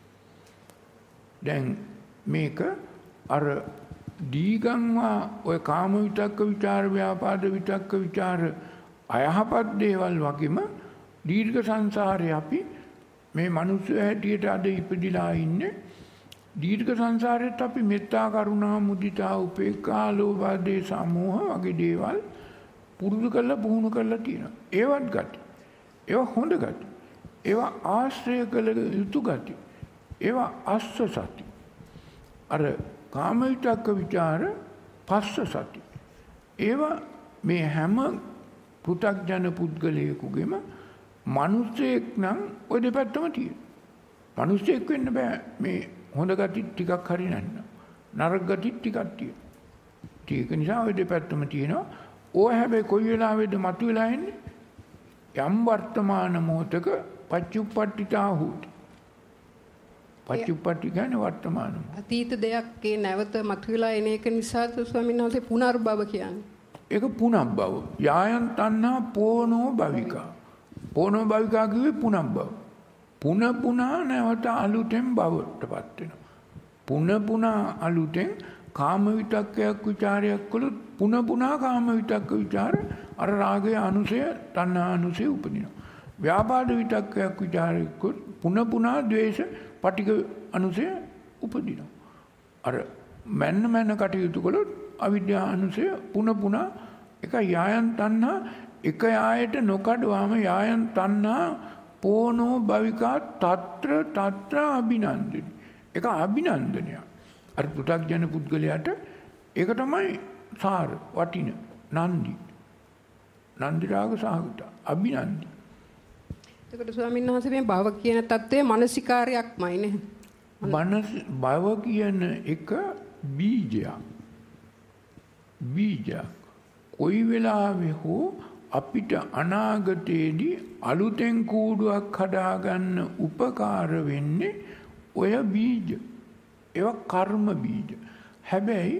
S1: දැන් මේක අර දීගම්වා ඔය කාම විතක්ක ਵਿਚාර, ව්‍යාපාද විතක්ක ਵਿਚාර අයහපත් දේවල් වගේම දීර්ඝ සංසාරේ අපි මේ මිනිස්සු හැටියට අද ඉපදිලා ඉන්නේ. දීර්ඝ සංසාරෙත් අපි මෙත්තා, කරුණා, මුදිතා, උපේක්ඛා, ලෝභ, දේශ, සමෝහ වගේ දේවල් පුරුදු කරලා පුහුණු කරලා තියෙනවා. ඒවත් ගති. ඒවා හොඳ ගති. ඒවා ආශ්‍රය කළ යුතු ගති. ඒවා අස්ස සති. අර කාම විතක්ක ਵਿਚාර පස්ස සති. ඒවා මේ හැම පෘථග්ජන පුද්ගලයෙකුගේම මිනිස්සෙක් නම් ඔය දෙපැත්තම තියෙනවා. මිනිස්සෙක් වෙන්න බෑ මේ හොඳ ගති ටිකක් හරි නැත්නම්. නරක ගති ටිකක් තියෙනවා. ඒක නිසා ඔය දෙපැත්තම තියෙනවා. ඕව හැබැයි කොයි වෙලාවෙද මතුවලා එන්නේ? යම් වර්තමාන මොහොතක පච්චුප්පට්ඨිතා හොති. පච්චුප්පට්ඨි කියන්නේ වර්තමාන මොහොත.
S3: අතීත දෙයක් ඒ නැවත මතුවලා එන එක නිසා ස්වාමීන් වහන්සේ පුනර්භව කියන්නේ.
S1: ඒක පුනබ්බව. යායන් තණ්හා පෝනෝ භවිකා. පෝනෝ භවිකා කිව්වේ පුනබ්බව. පුනා නැවත අලුතෙන් භවයටපත් වෙනවා. පුනා අලුතෙන් කාම විතක්කයක් ਵਿਚාරයක් කළොත් පුනා කාම විතක්ක ਵਿਚාර අර රාගය අනුසය, තණ්හා අනුසය උපදිනවා. ව්‍යාපාද විතක්කයක් ਵਿਚාරයක් කළොත් පුනා ද්වේෂ පටික අනුසය උපදිනවා. අර මන්න කටයුතු කළොත් අවිද්‍යානුසය පුන පුනා එක යායන් තණ්හා එක යායට නොකඩවාම යායන් තණ්හා පෝනෝ භවිකා තත්‍ර අභිනන්දනි. ඒක අභිනන්දනයක්. අර පෘථග්ජන පුද්ගලයාට ඒක තමයි සාර වටින නන්දි. නන්දි රාග සහගත අභිනන්දි.
S3: ඒකට ස්වාමීන් වහන්සේ මේ භව කියන தත්ත්වය මානසිකාරයක්මයි නේ.
S1: භව කියන එක බීජයක්. කොයි වෙලාවෙ හෝ අපිට අනාගතයේදී අලුතෙන් කූඩුවක් හදාගන්න උපකාර වෙන්නේ ඔය බීජ. ඒවා කර්ම බීජ. හැබැයි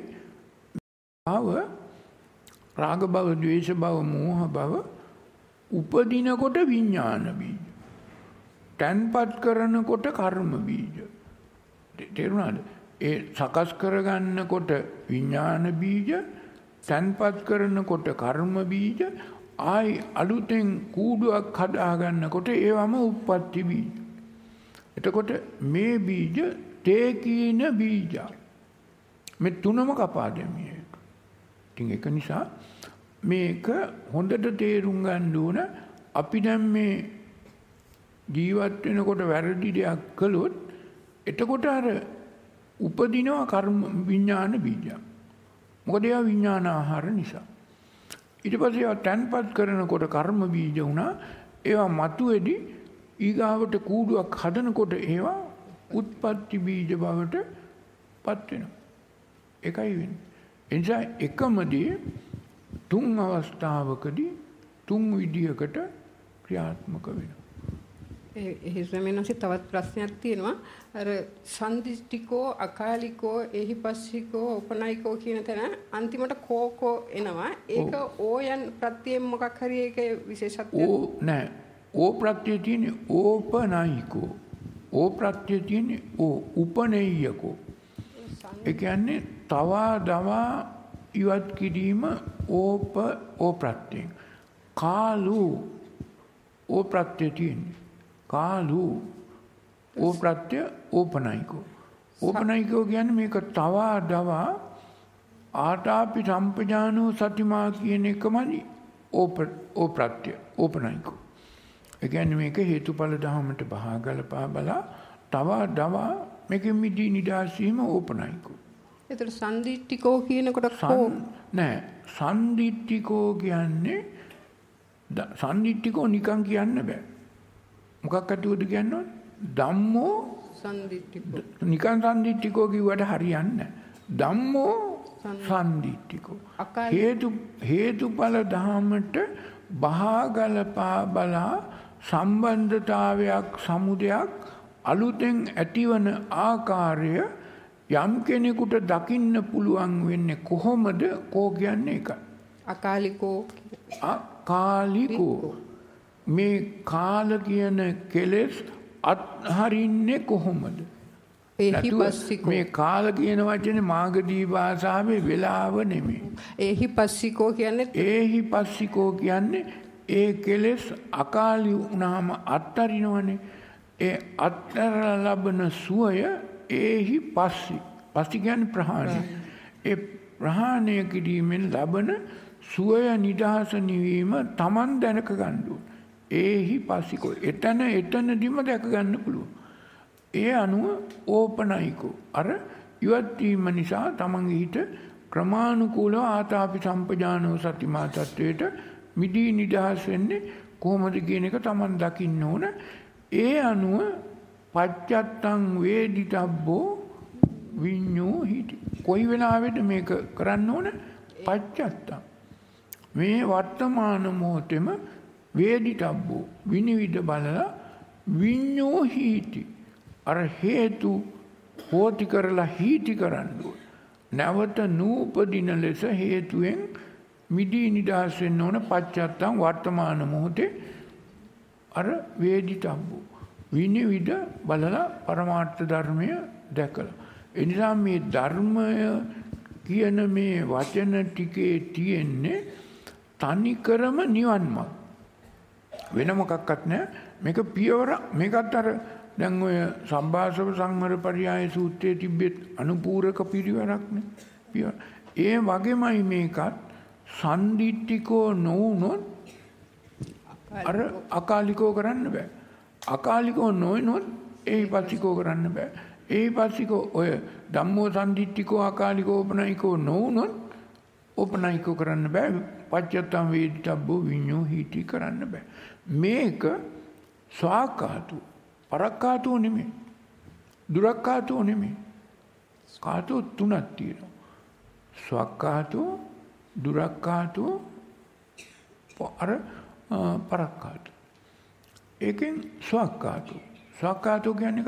S1: භව රාග භව, ද්වේෂ භව, මෝහ භව උපදිනකොට විඥාන බීජ. තන්පත් කරනකොට කර්ම බීජ. තේරුණාද? ඒ සකස් කරගන්නකොට විඥාන බීජ, තන්පත් කරනකොට කර්ම බීජ, ආයි අලුතෙන් කූඩුවක් හදාගන්නකොට ඒවම උප්පත්ති බීජ. එතකොට මේ බීජ තේකීන බීජ. මේ තුනම කපා දැමිය. ඉතින් ඒක නිසා මේක හොඳට තේරුම් ගන්න ඕන. අපි දැන් මේ ජීවත් වෙනකොට වැරදි දෙයක් කළොත් එතකොට අර උපදිනවා කර්ම විඥාන බීජ. මොකද ඒවා විඥාන ආහාර නිසා. ඊට පස්සේ ඒවා තන්පත් කරනකොට කර්ම බීජ වුණා. ඒවා මතුවේදී ඊගාවට කූඩුවක් හදනකොට ඒවා උත්පත්ති බීජ බවට පත් වෙනවා. ඒකයි වෙන්නේ. එනිසා එකම දේ තුන් අවස්ථාවකදී තුන් විදියකට ක්‍රියාත්මක වෙනවා.
S3: ඒ ස්වාමීන්වහන්සේ තවත් ප්‍රශ්නයක් තියෙනවා. අර සම්දිස්ටිකෝ, අකාලිකෝ, එහිපස්සිකෝ, උපනයිකෝ කියන තැන අන්තිමට කෝකෝ එනවා. ඒක ඕයන් ප්‍රත්‍යයෙන් මොකක් හරි ඒක විශේෂත්වයක්
S1: නෑ. ඕ ප්‍රත්‍යය තියෙන්නේ ඕපනයිකෝ. ඕ ප්‍රත්‍යය තියෙන්නේ උපනෙය්‍යකෝ. ඒ කියන්නේ තවා දවා ඉවත් කිරීම ඕ ප්‍රත්‍යයෙන්. කාලු ඕ ප්‍රත්‍යය තියෙන්නේ. කාලු ඕ ප්‍රත්‍ය ඕපනයිකෝ. ඕපනයිකෝ කියන්නේ මේක තවා දවා ආතාපි සම්පජානෝ සතිමා කියන එකමයි ඕ ප්‍රත්‍ය ඕපනයිකෝ. ඒ කියන්නේ මේක හේතුඵල ධර්මයට බහගලපා බලා තවා දවා මේක මිදී නිදාසීම ඕපනයිකෝ.
S3: ඒතර සම්දිට්ඨිකෝ කියනකොට කෝ
S1: නෑ. සම්දිට්ඨිකෝ කියන්නේ සම්දිට්ඨිකෝ නිකන් කියන්න බෑ. මොකක් අතුවද කියන්නේ? ධම්මෝ
S3: සම්දිට්ඨිකෝ.
S1: නිකන් සම්දිට්ඨිකෝ කිව්වට හරියන්නේ නෑ. ධම්මෝ සම්දිට්ඨිකෝ. හේතුඵල ධර්මයට බහගලපා බලා සම්බන්ධතාවයක් සමුදයක් අලුතෙන් ඇතිවන ආකාරය යම් කෙනෙකුට දකින්න පුළුවන් වෙන්නේ කොහොමද? කෝ කියන්නේ ඒකයි. අකාලිකෝ. මේ කාල කියන කෙලෙස් අත්හරින්නේ කොහොමද? මේ කාල කියන වචනේ මාගදී භාෂාවේ වෙලාව නෙමෙයි.
S3: එහිපස්සිකෝ
S1: කියන්නේ ඒ කෙලෙස් අකාලී වුණාම අත්තරිනවනේ. ඒ අත්තර ලබන සුවය ඒහි පස්සි. පස්සි කියන්නේ ප්‍රහාණය. ඒ ප්‍රහාණය කිරීමෙන් ලබන සුවය නිදහස නිවීම Taman දැනක ගන්න ඕන. ඒහි පස්සිකෝ. එතනදිම දැක ගන්න පුළුවන්. ඒ අනුව ඕපනයිකෝ. අර ඉවත් වීම නිසා තමන්ගේ හිත ක්‍රමානුකූලව ආතාපි සම්පජානෝ සතිමා තත්වයට මිදී නිදහස් වෙන්නේ කොහොමද කියන එක තමන් දකින්න ඕන. ඒ අනුව පච්චත්තං වේදිතබ්බෝ විඤ්ඤෝ හිති. කොයි වෙලාවෙද මේක කරන්න ඕන? පච්චත්තං. මේ වර්තමාන මොහොතේම වේදිතබ්බෝ විනිවිද බලලා විඤ්ඤෝ හිති. අර හේතු හෝති කරලා හීති කරන්න ඕන. නැවත නූපදින ලෙස හේතුවෙන් මිදී නිදහස් වෙන්න ඕන. පච්චත්තං වර්තමාන මොහොතේ අර වේදිතබ්බෝ විනිවිද බලලා පරමාර්ථ ධර්මය දැකලා. ඒ නිසා මේ ධර්මය කියන මේ වචන ටිකේ තියෙන්නේ තනිකරම නිවන් මාර්ග. වෙන මොකක්වත් නැහැ. මේක පියවර. මේකත් අර දැන් ඔය සම්භාසව සංවර පරියාය සූත්‍රයේ තිබෙත් අනුපූරක පිරිවරක් නේ. පියවර. ඒ වගේමයි මේකත් සන්දිට්ඨිකෝ නොවුනොත් අර අකාලිකෝ කරන්න බෑ. අකාලිකෝ නොවුනොත් ඒහිපස්සිකෝ කරන්න බෑ. ඒහිපස්සිකෝ ඔය ධම්මෝ සන්දිට්ඨිකෝ අකාලිකෝ ඕපනයිකෝ නොවුනොත් ඕපනයිකෝ කරන්න බෑ. පච්චත්තම් වේදිතබ්බෝ විඤ්ඤෝ හීති කරන්න බෑ. මේක ස්වාකාතු පරක්කාතෝ නෙමෙයි. දුරක්කාතෝ නෙමෙයි. කාතෝ තුනක් තියෙනවා. ස්වක්කාතෝ දුරක්කාතෝ පරක්කාතෝ. ඒකෙන් ස්වක්කාතෝ. ස්වක්කාතෝ කියන්නේ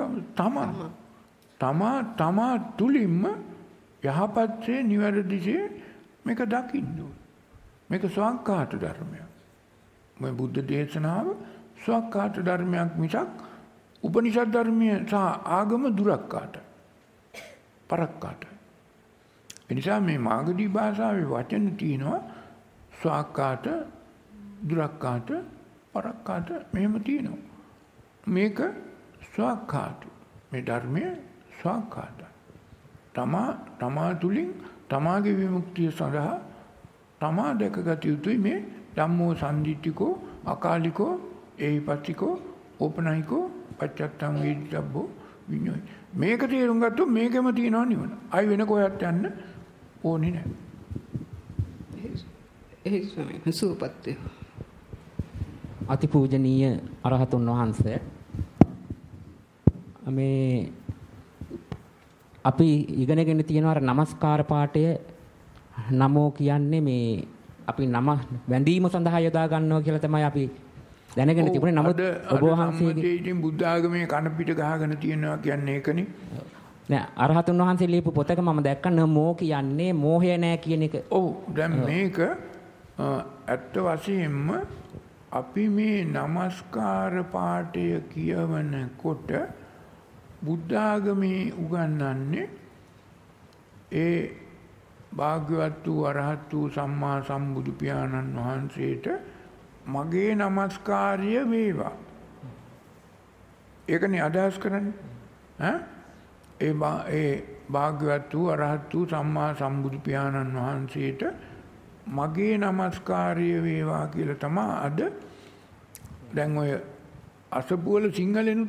S1: තමා තුලින්ම යහපත්සේ නිවැරදිසේ මේක දකින්න ඕන. මේක ස්වක්කාත ධර්මයක්. මේ බුද්ධ දේශනාව ස්වක්කාත ධර්මයක් මිසක් උපනිෂද් ධර්මයේ සහ ආගම දුරක්කාතයි. පරක්කාතයි. එනිසා මේ මාගදී භාෂාවේ වචන තියෙනවා ස්වාක්කාත, දුරක්කාත, පරක්කාත මෙහෙම තියෙනවා. මේක ස්වාක්කාත. මේ ධර්මයේ ස්වාක්කාත. තමා තුලින් තමාගේ විමුක්තිය සඳහා තමා දැකගත යුතුයි මේ ධම්මෝ සන්දිට්ඨිකෝ අකාලිකෝ ඒහිපස්සිකෝ ඕපනයිකෝ පච්චත්තං වේදිතබ්බෝ විඤ්ඤෝයි. මේක තේරුම් ගත්තොත් මේකෙම තියෙනවා නිවන. ආයි වෙන කොහෙවත් යන්න ඕනේ නැහැ.
S3: සුවපත්
S4: අතිපූජනීය අරහතුන් වහන්සේ මේ අපි ඉගෙනගෙන තියෙන අර නමස්කාර පාඨය නමෝ කියන්නේ මේ අපි නම වැඳීම සඳහා යොදා ගන්නවා කියලා තමයි අපි දැනගෙන තිබුණේ. නමුත් ඔබ වහන්සේගේ
S1: ඉතින් බුද්ධ ආගමේ කන පිට ගහගෙන තියෙනවා කියන්නේ ඒකනේ.
S4: නෑ අරහතුන් වහන්සේ ලියපු පොතක මම දැක්ක නමෝ කියන්නේ මෝහය නෑ කියන එක.
S1: ඔව් දැන් මේක ඇත්ත වශයෙන්ම අපි මේ නමස්කාර පාඨය කියවනකොට බුද්ධ ආගමේ උගන්වන්නේ ඒ භාග්‍යවත් වූ අරහත් වූ සම්මා සම්බුදු පියාණන් වහන්සේට මගේ නමස්කාරය වේවා. ඒකනේ අදහස් කරන්නේ. ඒ භාග්‍යවත් වූ අරහත් වූ සම්මා සම්බුදු පියාණන් වහන්සේට මගේ නමස්කාරය වේවා කියලා තමයි අද දැන් ඔය අසපුවල සිංහලෙනුත්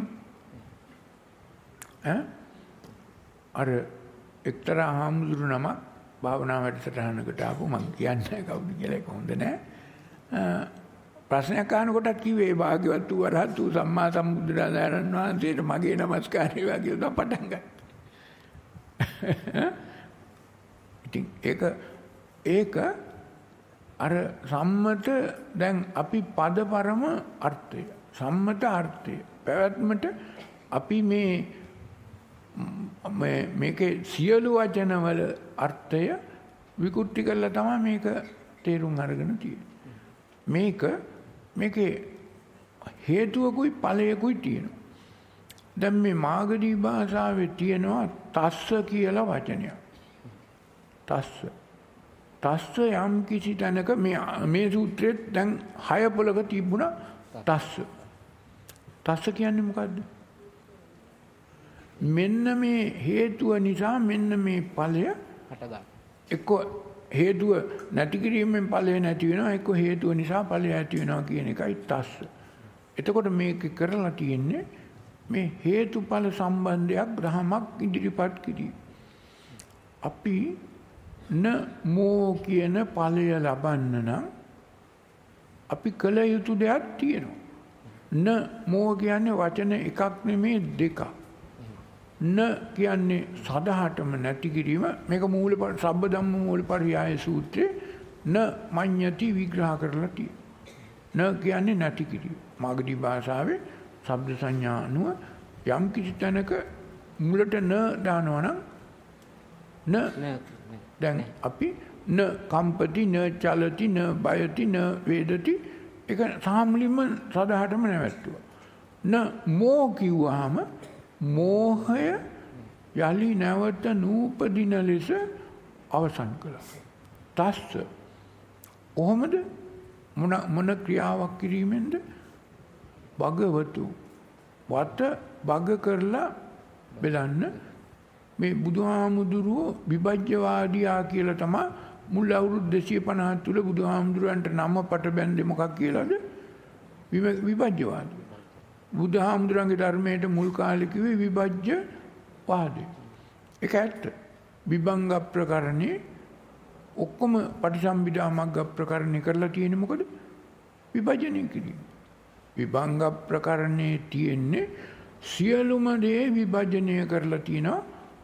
S1: කියනවනේ. අර එක්තරා හාමුදුරු නමක් භාවනා වැඩසටහනකට ආපු මම කියන්නේ කවුද කියලා ඒක හොඳ නෑ. ප්‍රශ්නයක් අහනකොටත් කිව්වේ භාග්‍යවත් වූ අරහත් වූ සම්මා සම්බුදුරජාණන් වහන්සේට මගේ නමස්කාරය වේවා කියලා පටන් ගත්තා. ඉතින් ඒක අර සම්මත දැන් අපි පදපරම අර්ථය සම්මත අර්ථය පැවැත්මට අපි මේකේ සියලු වචනවල අර්ථය විකෘති කරලා තමයි මේක තේරුම් අරගෙන තියෙන්නේ. මේකේ හේතුවකුයි ඵලයකුයි තියෙනවා. දැන් මේ මාගදී භාෂාවේ තියෙනවා තස්ස කියලා වචනයක්. තස්ස යම් කිසි තැනක මේ සූත්‍රෙත් දැන් 6 පොලක තිබුණා තස්ස. තස්ස කියන්නේ මොකද්ද? මෙන්න මේ හේතුව නිසා මෙන්න මේ ඵලය එක්ක හේතුව නැති කිරීමෙන් ඵලය නැති වෙනවා, එක්ක හේතුව නිසා ඵලය ඇති වෙනවා කියන එකයි තස්ස. එතකොට මේක කරලා තියෙන්නේ මේ හේතුඵල සම්බන්ධයක් ධමයක් ඉදිරිපත් කිරීම. අපි නමෝ කියන ඵලය ලබන්න නම් අපි කළ යුතු දෙයක් තියෙනවා. නමෝ කියන්නේ වචන එකක් නෙමේ දෙකක්. න කියන්නේ සදහටම නැති කිරීම. මේක සබ්බ ධම්ම මූලපරියාය සූත්‍රයේ න මඤ්ඤති විග්‍රහ කරලා තියෙනවා. න කියන්නේ නැති කිරීම. මාගදී භාෂාවේ ශබ්ද සංඥා අනුව යම් කිසි තැනක මුලට න දානවා නම් දැන් අපි න කම්පති න චලති න බයති න වේදති ඒක සාමුලින්ම සදහටම නැවැත්තුවා. න මෝ කිව්වහම මෝහය යලි නැවත නූපදින ලෙස අවසන් කළා. තස්ස කොහොමද මොන ක්‍රියාවක් කිරීමෙන්ද? භගවතු වත භග කරලා බලන්න මේ බුදුහාමුදුරුවෝ විභජ්‍යවාදියා කියලා තමයි මුල් අවුරුදු 250 තුල බුදුහාමුදුරන්ට නම පට බැන්දේ මොකක් කියලාද? විභජ්‍යවාදී. බුදුහාමුදුරන්ගේ ධර්මයට මුල් කාලේ කිව්වේ විභජ්‍යවාදී. ඒක ඇත්ත. විභංග ප්‍රකරණේ ඔක්කොම පටිසම්භිදා මග්ග ප්‍රකරණේ කරලා තියෙන්නේ මොකද? විභජනය කිරීම. විභංග ප්‍රකරණේ තියෙන්නේ සියලුම දේ විභජනය කරලා තියෙනවා.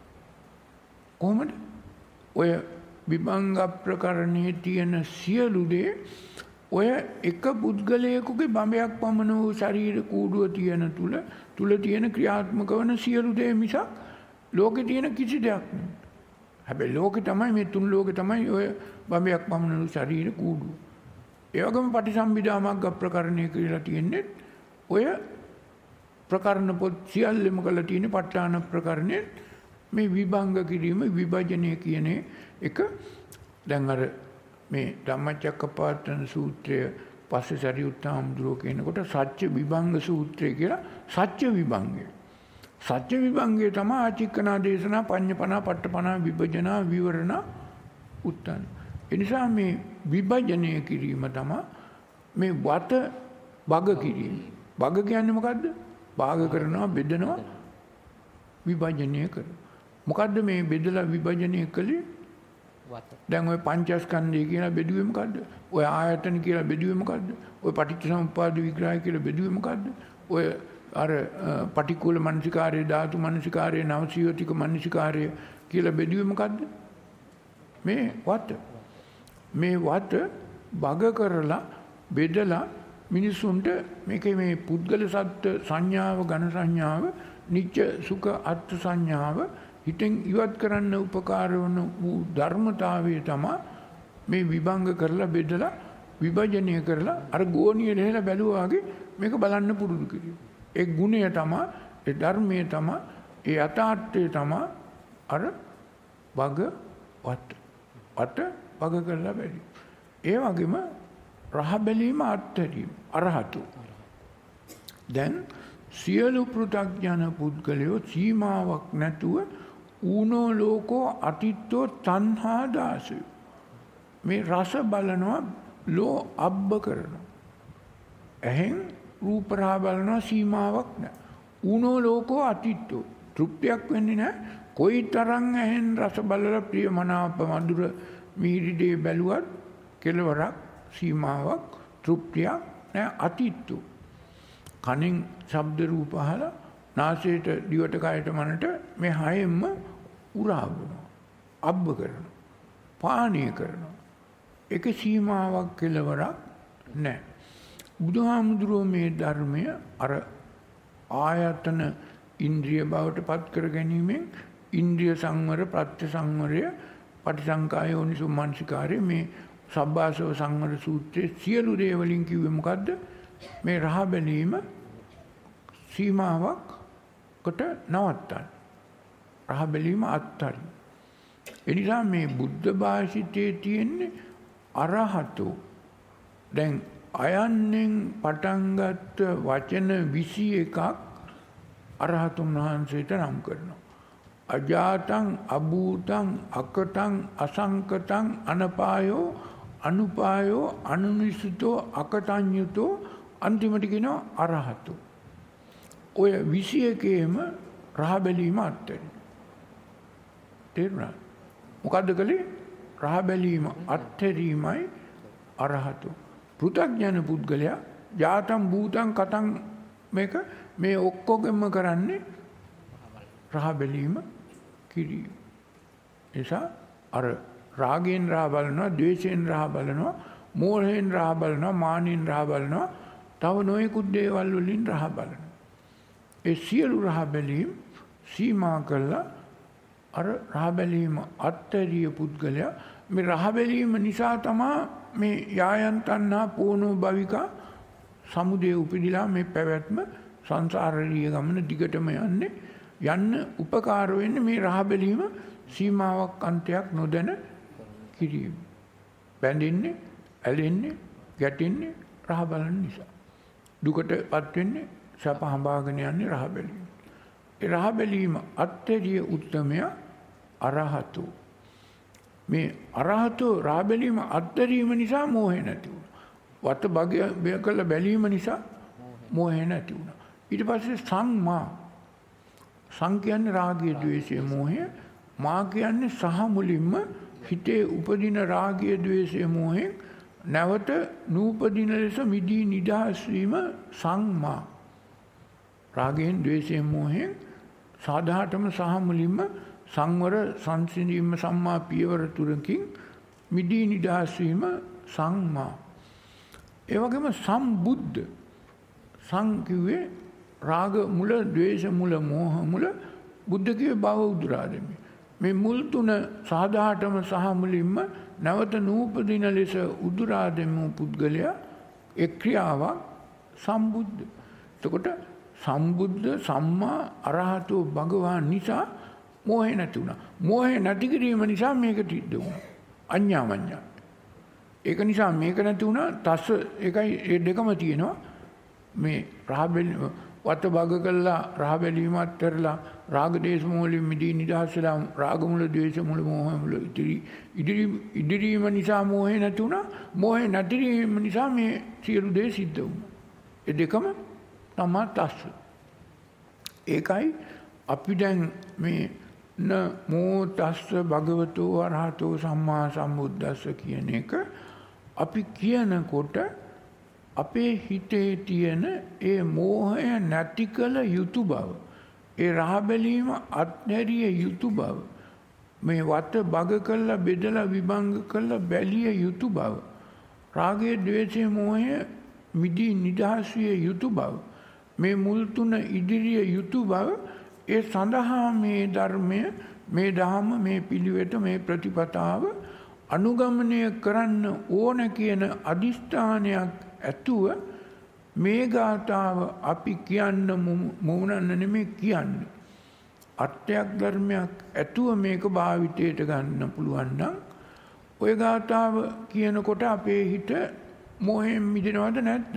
S1: කොහොමද? ඔය විභංග ප්‍රකරණේ තියෙන සියලු දේ ඔය එක පුද්ගලයෙකුගේ බඹයක් පමණ වූ ශරීර කූඩුව තියෙන තුල තියෙන ක්‍රියාත්මක වන සියලු දේ මිසක් ලෝකේ තියෙන කිසි දෙයක් නෙවෙයි. හැබැයි ලෝකේ තමයි මේ තුන් ලෝකේ තමයි ඔය බඹයක් පමණ වූ ශරීර කූඩුව. ඒ වගේම පටිසම්භිදා මග්ග ප්‍රකරණය කියලා තියෙන්නේ ඔය ප්‍රකරණ පොත් සියල්ලම කරලා තියෙන ප ဋ ාණ ප්‍රකරණේ මේ විභංග කිරීම විභජනය කියන එක. දැන් අර මේ ධම්මචක්කපවත්තන සූත්‍රය පස්සේ සරියුත් හාමුදුරුවෝ කියනකොට සත්‍ය විභංග සූත්‍රය කියලා සත්‍ය විභංගය. සත්‍ය විභංගය තමයි ආචික්කනා දේශනා පඤ්ඤපනා පට්ඨපනා විභජනා විවරණ උත්තන. ඒ නිසා මේ විභජනය කිරීම තමයි මේ වත බග කිරීම. බග කියන්නේ මොකද්ද? භාග කරනවා, බෙදනවා, විභජනය කරනවා. මොකද්ද මේ බෙදලා විභජනය කළේ? දැන් ඔය පංචස්කන්ධය කියලා බෙදුවේ මොකද්ද? ඔය ආයතන කියලා බෙදුවේ මොකද්ද? ඔය පටිච්චසමුප්පාද විග්‍රහය කියලා බෙදුවේ මොකද්ද? ඔය අර පටික්කුල මනසිකාරය, ධාතු මනසිකාරය, නවසීවතික මනසිකාරය කියලා බෙදුවේ මොකද්ද? මේ වත. මේ වත බග කරලා බෙදලා මිනිසුන්ට මේකේ මේ පුද්ගල සත්ත්ව සංඥාව, ඝන සංඥාව, නිච්ච සුඛ අර්ථ සංඥාව හිතෙන් ඉවත් කරන්න උපකාර වන වූ ධර්මතාවය තමයි මේ විභංග කරලා බෙදලා විභජනය කරලා අර ගෝණිය ලෙහලා බැලුවා වගේ මේක බලන්න පුරුදු කිරීම. ඒ ගුණය තමයි, ඒ ධර්මයේ තමයි, ඒ යථාර්ථය තමයි අර වග වත වග කරලා බැලීම. ඒ වගේම රහ බැලීම අත්හැරීම අරහතු. දැන් සියලු පෘථග්ජන පුද්ගලයෝ සීමාවක් නැතුව ඌනෝ ලෝකෝ අතිත්තෝ තණ්හා දාසය. මේ රස බලනවා, ලෝ අබ්බ කරනවා. එහෙන් රූප රහ බලනවා, සීමාවක් නැහැ. ඌනෝ ලෝකෝ අතිත්තෝ තෘප්තියක් වෙන්නේ නැහැ. කොයි තරම් එහෙන් රස බලලා ප්‍රියමනාප මధుර මිහිරි බැලුවත් කෙලවරක්, සීමාවක්, තෘප්තියක් නැහැ. අතිත්තෝ කනෙන් ශබ්ද රූප අහලා නාසයට දිවට කයට මනට මේ හයෙන්ම උරාවනවා, අබ්බ කරනවා, පානීය කරනවා. ඒක සීමාවක් කෙලවරක් නැහැ. බුදුහාමුදුරුවෝ මේ ධර්මය අර ආයතන ඉන්ද්‍රිය බවට පත් කර ගැනීමෙන් ඉන්ද්‍රිය සංවර, ප්‍රත්‍ය සංවරය, පටිසංකායෝනිසෝ මනසිකාරය, මේ සබ්බාසව සංවර සූත්‍රයේ සියලු දේ වලින් කිව්වේ මොකද්ද? මේ රහ බැලීම සීමාවකට නවත්තන්න. රහ බැලීම අත්හරින්න. ඒ නිසා මේ බුද්ධ භාෂිතයේ තියෙන්නේ අරහතෝ. දැන් අයන්නෙන් පටන් ගත්ත වචන 21ක් අරහතුන් වහන්සේට නම් කරනවා. අජාතං, අභූතං, අකටං, අසංකතං, අනපායෝ, අනුපායෝ, අනුනිසිතෝ, අකටඤ්ඤුතෝ, අන්තිමට කියනවා අරහතෝ. ඔය 21ේම රහ බැලීම අත්හැරින්න. තේරුණාද? මොකද්ද කලේ? රහ බැලීම අත්හැරීමයි අරහතෝ. පෘථග්ජන පුද්ගලයා ජාතං, භූතං, කතං මේක මේ ඔක්කොගෙම කරන්නේ රහ බැලීම කිරීම. නිසා අර රාගයෙන් රහ බලනවා, ද්වේෂයෙන් රහ බලනවා, මෝහයෙන් රහ බලනවා, මානෙන් රහ බලනවා, තව නොයෙකුත් දේවල් වලින් රහ බලනවා. ඒ සියලු රහ බැලීම් සීමා කළා අර රහ බැලීම අත්තරිය පුද්ගලයා මේ රහ බැලීම නිසා තමයි මේ යායන් තණ්හා පෝනෝ භවිකා සමුදය උපදිලා මේ පැවැත්ම සංසාරීය ගමන දිගටම යන්න උපකාර වෙන්නේ මේ රහ බැලීම සීමාවක් අන්තයක් නොදැන කිරීම. බැඳෙන්නේ, ඇලෙන්නේ, ගැටෙන්නේ රහ බලන නිසා. දුකටපත් වෙන්නේ, සැප හඹාගෙන යන්නේ රහ බැලීම. ඒ රහ බැලීම අත්හැරිය උත්තමය අරහතෝ. මේ අරහතෝ රහ බැලීම අත්හැරීම නිසා මෝහය නැති වුණා. වත බය කළ බැලීම නිසා මෝහය නැති වුණා. ඊට පස්සේ සංමා. සං කියන්නේ රාගය, ද්වේෂය, මෝහය. මා කියන්නේ සහ මුලින්ම හිතේ උපදින රාගය, ද්වේෂය, මෝහයෙන් නැවත නූපදින ලෙස මිදී නිදහස් වීම සංමා. රාගයෙන්, ද්වේෂයෙන්, මෝහයෙන් සාධාටම සහ මුලින්ම සංවර සංසිඳීම සම්මා පියවර තුරකින් මිදී නිදහස් වීම සංමා. ඒ වගේම සම්බුද්ධ. සං කිව්වේ රාග මුල, ද්වේෂ මුල, මෝහ මුල, බුද්ධ කිව්වේ භව උදුරා දෙමි. මේ මුල් තුන සාධාටම සහ මුලින්ම නැවත නූපදින ලෙස උදුරා දෙමු පුද්ගලයා ඒ ක්‍රියාවක් සම්බුද්ධ. එතකොට සම්බුද්ධ සම්මා අරහතෝ භගවාන් නිසා මෝහය නැති වුණා. මෝහය නැති කිරීම නිසා මේක සිද්ධ වුණා. අඤ්ඤාමඤ්ඤා. ඒක නිසා මේක නැති වුණා. තස්ස ඒකයි ඒ දෙකම තියෙනවා. මේ වත භග කළා රහ බැලීමත් කරලා රාග දේශ මූලින් මිදී නිදහස් වෙලා රාග මුල, ද්වේෂ මුල, මෝහ මුල ඉදිරීම නිසා මෝහය නැති වුණා. මෝහය නැතිවීම නිසා මේ සියලු දේ සිද්ධ වුණා. ඒ දෙකම තමයි තස්ස. ඒකයි අපි දැන් මේ නමෝ තස්ස භගවතෝ අරහතෝ සම්මා සම්බුද්දස්ස කියන එක අපි කියනකොට අපේ හිතේ තියෙන ඒ මෝහය නැති කළ යුතු බව, ඒ රහ බැලීම අත්හැරිය යුතු බව, මේ වත බග කළා බෙදලා විභංග කළා බැලිය යුතු බව, රාගයේ, ද්වේෂයේ, මෝහය මිදී නිදහස් විය යුතු බව, මේ මුල් තුන ඉදිරිය යුතු බව, ඒ සඳහා මේ ධර්මය, මේ ධහම, මේ පිළිවෙත, මේ ප්‍රතිපදාව අනුගමනය කරන්න ඕන කියන අදිෂ්ඨානයක් ඇතුව මේ ගාථාව අපි කියන්න මුණන්න නෙමෙයි කියන්නේ. අර්ථයක් ධර්මයක් ඇතුව මේක භාවිතයට ගන්න පුළුවන් නම් ওই ගාථාව කියනකොට අපේ හිත මෝහයෙන් මිදෙනවද නැද්ද?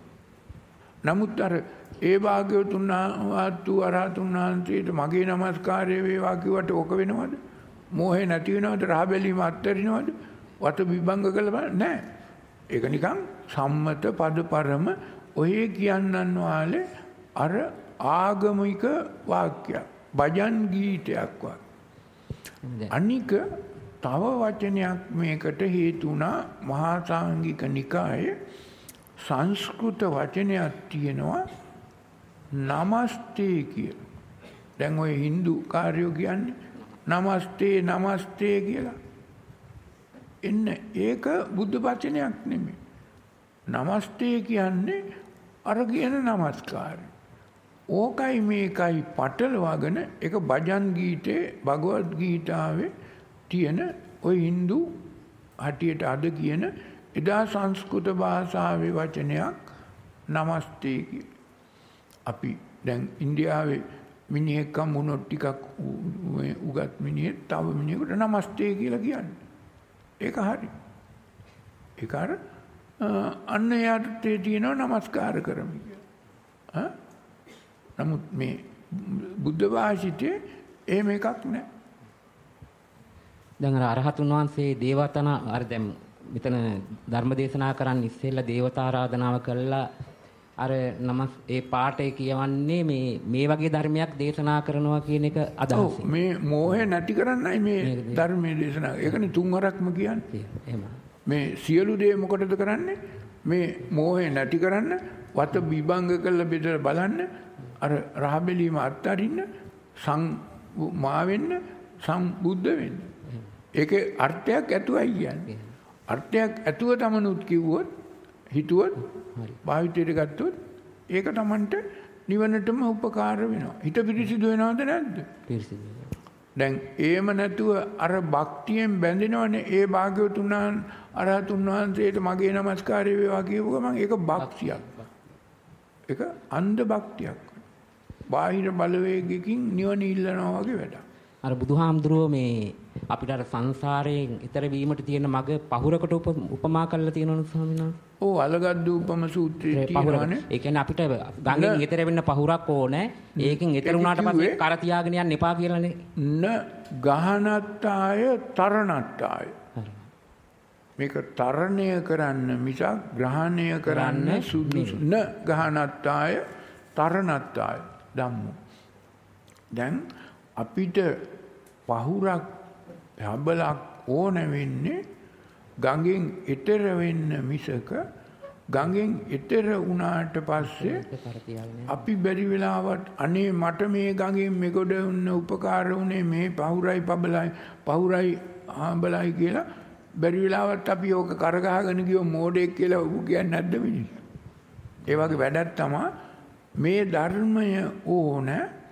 S1: නමුත් අර ඒ භාග්‍යවතුන් වහන්සේ අරහතුන් වහන්සේට මගේ নমස්කාරය වේවා කිව්වට ඕක වෙනවද? මෝහය නැති වෙනවද? රහ බැලීම අත්හැරිනවද? වත විභංග කළා නැහැ. ඒක නිකන් සම්මත පද පරම ඔය කියන්නන් වාලේ අර ආගමික වාක්‍යයක්, භජන් ගීතයක් වගේ. අනික තව වචනයක් මේකට හේතු වුණා. මහා සාංගික නිකායේ සංස්කෘත වචනයක් තියෙනවා නමස්තේ කියලා. දැන් ඔය Hindu කාර්යෝ කියන්නේ නමස්තේ නමස්තේ කියලා. එන්න ඒක බුද්ධ වචනයක් නෙමෙයි. නමස්තේ කියන්නේ අර කියන නමස්කාරය. ඕකයි මේකයි පටලවාගෙන ඒක භජන් ගීතේ, භගවත් ගීතාවේ තියෙන ඔය Hindu හටියට අද කියන එදා සංස්කෘත භාෂාවේ වචනයක් නමස්තේ කිය. අපි දැන් ඉන්දියාවේ මිනිහෙක් වුණොත් ටිකක් උගත් මිනිහෙක් තව මිනිහෙකුට නමස්තේ කියලා කියන්නේ. ඒක හරි. ඒක අර අන්න යාටේ තියෙනවා නමස්කාර කරමි කියලා. නමුත් මේ බුද්ධ භාෂිතේ එහෙම එකක් නැහැ.
S4: දැන් අර අරහතුන් වහන්සේ දේවතන අර දැන් මෙතන ධර්ම දේශනා කරන්න ඉස්සෙල්ලා දේවතා ආරාධනාව කළා. අර ඒ පාඨය කියවන්නේ මේ වගේ ධර්මයක් දේශනා කරනවා කියන එක අදහස.
S1: මේ මෝහය නැති කරන්නයි මේ ධර්මයේ දේශනා. ඒකනේ තුන්වරක්ම කියන්නේ.
S4: එහෙම. මේ
S1: සියලු දේ මොකටද කරන්නේ? මේ මෝහය නැති කරන්න, වත විභංග කළ බෙදලා බලන්න, අර රහ බැලීම අත්හරින්න, මා වෙන්න, සම්බුද්ධ වෙන්න. ඒකේ අර්ථයක් ඇතුවයි කියන්නේ. අර්ථයක් ඇතුව තමනුත් කිව්වොත්, හිතුවොත්, භාවිතයට ගත්තොත් ඒක තමන්ට නිවනටම උපකාර වෙනවා. හිත පිරිසිදු වෙනවද නැද්ද?
S4: පිරිසිදු.
S1: දැන් ඒම නැතුව අර භක්තියෙන් බැඳෙනවනේ. ඒ භාග්‍යවතුන් අරහතුන් වහන්සේට මගේ নমස්කාරය වේවා කියපු ගමන් ඒක භක්තියක්. ඒක අන්ධ භක්තියක්. බාහිර බලවේගකින් නිවන ඉල්ලනවා වගේ වැඩක්.
S4: අර බුදුහාමුදුරුවෝ මේ අපිට අර සංසාරයෙන් ඈතර වීමට තියෙන මඟ පහුරකට උපමා කරලා තියෙනවනේ ස්වාමීන් වහන්සේ.
S1: ඔව් අලගද්ද උපම සූත්‍රයේ තියෙනවානේ.
S4: ඒ කියන්නේ අපිට ගඟෙන් ඈතර වෙන්න පහුරක් ඕනේ. ඒකෙන් ඈතර වුණාට පස්සේ කර තියාගෙන යන්න එපා කියලානේ.
S1: න ගහනත්තාය තරණත්තාය. මේක තරණය කරන්න මිසක් ග්‍රහණය කරන්න සුදුසු න ගහනත්තාය තරණත්තාය ධම්මෝ. දැන් අපිට පහුරක් හබලක් ඕන වෙන්නේ ගඟෙන් එතර වෙන්න මිසක ගඟෙන් එතර වුණාට පස්සේ අපි බැරි වෙලාවට අනේ මට මේ ගඟෙන් මෙගොඩ වුණ උපකාර වුණේ මේ පහුරයි පබලයි පහුරයි හබලයි කියලා බැරි වෙලාවට අපි ඕක කරගහගෙන ගියෝ මෝඩෙක් කියලා ඌ කියන්නේ නැද්ද මිනිස්සු? ඒ වගේ වැඩක් තමයි මේ ධර්මය ඕන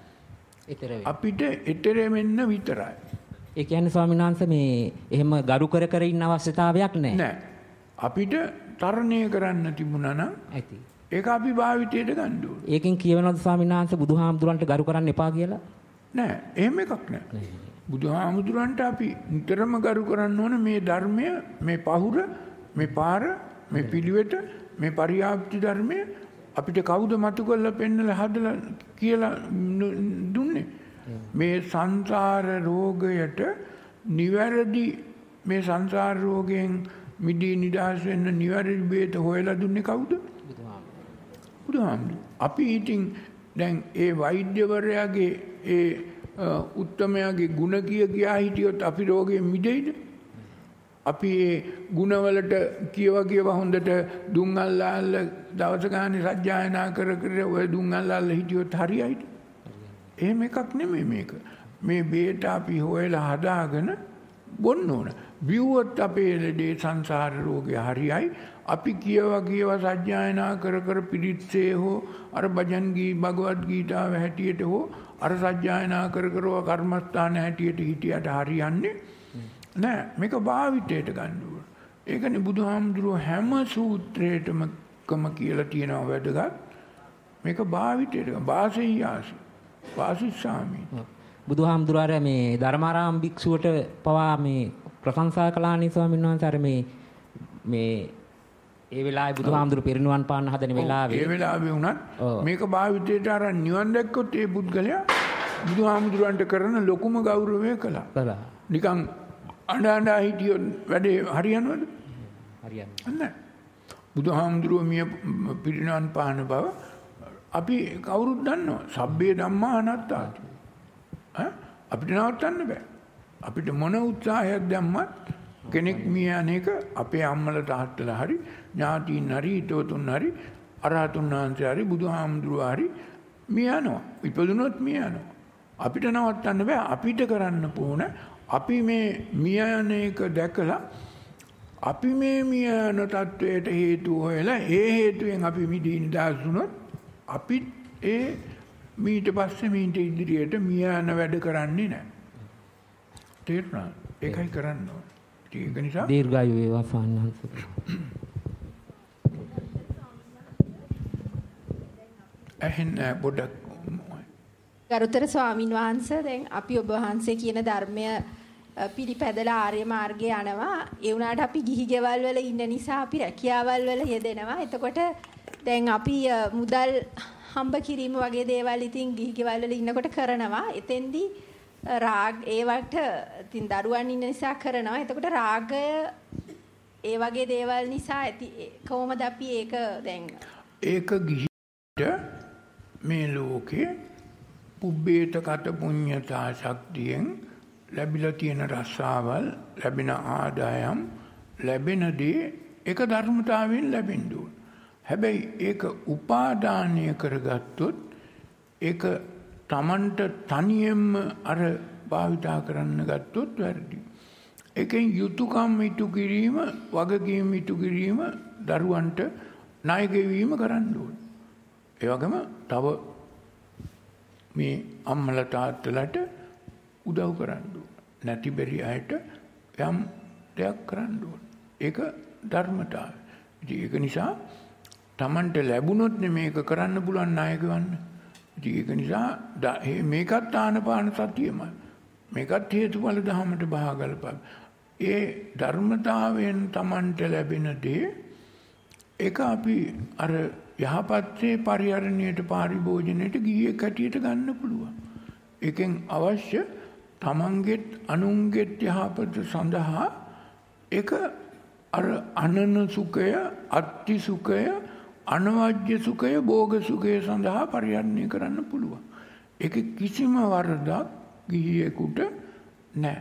S1: අපිට ඊතර වෙන්න විතරයි.
S4: ඒ කියන්නේ ස්වාමීන් වහන්සේ මේ එහෙම ගරු කර කර ඉන්න අවශ්‍යතාවයක් නැහැ.
S1: නෑ. අපිට තරණය කරන්න තිබුණා නම්
S4: ඇති.
S1: ඒක අපි භාවිතයට ගන්න ඕනේ.
S4: ඒකෙන් කියවනවද ස්වාමීන් වහන්සේ බුදුහාමුදුරන්ට ගරු කරන්න එපා කියලා?
S1: නෑ. එහෙම එකක් නෑ. බුදුහාමුදුරන්ට අපි නිතරම ගරු කරන්න ඕන මේ ධර්මය, මේ පහුර, මේ පාර, මේ පිළිවෙත, මේ පරියාප්ති ධර්මය අපිට කවුද මතු කරලා පෙන්නලා හදලා කියලා දුන්නේ? මේ සංසාර රෝගයට නිවැරදි මේ සංසාර රෝගයෙන් මිදී නිදහස් වෙන්න නිවැරදි බේත හොයලා දුන්නේ කවුද? බුදුහාමුදුරුවෝ. අපි ඉතින් දැන් ඒ වෛද්‍යවරයාගේ ඒ උත්තමයාගේ ಗುಣ කියා හිටියොත් අපි රෝගයෙන් මිදෙයිද? අපි ඒ ಗುಣවලට කියව හොඳට දුම් අල්ලාල්ල දවස ගානේ සජ්ජායනා කර ඔය දුම් අල්ලාල්ල හිටියොත් හරියයිද? එහෙම එකක් නෙමෙයි මේක. මේ බේත අපි හොයලා හදාගෙන බොන්න ඕන. බිව්වොත් අපේ ලෙඩේ සංසාර රෝගේ හරියයි. අපි කියව සජ්ජායනා කර පිරිත්සේ හෝ අර භජන් ගී භගවත් ගීතාව හැටියට හෝ අර සජ්ජායනා කර කර්මස්ථාන හැටියට හිටියට හරියන්නේ නෑ. මේක භාවිතයට ගන්න ඕන. ඒකනේ බුදුහාමුදුරුවෝ හැම සූත්‍රයකම කියලා තියෙනවා වැදගත්. මේක භාවිතයට වාසෙයාස වාසිස්සාමි.
S4: බුදුහාමුදුරුවෝ මේ ධර්මාරාම භික්ෂුවට පවා මේ ප්‍රශංසා කළානේ ස්වාමීන් වහන්සේ. අර මේ ඒ වෙලාවේ බුදුහාමුදුරුවෝ පිරිනුවන් පාන්න හදන වෙලාවේ
S1: ඒ වෙලාවේ වුණත් මේක භාවිතයට අරන් නිවන් දැක්කොත් ඒ පුද්ගලයා බුදුහාමුදුරුවන්ට කරන ලොකුම ගෞරවය කළා. නිකන් අඬ හිටියොත් වැඩේ හරියනවද? හරියන්නේ නැහැ. බුදුහාමුදුරුවෝ මිය පිරිනුවන් පාන බව අපි කවුරුත් දන්නවා. සබ්බේ ධම්මා අනාත්තාති. අපිට නවත්තන්න බෑ. අපිට මොන උත්සාහයක් දැම්මත් කෙනෙක් මිය අනේක අපේ අම්මලා තාත්තලා හරි ඥාතීන් හරි හිතවතුන් හරි අරහතුන් වහන්සේ හරි බුදුහාමුදුරුවෝ හරි මිය යනවා. ඉපදුනොත් මිය යනවා. අපිට නවත්තන්න බෑ. අපිට කරන්න ඕන අපි මේ මිය යන එක දැකලා අපි මේ මිය යන තත්වයට හේතු හොයලා ඒ හේතුවෙන් අපි මිදී නිදහස් වුණොත් අපි ඒ මීට පස්සේ මීට ඉදිරියට මිය යන වැඩ කරන්නේ නැහැ. තේරුණා? ඒකයි කරන්න ඕනේ. ඒක නිසා
S4: දීර්ඝායු වේවා සාන්නහංස.
S1: එහෙන් පොඩක්
S5: ගරුතර ස්වාමින් වහන්සේ දැන් අපි ඔබ වහන්සේ කියන ධර්මය පිළිපැදලා ආර්ය මාර්ගයේ යනවා. ඒ වුණාට අපි ගිහි ගෙවල් වල ඉන්න නිසා අපි රැකියාවල් වල යෙදෙනවා. එතකොට දැන් අපි මුදල් හම්බ කිරීම වගේ දේවල් ඉතින් ගිහි ගෙවල් වල ඉන්නකොට කරනවා. එතෙන්දී රාග ඒවට ඉතින් දරුවන් ඉන්න නිසා කරනවා. එතකොට රාගය ඒ වගේ දේවල් නිසා ඇති කොහොමද අපි ඒක දැන්
S1: ඒක ගිහිට මේ ලෝකේ පුබ්බේත කත පුඤ්ඤතා ශක්තියෙන් ලැබිලා තියෙන රසාවල් ලැබෙන ආදායම් ලැබෙන දේ ඒක ධර්මතාවයෙන් ලැබෙන්න ඕන. හැබැයි ඒක උපාදානය කරගත්තොත් ඒක තමන්ට තනියෙන්ම අර භාවිතා කරන්න ගත්තොත් වැරදි. ඒකෙන් යුතුයකම් ඉටු කිරීම, වගකීම් ඉටු කිරීම දරුවන්ට ණය ගෙවීම කරන්න ඕන. ඒ වගේම තව මේ අම්මලා තාත්තලාට උදව් කරන්න ඕන. නැති බැරි අයට යම් දෙයක් කරන්න ඕන. ඒක ධර්මතාවය. ඉතින් ඒක නිසා තමන්ට ලැබුණොත් මේක කරන්න පුළුවන් ණය ගෙවන්න. ඒක නිසා මේකත් ආනපාන සතියමයි. මේකත් හේතුඵල ධමයට බහගලපන්. ඒ ධර්මතාවයෙන් Tamanට ලැබෙන දේ ඒක අපි අර යහපත්සේ පරිහරණයට පාරිභෝජනයට ගියේ කැටියට ගන්න පුළුවන්. ඒකෙන් අවශ්‍ය තමන්ගෙත් අනුන්ගෙත් යහපත සඳහා ඒක අර අනන සුඛය, අත්ති සුඛය, අනවජ්‍ය සුඛය, භෝග සුඛය සඳහා පරිහරණය කරන්න පුළුවන්. ඒක කිසිම වරදක් ගිහියෙකුට නැහැ.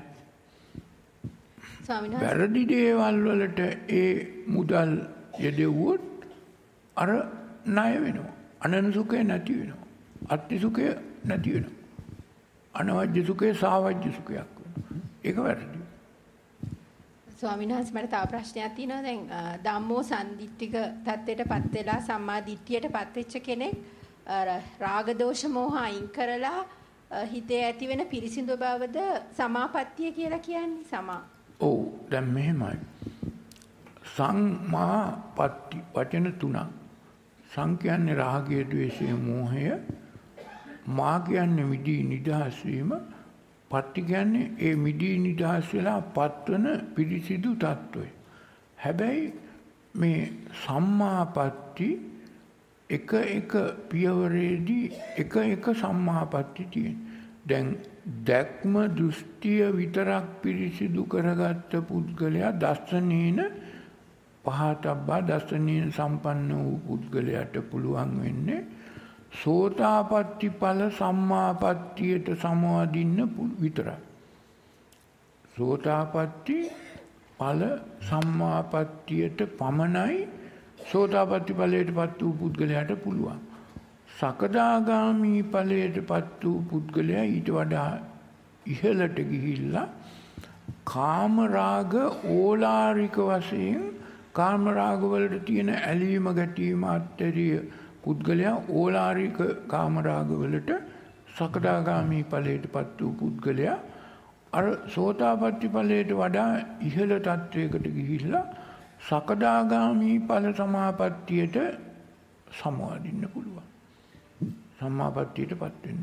S1: වැරදි දේවල් වලට ඒ මුදල් යෙදුවොත් අර ණය වෙනවා. අනන සුඛය නැති වෙනවා. අත්ති සුඛය නැති වෙනවා. අනවජ්‍ය සුඛය සාවජ්‍ය සුඛයක් වෙනවා. ඒක වැරදි.
S5: ස්වාමීන් වහන්සේ මට තව ප්‍රශ්නයක් තියෙනවා. දැන් ධම්මෝ සම්දිත්තික தත්ත්වයටපත් වෙලා සම්මා දිට්ඨියටපත් වෙච්ච කෙනෙක් රාග දෝෂ මෝහ අයින් කරලා හිතේ ඇති වෙන පිරිසිදු බවද සමාපත්තිය කියලා කියන්නේ සමා.
S1: ඔව් දැන් මෙහෙමයි. සම්මාපත්ති වචන තුනක්. සං කියන්නේ රාගය, ද්වේෂය, මෝහය. මා කියන්නේ මිදී නිදහස් වීම. පත්ති කියන්නේ ඒ මිදී නිදහස් වෙලා පත්වන පිරිසිදු තත්වය. හැබැයි මේ සම්මාපත්ති එක පියවරේදී එක සම්මාපත්ති තියෙන. දැන් දැක්ම දෘෂ්ටිය විතරක් පිරිසිදු කරගත්ත පුද්ගලයා දස්සනේන පහතබ්බා දස්සනේන සම්පන්න වූ පුද්ගලයාට පුළුවන් වෙන්නේ සෝතාපට්ටි ඵල සම්මාපත්තියට සමවදින්න විතරයි. සෝතාපට්ටි ඵල සම්මාපත්තියට පමණයි සෝතාපට්ටි ඵලයටපත් වූ පුද්ගලයාට පුළුවන්. සකදාගාමි ඵලයටපත් වූ පුද්ගලයා ඊට වඩා ඉහළට ගිහිල්ලා කාම රාග ඕලාරික වශයෙන් කාම රාග වලට තියෙන ඇලීම ගැටීම අත්තරිය පුද්ගලයා ඕලාරික කාම රාග වලට සකදාගාමි ඵලයටපත් වූ පුද්ගලයා අර සෝතාපට්ටි ඵලයට වඩා ඉහළ තත්වයකට ගිහිල්ලා සකදාගාමි ඵල සමාපත්තියට සමවදින්න පුළුවන්. සම්මාපත්තියටපත් වෙන්න.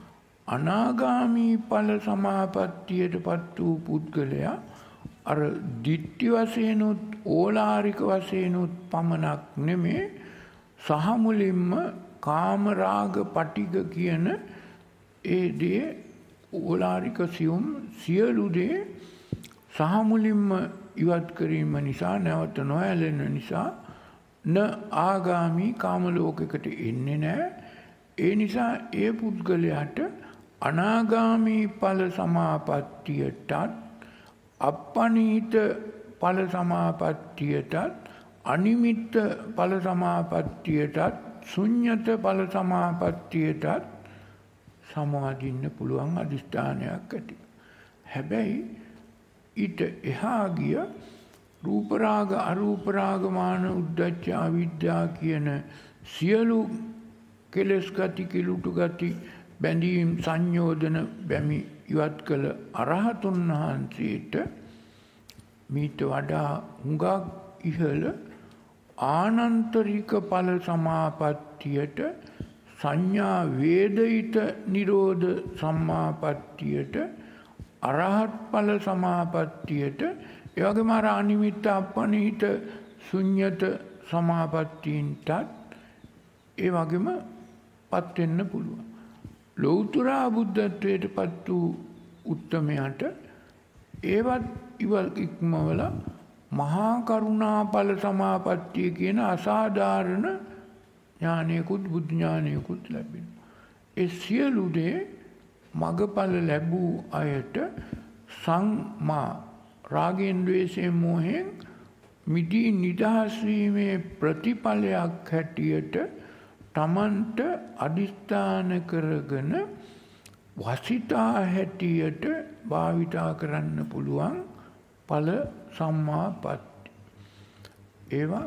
S1: අනාගාමි ඵල සමාපත්තියටපත් වූ පුද්ගලයා අර ditthi වශයෙන්ුත් ඕලාරික වශයෙන්ුත් පමණක් නෙමේ සහ මුලින්ම කාම රාග පටිග කියන ඒ දේ ඕලාරික සියුම් සියලු දේ සහ මුලින්ම ඉවත් කිරීම නිසා නැවත නොඇලෙන නිසා න ආගාමි කාම ලෝකයකට එන්නේ නැහැ. ඒ නිසා ඒ පුද්ගලයාට අනාගාමි ඵල සමාපත්තියටත් අප්පනීත ඵල සමාපත්තියටත් අනිමිත්ත ඵල සමාපත්තියටත් ශුන්්‍යත ඵල සමාපත්තියටත් සමවදින්න පුළුවන් අදිෂ්ඨානයක් ඇති. හැබැයි ඊට එහා ගිය රූප රාග අරූප රාග මාන උද්ධච්ච අවිද්‍යාව කියන සියලු කෙලස් ගති කිලුටු ගති බැඳීම් සංයෝජන බැමි ඉවත් කළ අරහතුන් වහන්සේට මීට වඩා හුඟක් ඉහළ ආනන්තරික ඵල සමාපත්තියට සංඥා වේදිත නිරෝධ සම්මාපත්තියට අරහත් ඵල සමාපත්තියට ඒ වගේම අර අනිමිත්ත අපනිහිත ශුන්්‍යත සමාපත්තීන්ටත් ඒ වගේම පත් වෙන්න පුළුවන්. ලෞතර බුද්ධත්වයට පත් වූ උත්තමයාට ඒවත් ඉවල් ඉක්මවල මහා කරුණා ඵල සමාපත්තිය කියන අසාධාරණ ඥානයකුත් බුද්ධ ඥානයකුත් ලැබෙනවා. ඒ සියලු දේ මගඵල ලැබූ අයට සංමා රාගයෙන් ද්වේෂයෙන් මෝහයෙන් මිදී නිදහස් වීමේ ප්‍රතිඵලයක් හැටියට තමන්ට අදිස්ථාන කරගෙන වසිතා හැටියට භාවිතා කරන්න පුළුවන් ඵල සම්මාපatti. ඒවා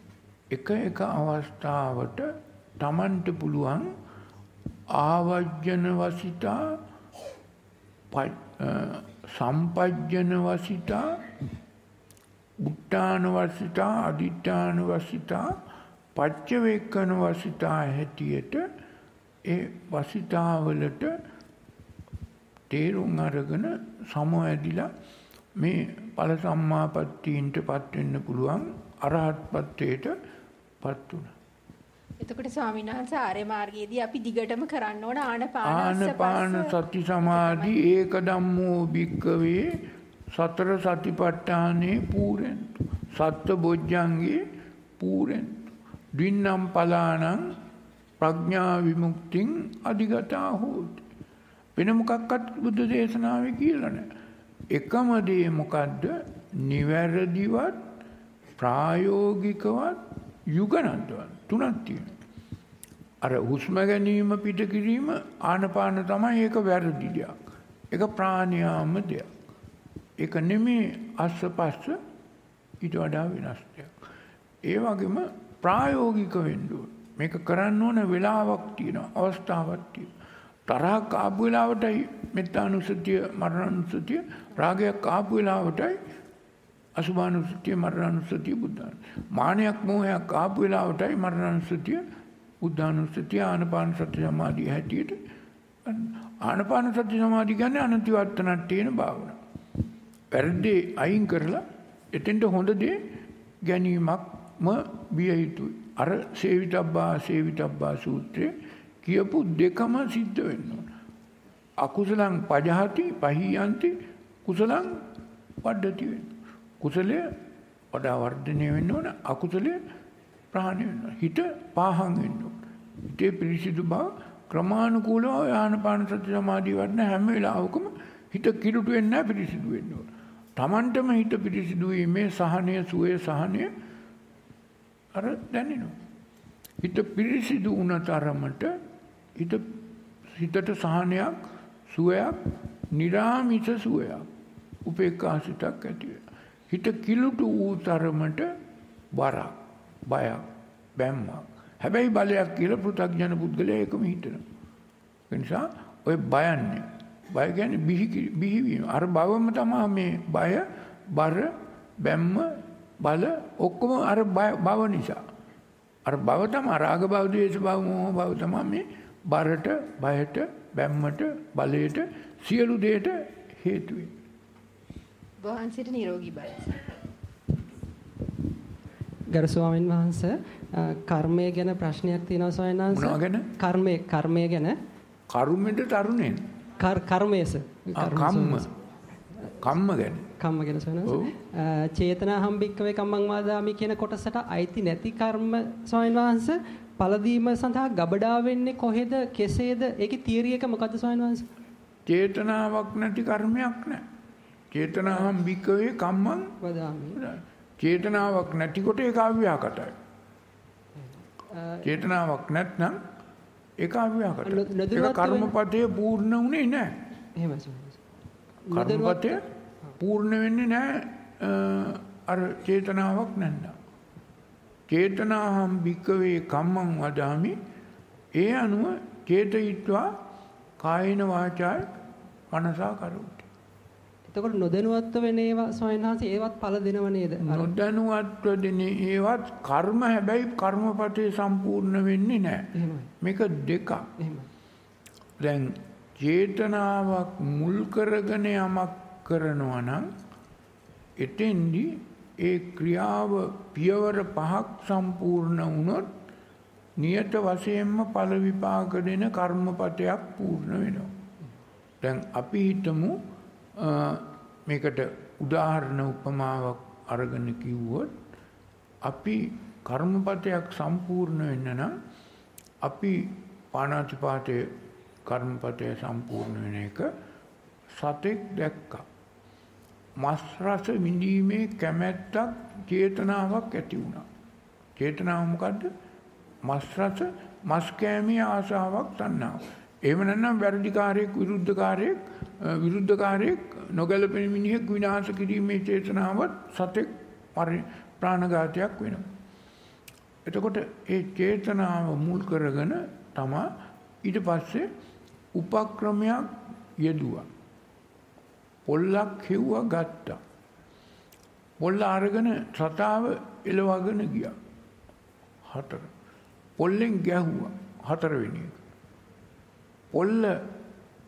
S1: එක අවස්ථාවට තමන්ට පුළුවන් ආවජ්ජන වසිතා සම්පජ්ජන වසිතා උත්තාන වසිතා අදිත්‍යාන වසිතා පච්චවේක්කන වසිතා හැටියට ඒ වසිතාවලට තේරුම් අරගෙන සමවැදිලා මේ ඵල සම්මාපත්තීන්ට පත් වෙන්න පුළුවන් අරහත් පත්වයට පත් වුණා.
S5: එතකොට ස්වාමීන් වහන්සේ ආර්ය මාර්ගයේදී අපි දිගටම කරන්න ඕන
S1: ආනපාන සති සමාධි ඒක ධම්මෝ භික්කවේ සතර සතිපට්ඨානේ පූරෙන්තු සත්ත බොජ්ජංගේ පූරෙන්තු දින්නම් පලානං ප්‍රඥා විමුක්තිං අධිගතා හෝති. වෙන මොකක්වත් බුද්ධ දේශනාවේ කියලා නැහැ. එකම දේ මොකද්ද? නිවැරදිවත් ප්‍රායෝගිකවත් යුගනන්තවත් තුනක් තියෙනවා. අර හුස්ම ගැනීම පිට කිරීම ආනපාන තමයි. ඒක වැරදි දෙයක්. ඒක ප්‍රාණයාම දෙයක්. ඒක නෙමේ අස්සපස්ස ඊට වඩා වෙනස් දෙයක්. ඒ වගේම ප්‍රායෝගික වෙන්න ඕන. මේක කරන්න ඕන වෙලාවක් තියෙනවා, අවස්ථාවක් තියෙනවා. තරහක් ආපු වෙලාවටයි මෙත්තානුස්සතිය, මරණානුස්සතිය, රාගයක් ආපු වෙලාවටයි අසුභානුස්සතිය, මරණානුස්සතිය, බුද්ධාන. මානයක් මෝහයක් ආපු වෙලාවටයි මරණානුස්සතිය, බුද්ධානුස්සතිය, ආනපාන සති සමාධිය හැටියට. ආනපාන සති සමාධිය කියන්නේ අනතිවර්තනට්ඨේන භාවනාව. වැරදි අයින් කරලා එතෙන්ට හොඳ දේ ගැනීමක්ම විය යුතුයි. අර සේවිතබ්බා සූත්‍රයේ කියපු දෙකම සිද්ධ වෙන්න ඕන. අකුසලං පජහති පහියන්ති කුසලං වඩ්ඩති වෙන්න. කුසලය වඩා වර්ධනය වෙන්න ඕන, අකුසලය ප්‍රහාණය වෙන්න ඕන. හිත පාහන් වෙන්න ඕන. හිතේ පිරිසිදු බව ක්‍රමානුකූලව ආනාපාන සති සමාධිය වඩන හැම වෙලාවකම හිත කිලුට වෙන්නේ නැහැ, පිරිසිදු වෙන්න ඕන. Tamanටම හිත පිරිසිදු වීමේ සහනය, සුවය, සහනය අර දැනෙනවා. හිත පිරිසිදු වුණ තරමට හිතට සහනයක්, සුවයක්, නිරාමිස සුවයක්, උපේක්ඛාසිතක් ඇති වෙනවා. හිත කිලුට වූ තරමට බරක්, බයක්, බැම්මක්. හැබැයි බලයක් කියලා පෘථග්ජන පුද්ගලයා ඒකම හිතනවා. ඒ නිසා ඔය බයන්නේ. බය කියන්නේ බිහිවීම. අර බවම තමයි මේ බය, බර, බැම්ම, බල ඔක්කොම අර බව නිසා. අර බව තමයි රාග බව, ද්වේෂ බව, මෝහ බව තමයි මේ බරට, බයට, බැම්මට, බලයට, සියලු දේට හේතු වෙන්නේ.
S5: වහන්සේට නිරෝගී බව.
S6: ගරු ස්වාමීන් වහන්සේ කර්මය ගැන ප්‍රශ්නයක් තියෙනවා ස්වාමීන් වහන්සේ.
S1: මොනවා ගැන?
S6: කර්මය ගැන.
S1: කර්මෙට තරුණෙන්.
S6: කර්මයස.
S1: කම්ම ගැන.
S6: කම්ම ගැන ස්වාමීන් වහන්සේ. චේතනා හම්බික්කවේ කම්මං වාදාමි කියන කොටසට අයිති නැති කර්ම ස්වාමීන් වහන්සේ පළදීම සඳහා ගබඩා වෙන්නේ කොහෙද, කෙසේද? ඒකේ තියරි එක මොකද්ද ස්වාමීන් වහන්සේ?
S1: චේතනාවක් නැති කර්මයක් නැහැ. චේතනාහම් භික්කවේ කම්මං
S6: වදාමි.
S1: චේතනාවක් නැතිකොට ඒක අව්‍යාකටයි. චේතනාවක් නැත්නම් ඒක අව්‍යාකටයි. ඒක කර්මපතේ පූර්ණ වුණේ නැහැ.
S6: එහෙමයි ස්වාමීන් වහන්සේ.
S1: කර්මපතේ පූර්ණ වෙන්නේ නැහැ අර චේතනාවක් නැත්නම්. චේතනාහම් භික්කවේ කම්මං වදාමි. ඒ අනුව චේතයිත්වා කායේන වාචා මනසා කරෝති.
S6: එතකොට නොදැනුවත්ව වෙන ඒවා ස්වාමීන් වහන්සේ ඒවත් ඵල දෙනව නේද?
S1: නොදැනුවත්ව දෙන ඒවත් කර්ම, හැබැයි කර්මපතේ සම්පූර්ණ වෙන්නේ නැහැ. මේක දෙකක්. දැන් චේතනාවක් මුල් කරගෙන යමක් කරනවා නම් එතෙන්දී ඒ ක්‍රියාව පියවර 5ක් සම්පූර්ණ වුණොත් නියත වශයෙන්ම ඵල විපාක දෙන කර්මපතයක් පූර්ණ වෙනවා. දැන් අපි හිතමු මේකට උදාහරණ උපමාවක් අරගෙන කිව්වොත් අපි කර්මපතයක් සම්පූර්ණ වෙන්න නම් අපි පාණාතිපාතයේ කර්මපතය සම්පූර්ණ වෙන එක සතෙක් දැක්කා. මස් රස විඳීමේ කැමැත්තක්, චේතනාවක් ඇති වුණා. චේතනාව මොකද්ද? මස් රස, මස් කෑමේ ආශාවක්, තණ්හාව. එහෙම නැත්නම් වැරදිකාරයෙක්, විරුද්ධකාරයෙක්, නොගැලපෙන මිනිහෙක් විනාශ කිරීමේ චේතනාවත් සතෙක් ප්‍රාණඝාතයක් වෙනවා. එතකොට ඒ චේතනාව මුල් කරගෙන තමයි ඊට පස්සේ උපක්‍රමයක් යෙදුවා. පොල්ලක් හෙව්වා, ගත්තා. පොල්ල අරගෙන සතාව එලවගෙන ගියා. 4. පොල්ලෙන් ගැහුවා 4 වෙනි එක. පොල්ල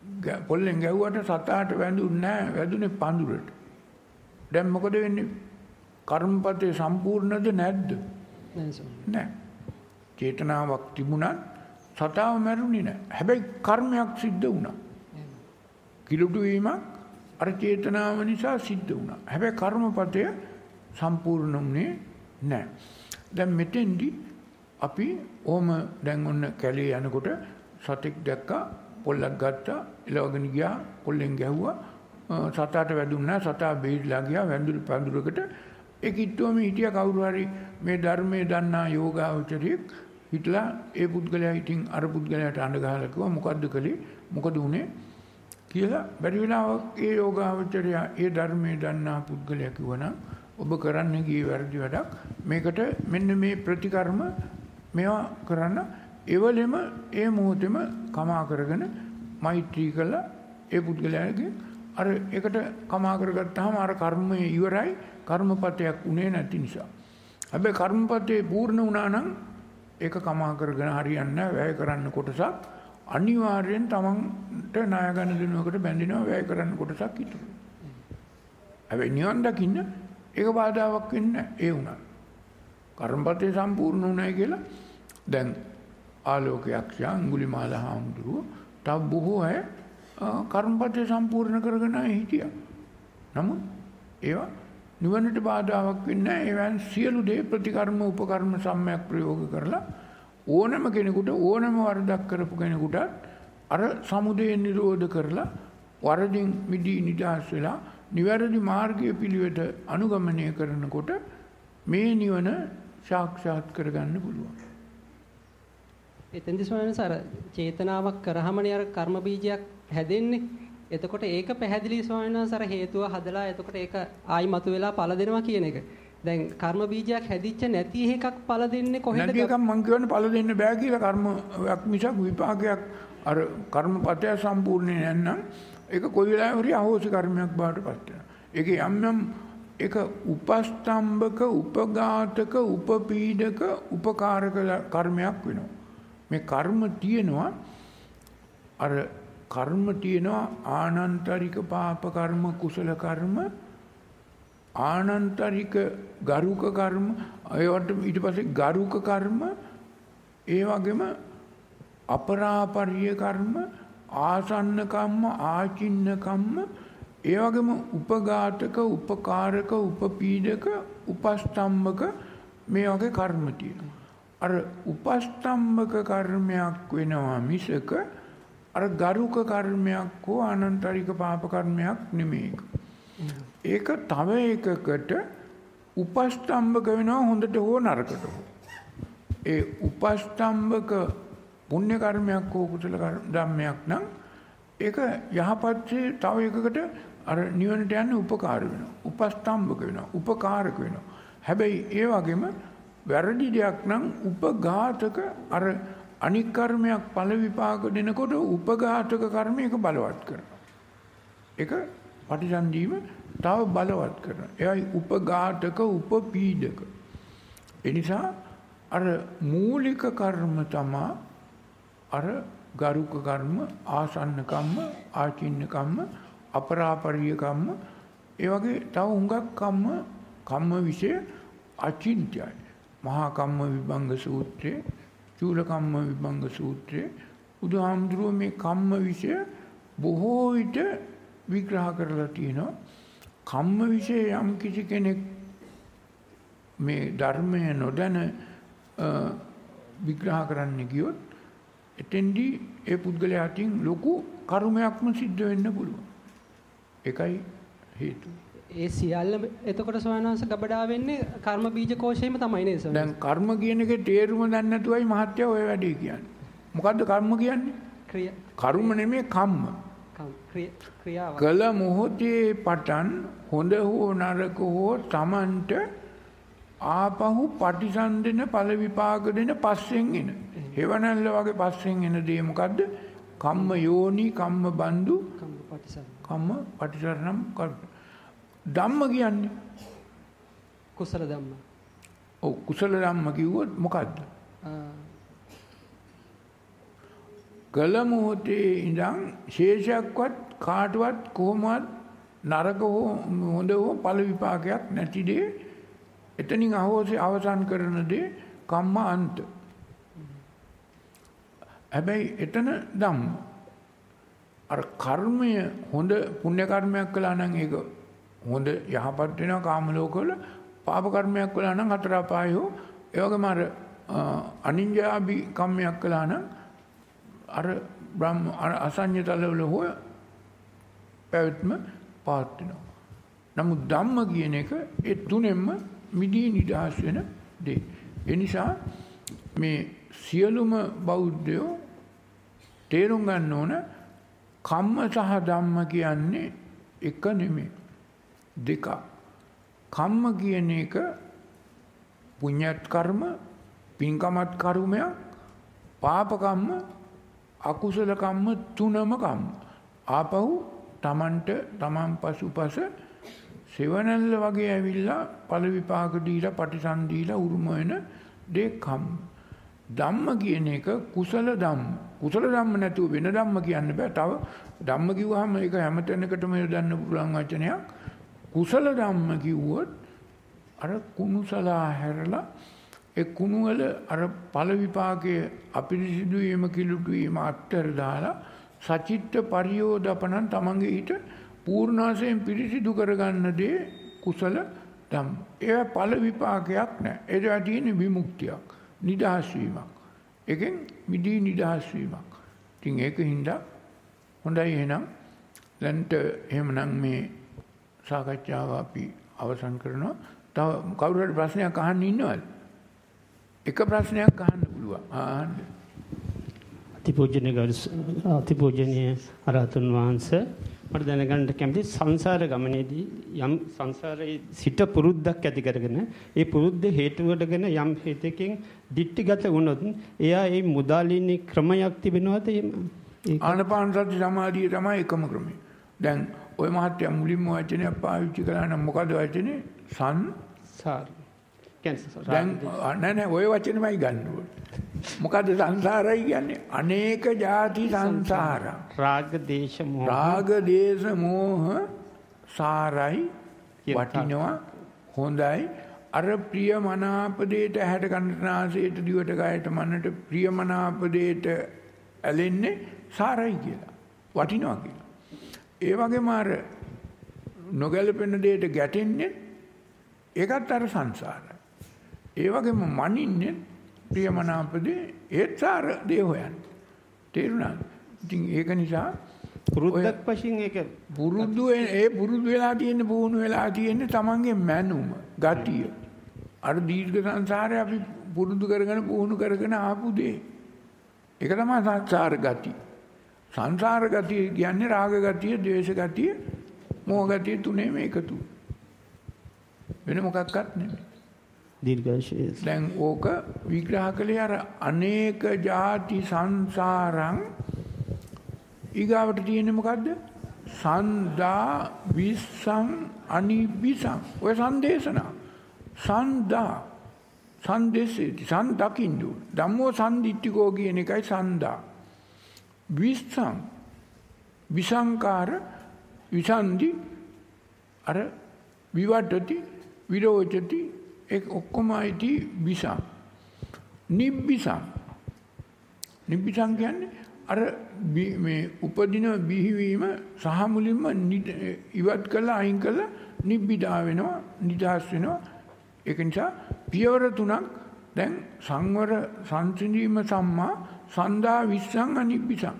S1: පොල්ලෙන් ගැහුවට සතාට වැඳුන්නේ නැහැ, වැදුනේ පඳුරට. දැන් මොකද වෙන්නේ? කර්මපතේ සම්පූර්ණද නැද්ද? නැහැ. චේතනාවක් තිබුණත් සතාව මැරුණේ නැහැ. හැබැයි කර්මයක් සිද්ධ වුණා. කිලුටු වීමක් අර චේතනාව නිසා සිද්ධ වුණා. හැබැයි කර්මපතය සම්පූර්ණ වුණේ නැහැ. දැන් මෙතෙන්දී අපි ඕම දැන් ඔන්න කැලේ යනකොට සතෙක් දැක්කා, පොල්ලක් ගත්තා, එලවගෙන ගියා, පොල්ලෙන් ගැහුවා, සතාට වැදුණා, සතා බේරිලා ගියා වැඳුරු පඳුරකට. ඒ කිට්ටුවම හිටියා කවුරු හරි මේ ධර්මයේ දන්නා යෝගාවචරයෙක් හිටලා ඒ පුද්ගලයා ඉතින් අර පුද්ගලයාට අඬ ගහලා කිව්වා මොකද්ද කළේ, මොකද උනේ කියලා. බැරි වෙලාවක් ඒ යෝගාවචරය ඒ ධර්මයේ දන්නා පුද්ගලයා කිව්වනම් ඔබ කරන්න ගියේ වැරදි වැඩක්, මේකට මෙන්න මේ ප්‍රතිකර්ම මේවා කරන්න. එවලෙම ඒ මොහොතේම කමා කරගෙන මෛත්‍රී කළා ඒ පුද්ගලයාගේ. අර ඒකට කමා කරගත්තාම අර කර්මය ඉවරයි, කර්මපතයක් උනේ නැති නිසා. හැබැයි කර්මපතේ පූර්ණ වුණා නම් ඒක කමා කරගෙන හරියන්නේ නැහැ. වැය කරන්න කොටසක් අනිවාර්යෙන් තමන්ට ණය ගන්න දිනුවකට බැඳිනවා, වැය කරන්න කොටසක් ඉතුරු. හැබැයි නිවන් දකින්න ඒක බාධාවක් වෙන්නේ නැහැ. ඒ වුණා කර්මපතේ සම්පූර්ණ වුණයි කියලා දැන් ආලෝකයක් අඟුලිමාල හාමුදුරුවෝ තව බොහෝ අය කර්මපතේ සම්පූර්ණ කරගෙන හිටියා. නමුත් ඒවා නිවනට බාධාවක් වෙන්නේ නැහැ. ඒවෙන් සියලු දේ ප්‍රතිකර්ම උපකර්ම සම්මයක් ප්‍රයෝග කරලා ඕනම කෙනෙකුට ඕනම වරදක් කරපු කෙනෙකුට අර සමුදය නිරෝධ කරලා වරදින් මිදී නිදහස් වෙලා නිවැරදි මාර්ගයේ පිළිවෙත අනුගමනය කරනකොට මේ නිවන සාක්ෂාත් කරගන්න පුළුවන්.
S6: එතෙන්දි ස්වාමීන් වහන්සේ අර චේතනාවක් කරාමනේ අර කර්ම බීජයක් හැදෙන්නේ. එතකොට ඒක පැහැදිලි ස්වාමීන් වහන්සේ අර හේතුව හදලා එතකොට ඒක ආයි මතුවෙලා පළ දෙනවා කියන එක. දැන් කර්ම බීජයක් හැදිච්ච නැති එකක් පළ දෙන්නේ කොහෙද?
S1: නැති එකක් මං කියන්නේ පළ දෙන්න බෑ කියලා. කර්මයක් මිසක් විපාකයක් අර කර්මපතය සම්පූර්ණ නැත්නම් ඒක කොයි වෙලාවෙ හරි අහෝසි කර්මයක් බවට පත් වෙනවා. ඒකේ යම් ඒක උපස්තම්භක, උපඝාතක, උපපීඩක, උපකාරක කර්මයක් වෙනවා. මේ කර්ම තියෙනවා අර කර්ම තියෙනවා ආනන්තරික පාප කර්ම, කුසල කර්ම, ආනන්තරික ගරුක කර්ම, ඒවට ඊට පස්සේ ගරුක කර්ම, ඒ වගේම අපරාපරිය කර්ම, ආසන්න කම්ම, ආචින්න කම්ම, ඒ වගේම උපඝාතක, උපකාරක, උපපීඩක, උපස්තම්භක මේ වගේ කර්ම තියෙනවා. අර උපස්තම්භක කර්මයක් වෙනවා මිසක අර ගරුක කර්මයක් හෝ අනන්තරික පාප කර්මයක් නෙමෙයි. ඒක තව එකකට උපස්තම්භක වෙනවා හොඳට හෝ නරකට හෝ. ඒ උපස්තම්භක පුණ්‍ය කර්මයක් හෝ කුසල ධර්මයක් නම් ඒක යහපත්සේ තව එකකට අර නිවනට යන්න උපකාර වෙනවා. උපස්තම්භක වෙනවා, උපකාරක වෙනවා. හැබැයි ඒ වගේම වැරදි දෙයක් නම් උපඝාතක අර අනික් කර්මයක් ඵල විපාක දෙනකොට උපඝාතක කර්මයක බලවත් කරනවා. ඒක පටිසන්ධීම තව බලවත් කරනවා. එයයි උපඝාතක, උපපීඩක. ඒ නිසා අර මූලික කර්ම තමයි අර ගරුක කර්ම, ආසන්න කම්ම, ආචින්න කම්ම, අපරාපරිය කම්ම. ඒ වගේ තව හුඟක් කම්ම විෂය අචින්ත්‍යයි. මහා කම්ම විභංග සූත්‍රයේ, චූල කම්ම විභංග සූත්‍රයේ බුදුහාමුදුරුවෝ මේ කම්ම විෂය බොහෝ විට විග්‍රහ කරලා තියෙනවා. කම්ම විෂය යම් කිසි කෙනෙක් මේ ධර්මය නොදැන විග්‍රහ කරන්න ගියොත් එතෙන්දී ඒ පුද්ගලයා අතින් ලොකු කර්මයක්ම සිද්ධ වෙන්න පුළුවන්. ඒකයි හේතුව.
S6: ඒ සියල්ල එතකොට ස්වාමීන් වහන්සේ ගබඩා වෙන්නේ කර්ම බීජ කෝෂයෙම තමයි නේද ස්වාමීන්?
S1: දැන් කර්ම කියන එකේ තේරුම දන්නේ නැතුවයි මහත්ය ඔය වැඩේ කියන්නේ. මොකද්ද කර්ම කියන්නේ?
S6: ක්‍රියා.
S1: කර්ම නෙමෙයි කම්ම.
S6: ක්‍රියාව.
S1: කල මොහොතේ පටන් හොඳ හෝ නරක හෝ තමන්ට ආපහු පටිසන්ධන ඵල විපාක දෙන පස්සෙන් එන. හේවණල්ල වගේ පස්සෙන් එන දේ මොකද්ද? කම්ම යෝනි, කම්ම බන්දු, කම්ම පටිසරණම් කර්ම. ධම්ම කියන්නේ
S6: කුසල ධම්ම.
S1: ඔව් කුසල ධම්ම කිව්වොත් මොකද්ද? කළ මොහොතේ ඉඳන් ශේෂයක්වත් කාටවත් කොහොමවත් නරක හෝ හොඳ හෝ ඵල විපාකයක් නැති දේ එතනින් අවසන් කරන දේ කම්ම අන්ත. හැබැයි එතන ධම්ම. අර කර්මය හොඳ පුණ්‍ය කර්මයක් කළා නම් ඒක හොඳ යහපත් වෙනවා කාම ලෝකවල. පාප කර්මයක් කළා නම් හතර අපායෝ. ඒ වගේම අර අනින්ජාභි කම්මයක් කළා නම් අර බ්‍රහ්ම අසඤ්ඤ තලවල හොය පැවැත්ම පාත් වෙනවා. නමුත් ධම්ම කියන එක ඒ තුනෙන්ම මිදී නිදහස් වෙන දේ. ඒ නිසා මේ සියලුම බෞද්ධයෝ තේරුම් ගන්න ඕන කම්ම සහ ධම්ම කියන්නේ එක නෙමෙයි. දෙක. කම්ම කියන එක පුණ්‍යත් කර්ම, පින්කමත් කර්මයක්, පාප කම්ම, අකුසල කම්ම තුනම කම්ම. ආපහු තමන්ට තමන් පසුපස සෙවණැල්ල වගේ ඇවිල්ලා ඵල විපාක දීලා පටිසන් දීලා උරුම වෙන දේ කම්ම. ධම්ම කියන එක කුසල ධම්ම. කුසල ධම්ම නැතුව වෙන ධම්ම කියන්න බෑ. තව ධම්ම කිව්වහම ඒක හැමතැනකටම යොදන්න පුළුවන් වචනයක්. කුසල ධම්ම කිව්වොත් අර කුණුසලා හැරලා ඒ කුණු වල අර ඵල විපාකයේ අපිරිසිදු වීම කිලුටු වීම අත්තර දාලා සචිත්ත පරියෝදපණන් තමන්ගේ ඊට පූර්ණාසයෙන් පිරිසිදු කරගන්න දේ කුසල ධම්ම. ඒ ඵල විපාකයක් නෑ. ඒවා තියෙන්නේ විමුක්තියක්. නිදහස් වීමක්. ඒකෙන් මිදී නිදහස් වීමක්. ඉතින් ඒකින්ද හොඳයි එහෙනම් දැන්ට එහෙමනම් මේ සාකච්ඡාව අපි අවසන් කරනවා. තව කවුරු හරි ප්‍රශ්නයක් අහන්න ඉන්නවද? එක ප්‍රශ්නයක් අහන්න පුළුවන්. අහන්න.
S7: අතිපූජනීය අරහතුන් වහන්සේ මට දැනගන්න කැමති සංසාර ගමනේදී යම් සංසාරයේ සිට පුරුද්දක් ඇති කරගෙන ඒ පුරුද්ද හේතු කොටගෙන යම් හේතකින් දික්ටිගත වුණොත් එයා ඒ මුදාලින්නේ ක්‍රමයක් තිබෙනවද?
S1: ආනාපාන සති සමාධිය තමයි එකම ක්‍රමය. දැන් ওই මහත්ය මුලින්ම වචනයක් පාවිච්චි කළා නම් මොකද වචනේ? සංසාර. දැන් නෑ ඔය වචනමයි ගන්න ඕනේ. මොකද සංසාරයි කියන්නේ අනේක ಜಾති සංසාර.
S7: රාග දේශ මොහ.
S1: රාග දේශ මොහ සාරයි වටිනවා හොඳයි. අර ප්‍රියමනාප දෙයට ඇහැට කනට නාසයට දිවට කයට මනට ප්‍රියමනාප දෙයට ඇලෙන්නේ සාරයි කියලා. වටිනවා කියලා. ඒ වගේම අර නොගැලපෙන දෙයට ගැටෙන්නේ ඒකත් අර සංසාරයි. ඒ වගේම මනින්නේ ප්‍රියමනාපදේ ඒත් සාර දේ හොයන්නේ. තේරුණාද? ඉතින් ඒක නිසා
S7: පුරුද්දක් වශයෙන් ඒක
S1: පුරුදු වෙලා තියෙන පුහුණු වෙලා තියෙන තමන්ගේ මැනුම ගතිය. අර දීර්ඝ සංසාරේ අපි පුරුදු කරගෙන පුහුණු කරගෙන ආපු දේ. ඒක තමයි සංසාර ගතිය. සංසාර ගතිය කියන්නේ රාග ගතිය, ද්වේෂ ගතිය, මෝහ ගතිය තුනේම එකතු. වෙන මොකක්වත් නෙමෙයි.
S7: දීර්ඝාෂයස්.
S1: දැන් ඕක විග්‍රහ කළේ අර අනේක ಜಾති සංසාරං ඊගාවට තියෙන්නේ මොකද්ද? සන්දා විස්සං අනිබ්බිසං. ඔය සංදේශනා. සන්දා සංදේශේති සන්දකින්දු. ධම්මෝ සම්දිට්ඨිකෝ කියන එකයි සන්දා. විස්සං විසංකාර විසන්දි අර විවටති විරෝචති ඒක ඔක්කොම අයිති විසං. නිබ්බිසං. නිබ්බිසං කියන්නේ අර මේ උපදින බිහිවීම සහ මුලින්ම ඉවත් කළා අයින් කළා නිබ්බිදා වෙනවා නිදහස් වෙනවා. ඒක නිසා පියවර තුනක් දැන් සංවර සංසිඳීම සම්මා සන්දා විස්සං අනිබ්බිසං.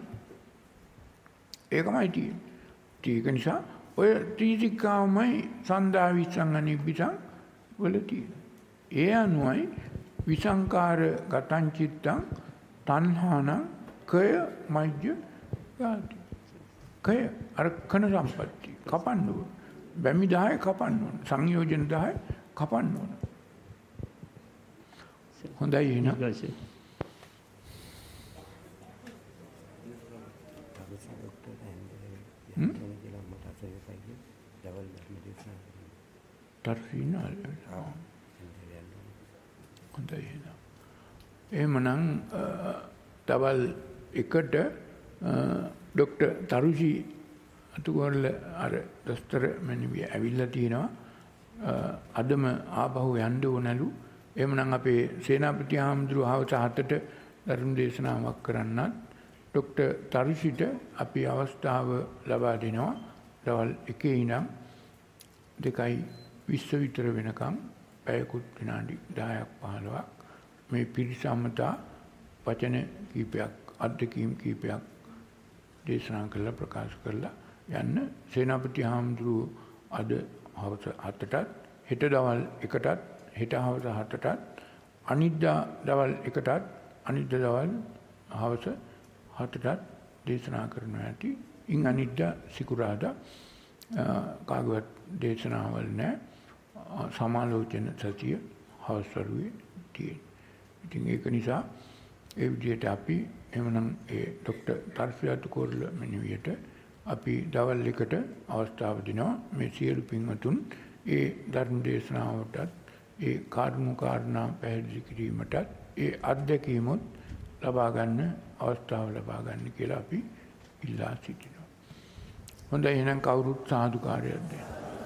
S1: ඒකමයි තියෙන්නේ. ඒක නිසා ඔය ත්‍රිතිකාවමයි සන්දා විස්සං අනිබ්බිසං වල තියෙන්නේ. ඒ අනුවයි විසංකාර ගතං චිත්තං තණ්හාන කය මජ්ජ ගාති. කය අර කන සම්පatti කපන්න ඕන. බැමි 10 කපන්න ඕන. සංයෝජන 10 කපන්න ඕන. හොඳයි එහෙනම්. තර්ෆීනල් හොඳයි එහෙනම්. එහෙමනම් තවල් එකට ડોક્ટર තරුෂි අතුගොල්ල අර දොස්තර මැනිවිය ඇවිල්ලා තිනවා අදම ආපහු යන්න ඕනලු. එහෙමනම් අපේ සේනාපති හාමුදුරුවෝ හවස 7ට ධර්ම දේශනාවක් කරන්නත් ડોક્ટર තරුෂිට අපි අවස්ථාව ලබා දෙනවා. දවල් 1 ඉඳන් 2:20 විතර වෙනකම් පැයකුත් විනාඩි 10ක් 15ක් මේ පිරිසමතා වචන කීපයක් අධ්‍යක්ීම් කීපයක් දේශනා කරලා ප්‍රකාශ කරලා යන්න. සේනාපති හාමුදුරුවෝ අද හවස 7ටත් හෙට දවල් 1ටත් හෙට හවස 7ටත් අනිද්දා දවල් 1ටත් අනිද්දා දවල් හවස 7ටත් දේශනා කරනවා ඇති. ඉන් අනිද්දා සිකුරාදා කාගවත් දේශනාවල් නැහැ. සමාලෝචන සතිය හවස්වරුවේ තියෙන. ඉතින් ඒක නිසා ඒ විදිහට අපි එමනම් ඒ ડોક્ટર තර්ෆියත් කොරල මෙනිවියට අපි දවල් 1ට අවස්ථාව දෙනවා. මේ සියලු පින්වතුන් ඒ ධර්ම දේශනාවටත් ඒ කාර්මුක කාරණා පැහැදිලි කිරීමටත් ඒ අත්දැකීමොත් ලබා ගන්න අවස්ථාව ලබා ගන්න කියලා අපි ඉල්ලා සිටිනවා. හොඳයි එහෙනම් කවුරුත් සාදුකාරයක් දෙන්න.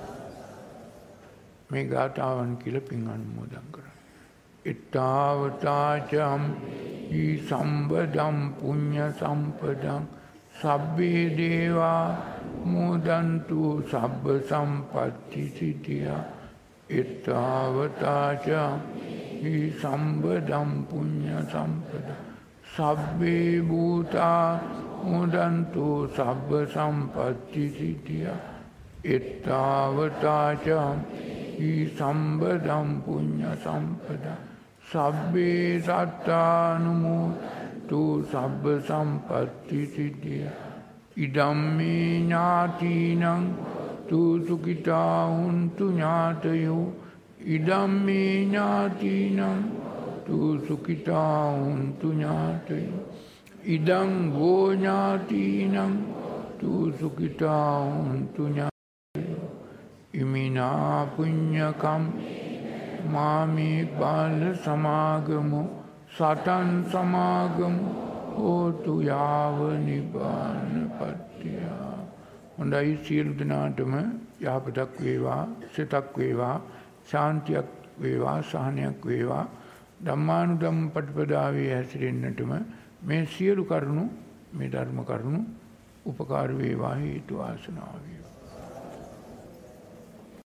S1: මේ ගාථාවන් කියලා පින් අනුමෝදන් කරන්න. ittavataචම් ී සම්බදම් පුඤ්ඤ සම්පදං සබ්බේ දේවා මොදන්තු සබ්බ සම්පත්ති සිද්ධියා. ittavataචම් ී සම්බදම් පුඤ්ඤ සම්පදං සබ්බේ භූතා මොදන්තු සබ්බ සම්පත්ති සිද්ධියා. ittavataචම් ී සම්බදම් පුඤ්ඤ සම්පදං සබ්බේ සත්තානුමෝදන්තු සබ්බ සම්පත්ති සිද්ධියා. ඉදම්මේ ඥාතිනං තු සුඛිතා හුන්තු ඥාතයෝ. ඉදම්මේ ඥාතිනං තු සුඛිතා හුන්තු ඥාතයෝ. ඉදං වෝ ඥාතිනං තු සුඛිතා හුන්තු ඥාතයෝ. ඉමිනා පුඤ්ඤකම් මාමේ බාල සමාගමු සතං සමාගමු හෝතු යාව නිබ්බාන පත්‍තිය. හොඳයි සියලු දෙනාටම යහපතක් වේවා, සිතක් වේවා, ශාන්තියක් වේවා, සහනයක් වේවා. ධම්මානුධම්ම පටිපදාවේ හැසිරෙන්නටම මේ සියලු කරුණු මේ ධර්ම කරුණු උපකාර වේවා, හේතු ආසනාව වේවා.